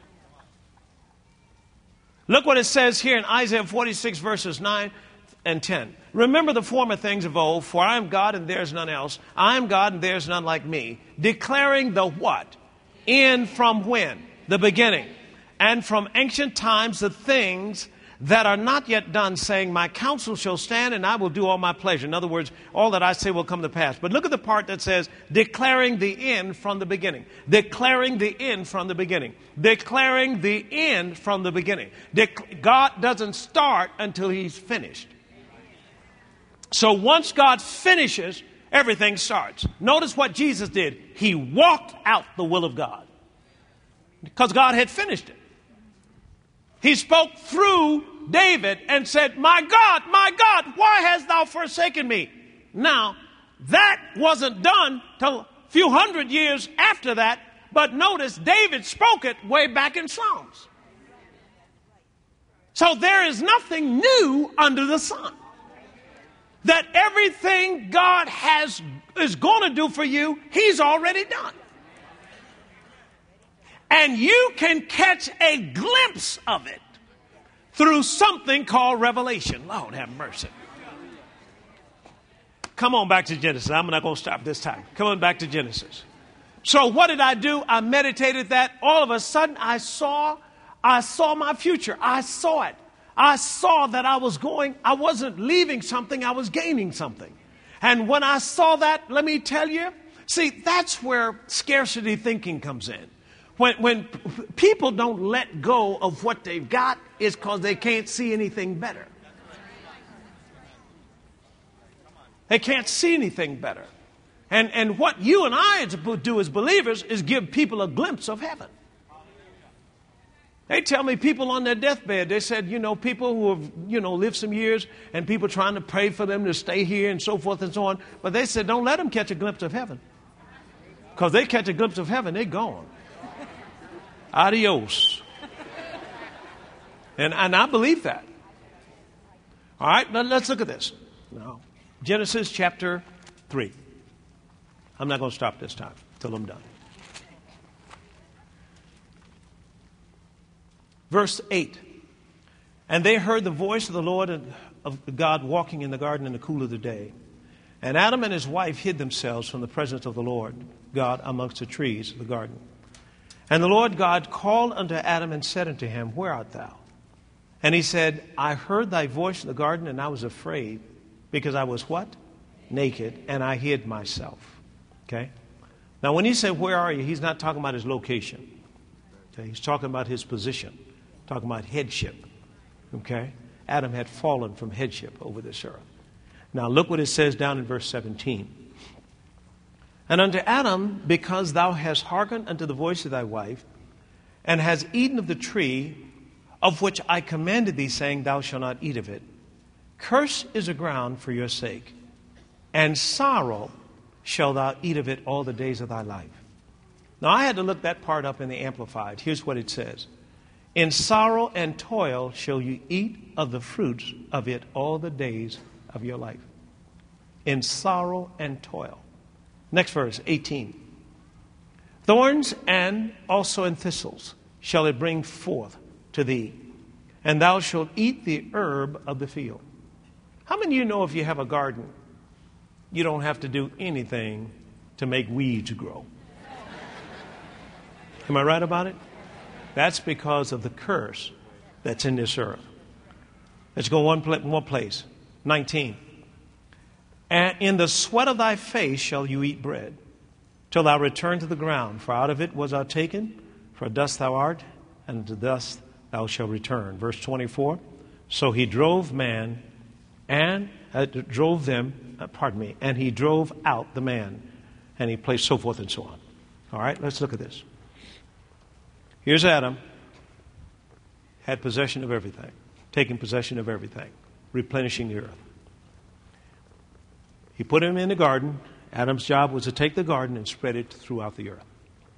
Look what it says here in Isaiah 46 verses 9 and 10. Remember the former things of old, for I am God and there is none else. I am God and there is none like me. Declaring the what? In from when? The beginning. And from ancient times the things that are not yet done, saying, my counsel shall stand and I will do all my pleasure. In other words, all that I say will come to pass. But look at the part that says, declaring the end from the beginning. Declaring the end from the beginning. Declaring the end from the beginning. God doesn't start until he's finished. So once God finishes, everything starts. Notice what Jesus did. He walked out the will of God. Because God had finished it. He spoke through David and said, my God, why hast thou forsaken me? Now, that wasn't done till a few hundred years after that But notice David spoke it way back in Psalms. So there is nothing new under the sun. That everything God is going to do for you, he's already done. And you can catch a glimpse of it through something called revelation. Lord have mercy. Come on back to Genesis. I'm not going to stop this time. Come on back to Genesis. So what did I do? I meditated that. All of a sudden I saw my future. I saw it. I saw that I wasn't leaving something, I was gaining something. And when I saw that, let me tell you, see, that's where scarcity thinking comes in. When people don't let go of what they've got, it's because they can't see anything better. They can't see anything better. And what you and I do as believers is give people a glimpse of heaven. They tell me people on their deathbed, they said, people who have, lived some years and people trying to pray for them to stay here and so forth and so on. But they said, don't let them catch a glimpse of heaven. Because they catch a glimpse of heaven, they're gone. Adios. And I believe that. All right, let's look at this. Now, Genesis chapter 3. I'm not going to stop this time till I'm done. Verse 8. And they heard the voice of the Lord and of God walking in the garden in the cool of the day. And Adam and his wife hid themselves from the presence of the Lord God amongst the trees of the garden. And the Lord God called unto Adam and said unto him, Where art thou? And he said, I heard thy voice in the garden, and I was afraid, because I was what? Naked, and I hid myself. Okay? Now, when he said, where are you? He's not talking about his location. Okay? He's talking about his position. Talking about headship. Okay? Adam had fallen from headship over this earth. Now, look what it says down in verse 17. And unto Adam, because thou hast hearkened unto the voice of thy wife, and hast eaten of the tree of which I commanded thee, saying, Thou shalt not eat of it, cursed is the ground for your sake, and sorrow shalt thou eat of it all the days of thy life. Now, I had to look that part up in the Amplified. Here's what it says. In sorrow and toil shall you eat of the fruits of it all the days of your life. In sorrow and toil. Next verse, 18. Thorns and also in thistles shall it bring forth to thee, and thou shalt eat the herb of the field. How many of you know if you have a garden, you don't have to do anything to make weeds grow? Am I right about it? That's because of the curse that's in this earth. Let's go one more place. 19. And in the sweat of thy face shall you eat bread, till thou return to the ground. For out of it was thou taken, for dust thou art, and to dust thou shalt return. Verse 24. So he drove man and drove them, and he drove out the man, and he placed so forth and so on. All right, let's look at this. Here's Adam, had possession of everything, taking possession of everything, replenishing the earth. He put him in the garden. Adam's job was to take the garden and spread it throughout the earth.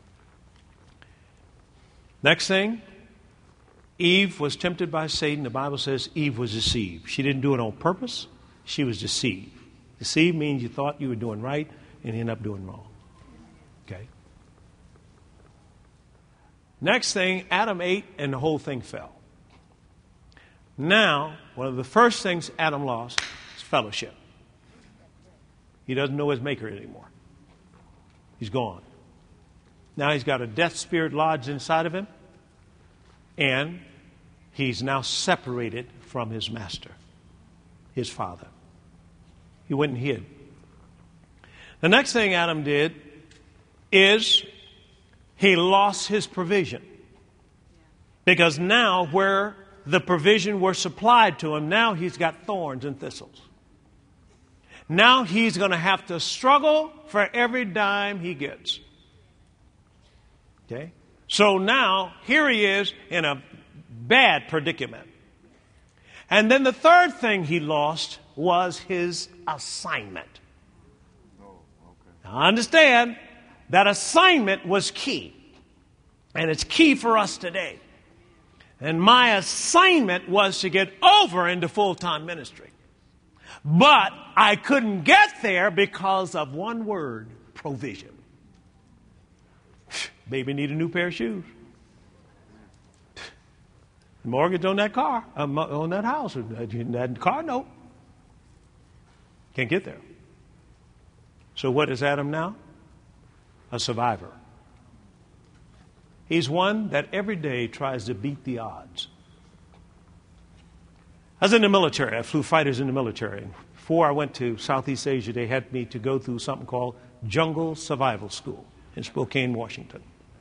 Next thing, Eve was tempted by Satan. The Bible says Eve was deceived. She didn't do it on purpose. She was deceived. Deceived means you thought you were doing right and you ended up doing wrong. Okay? Next thing, Adam ate and the whole thing fell. Now, one of the first things Adam lost is fellowship. He doesn't know his maker anymore. He's gone. Now he's got a death spirit lodged inside of him, and he's now separated from his master, his father. He went and hid. The next thing Adam did is he lost his provision. Because now where the provision were supplied to him, now he's got thorns and thistles. Now he's going to have to struggle for every dime he gets. Okay? So now, here he is in a bad predicament. And then the third thing he lost was his assignment. Now understand, that assignment was key. And it's key for us today. And my assignment was to get over into full-time ministry. But I couldn't get there because of one word, provision. Baby need a new pair of shoes. Mortgage on that car, on that house, that car note. Can't get there. So what is Adam now? A survivor. He's one that every day tries to beat the odds. I was in the military. I flew fighters in the military. Before I went to Southeast Asia, they had me to go through something called Jungle Survival School in Spokane, Washington.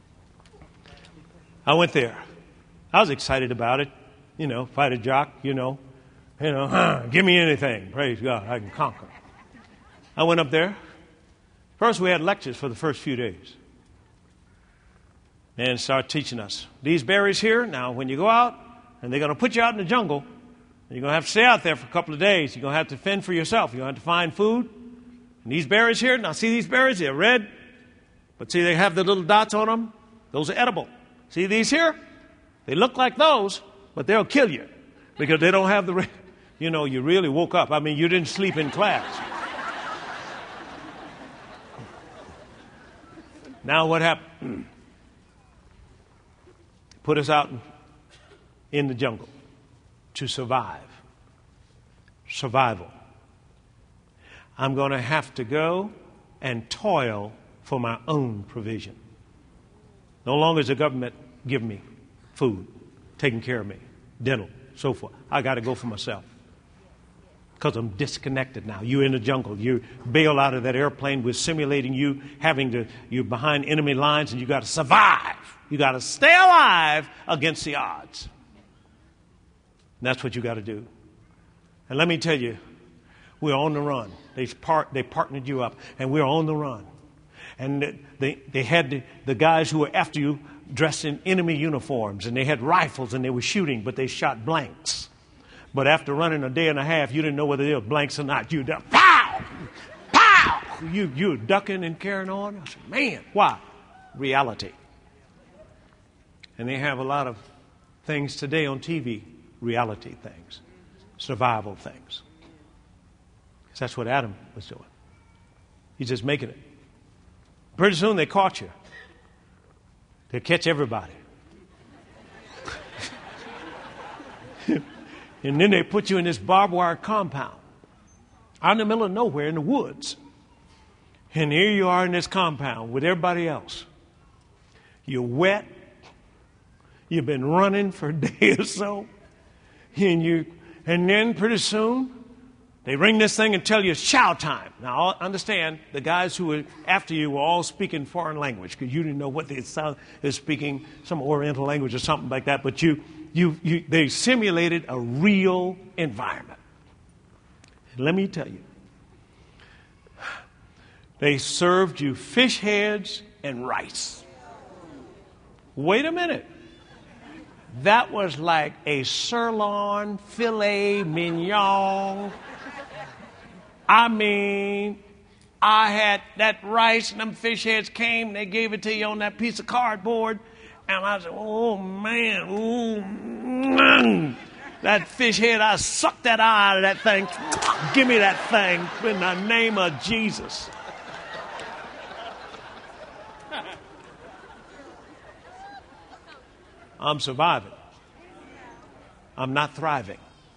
I went there. I was excited about it. You know, fighter jock, give me anything. Praise God, I can conquer. I went up there. First, we had lectures for the first few days. And started teaching us. These berries here, now when you go out, and they're going to put you out in the jungle, and you're going to have to stay out there for a couple of days. You're going to have to fend for yourself. You're going to have to find food. And these berries here, now see these berries? They're red. But see, they have the little dots on them. Those are edible. See these here? They look like those, but they'll kill you. Because they don't have the, you really woke up. I mean, you didn't sleep in class. Now what happened? Put us out in the jungle to survive. Survival. I'm going to have to go and toil for my own provision. No longer is the government giving me food, taking care of me, dental, so forth. I got to go for myself because I'm disconnected now. You're in the jungle. You bail out of that airplane. We're simulating you're behind enemy lines, and you got to survive. You got to stay alive against the odds. And that's what you got to do. And let me tell you, we're on the run. They partnered you up, and we're on the run. And they had the guys who were after you dressed in enemy uniforms, and they had rifles, and they were shooting, but they shot blanks. But after running a day and a half, you didn't know whether they were blanks or not. You pow! Pow! You were ducking and carrying on. I said, man, why? Reality. And they have a lot of things today on TV, reality things, survival things. Because that's what Adam was doing. He's just making it. Pretty soon they caught you. They'll catch everybody. And then they put you in this barbed wire compound out in the middle of nowhere in the woods. And here you are in this compound with everybody else. You're wet. You've been running for a day or so. And then pretty soon they ring this thing and tell you it's chow time. Now, understand, the guys who were after you were all speaking foreign language because you didn't know what they sound. They're speaking some Oriental language or something like that. But they simulated a real environment. And let me tell you, they served you fish heads and rice. Wait a minute. That was like a sirloin, filet mignon. I mean, I had that rice and them fish heads came and they gave it to you on that piece of cardboard. And I said, oh, man, ooh, that fish head, I sucked that eye out of that thing. Give me that thing in the name of Jesus. I'm surviving. I'm not thriving.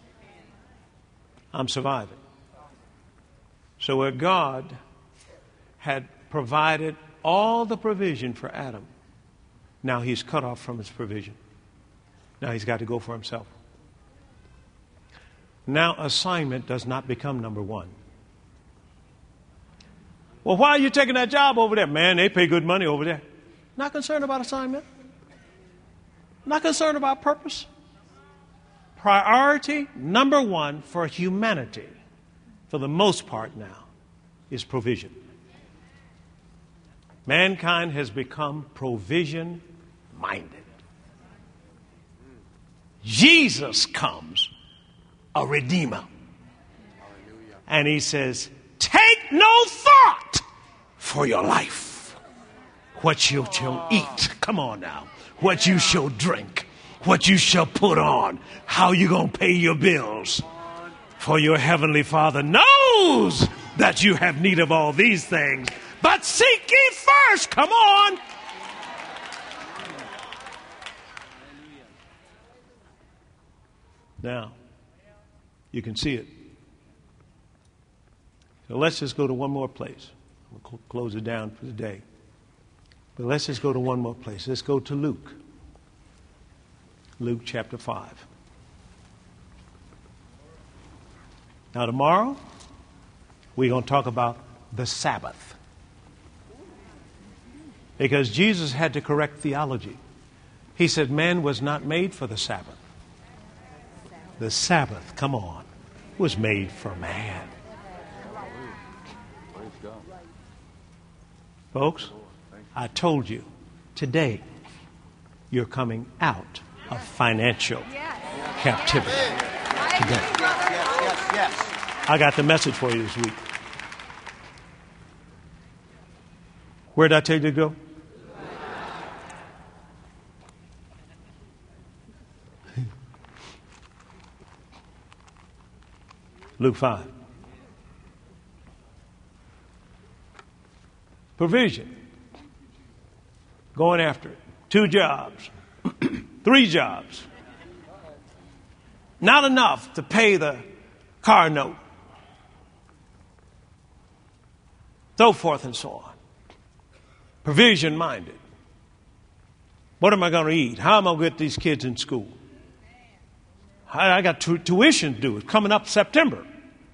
I'm surviving. So where God had provided all the provision for Adam, now he's cut off from his provision. Now he's got to go for himself. Now assignment does not become number one. Well, why are you taking that job over there? Man, they pay good money over there. Not concerned about assignment. Not concerned about purpose. Priority number one for humanity, for the most part now, is provision. Mankind has become provision-minded. Jesus comes, a redeemer. And he says, take no thought for your life, what you shall eat. Come on now. what you shall drink, what you shall put on, how you going to pay your bills. For your heavenly Father knows that you have need of all these things. But seek ye first. Come on. Now, you can see it. So let's just go to one more place. We'll close it down for the day. But let's just go to one more place. Let's go to Luke. Luke chapter 5. Now tomorrow, we're going to talk about the Sabbath. Because Jesus had to correct theology. He said man was not made for the Sabbath. The Sabbath, come on, was made for man. Folks, I told you, today, you're coming out of financial captivity. Today. Yes. I got the message for you this week. Where did I tell you to go? Luke 5. Provision. Going after it. 2 jobs. 3 jobs. Not enough to pay the car note. So forth and so on. Provision minded. What am I going to eat? How am I going to get these kids in school? I got tuition to do. It's coming up September.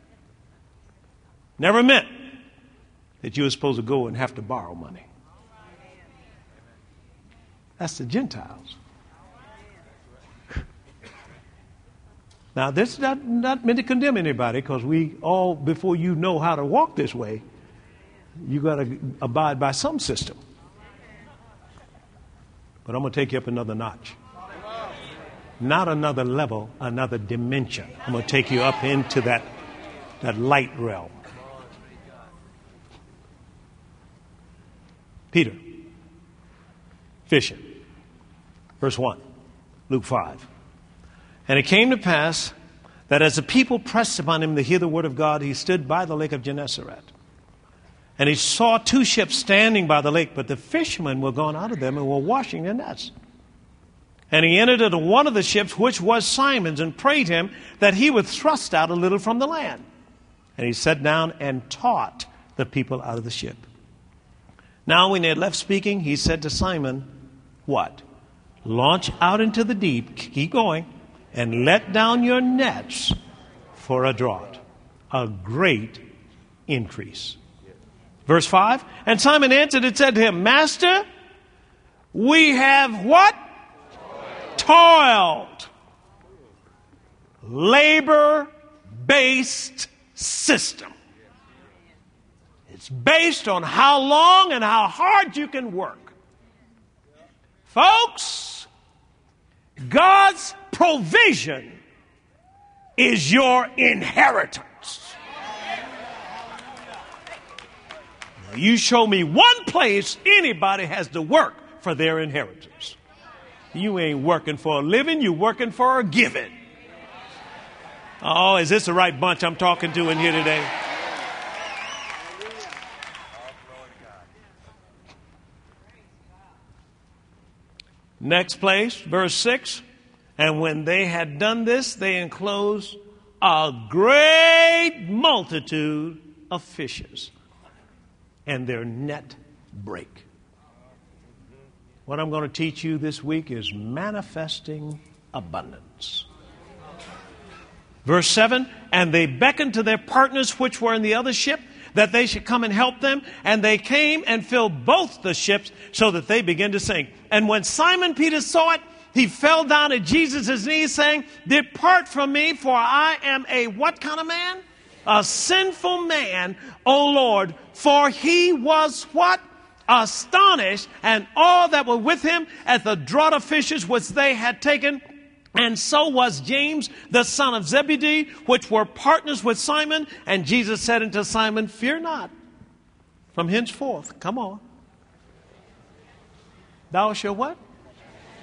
Never meant that you were supposed to go and have to borrow money. That's the Gentiles. Now, this is not meant to condemn anybody, because we all, before you know how to walk this way, you got to abide by some system. But I'm going to take you up another notch. Not another level, another dimension. I'm going to take you up into that light realm. Peter, fishing. Verse 1, Luke 5. And it came to pass that as the people pressed upon him to hear the word of God, he stood by the lake of Gennesaret. And he saw 2 ships standing by the lake, but the fishermen were gone out of them and were washing their nets. And he entered into one of the ships, which was Simon's, and prayed him that he would thrust out a little from the land. And he sat down and taught the people out of the ship. Now when they had left speaking, he said to Simon, what? Launch out into the deep, keep going, and let down your nets for a draught, a great increase. Verse 5, and Simon answered and said to him, Master, we have what? Toiled. Labor-based system. It's based on how long and how hard you can work. Folks, God's provision is your inheritance. Now, you show me one place anybody has to work for their inheritance. You ain't working for a living, you're working for a giving. Oh, is this the right bunch I'm talking to in here today? Next place, verse 6. And when they had done this, they enclosed a great multitude of fishes, and their net brake. What I'm going to teach you this week is manifesting abundance. Verse 7, and they beckoned to their partners which were in the other ship, that they should come and help them. And they came and filled both the ships, so that they began to sink. And when Simon Peter saw it, he fell down at Jesus' knees, saying, Depart from me, for I am a what kind of man? A sinful man, O Lord. For he was what? Astonished, and all that were with him at the draught of fishes which they had taken. And so was James, the son of Zebedee, which were partners with Simon. And Jesus said unto Simon, Fear not. From henceforth, come on. Thou shalt what?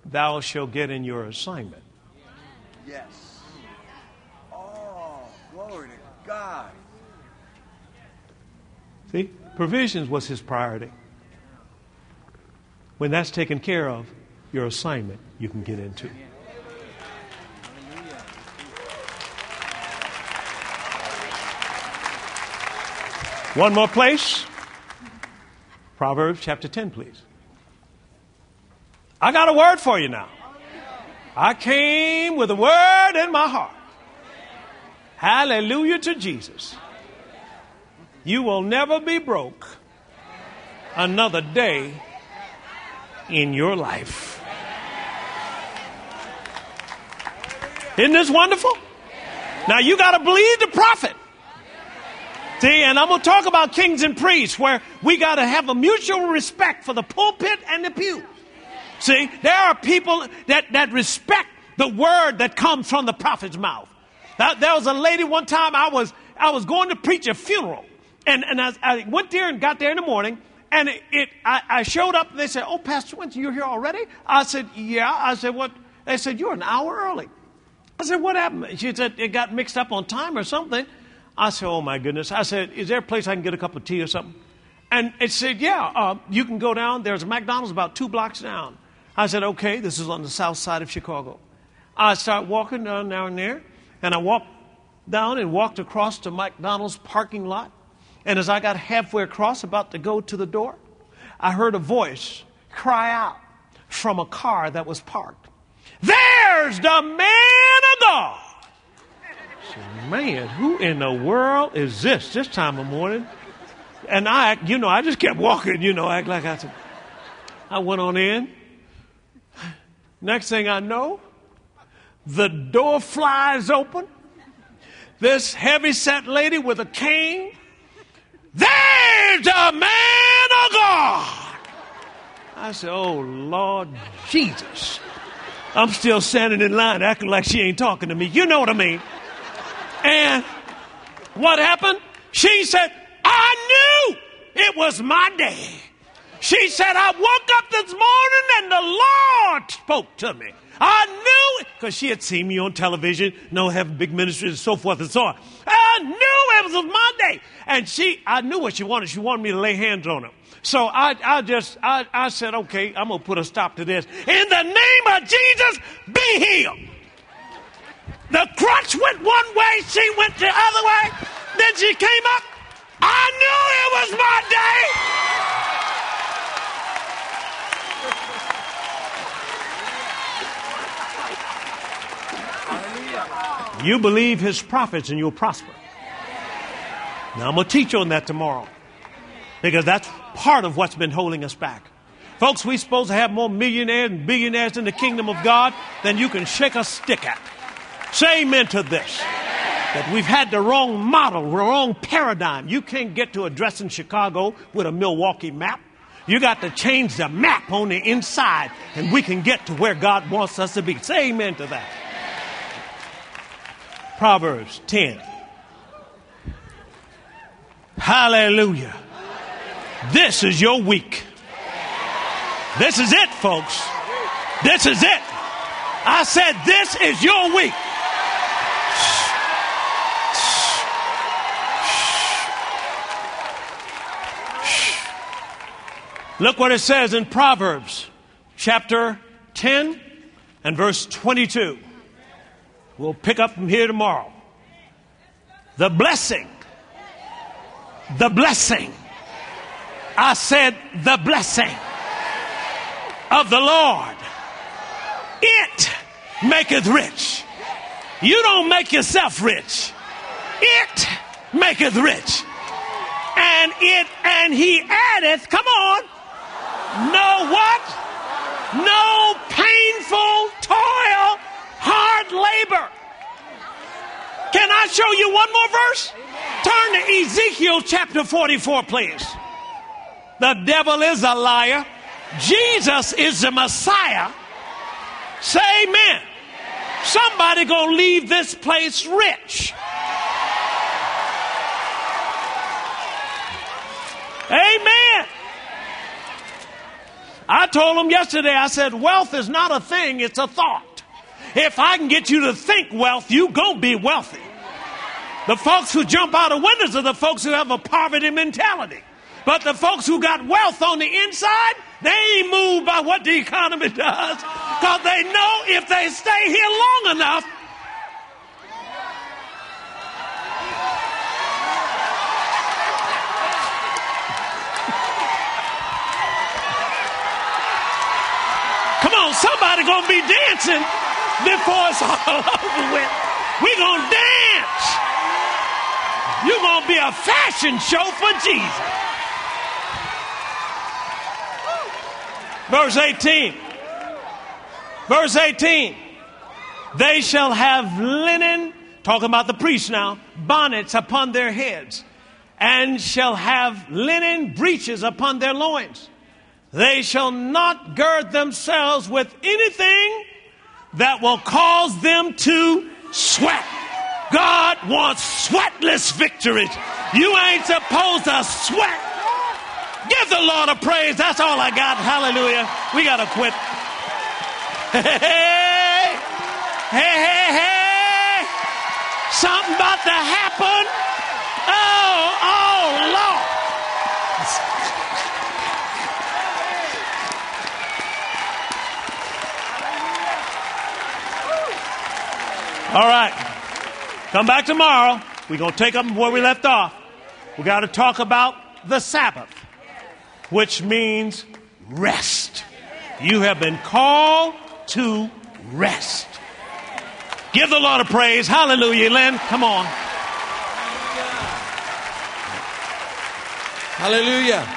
thou shalt get in your assignment. Yes. Oh, glory to God. See, provisions was his priority. When that's taken care of, your assignment you can get into. One more place. Proverbs chapter 10, please. I got a word for you now. I came with a word in my heart. Hallelujah to Jesus. You will never be broke another day in your life. Isn't this wonderful? Now you got to believe the prophet. See, and I'm going to talk about kings and priests where we got to have a mutual respect for the pulpit and the pew. See, there are people that respect the word that comes from the prophet's mouth. There was a lady one time I was going to preach a funeral, and I went there and got there in the morning, and I showed up and they said, "Oh, Pastor Winston, you're here already?" I said, "Yeah." I said, "What?" They said, "You're an hour early." I said, "What happened?" She said, "It got mixed up on time or something." I said, "Oh my goodness." I said, "Is there a place I can get a cup of tea or something?" And it said, "Yeah, you can go down. There's a McDonald's about 2 blocks down." I said, "Okay." This is on the south side of Chicago. I started walking down there, and I walked down and walked across to McDonald's parking lot. And as I got halfway across, about to go to the door, I heard a voice cry out from a car that was parked, "There's the man of God!" I said, "Man, who in the world is this time of morning?" And I just kept walking, act like I went on in. Next thing I know, the door flies open. This heavy-set lady with a cane. "There's the man of God!" I said, "Oh, Lord Jesus." I'm still standing in line acting like she ain't talking to me. You know what I mean? And what happened? She said, "I knew it was my day." She said, "I woke up this morning and the Lord spoke to me. I knew it," because she had seen me on television, having big ministries and so forth and so on. "I knew it was my day." And I knew what she wanted. She wanted me to lay hands on her. So I said, "Okay, I'm going to put a stop to this. In the name of Jesus, be healed." The crutch went one way, she went the other way. Then she came up. I knew it was my day. You believe his prophets and you'll prosper. Now I'm going to teach on that tomorrow, because that's part of what's been holding us back. Folks, we're supposed to have more millionaires and billionaires in the kingdom of God than you can shake a stick at. Say amen to this. That we've had the wrong model, wrong paradigm. You can't get to addressing Chicago with a Milwaukee map. You got to change the map on the inside, and we can get to where God wants us to be. Say amen to that. Proverbs 10. Hallelujah. This is your week. This is it, folks. This is it. I said this is your week. Look what it says in Proverbs chapter 10 and verse 22. We'll pick up from here tomorrow. The blessing. I said the blessing of the Lord. It maketh rich. You don't make yourself rich. It maketh rich. And he addeth, come on, no what? No painful toil, hard labor. Can I show you one more verse? Turn to Ezekiel chapter 44, please. The devil is a liar. Jesus is the Messiah. Say amen. Somebody gonna leave this place rich. Amen. I told them yesterday, I said, wealth is not a thing, it's a thought. If I can get you to think wealth, you gonna be wealthy. The folks who jump out of windows are the folks who have a poverty mentality. But the folks who got wealth on the inside, they ain't moved by what the economy does. Because they know if they stay here long enough, come on, somebody gonna be dancing before it's all over with. We gonna dance. You're gonna be a fashion show for Jesus. Verse 18. Verse 18. They shall have linen, talking about the priests now, bonnets upon their heads, and shall have linen breeches upon their loins. They shall not gird themselves with anything that will cause them to sweat. God wants sweatless victories. You ain't supposed to sweat. Give the Lord a praise. That's all I got. Hallelujah. We got to quit. Hey, hey, hey, hey. Something about to happen. Oh, Lord. All right. Come back tomorrow. We're going to take up where we left off. We got to talk about the Sabbath, which means rest. You have been called to rest. Give the Lord a praise. Hallelujah. Len, come on. Hallelujah.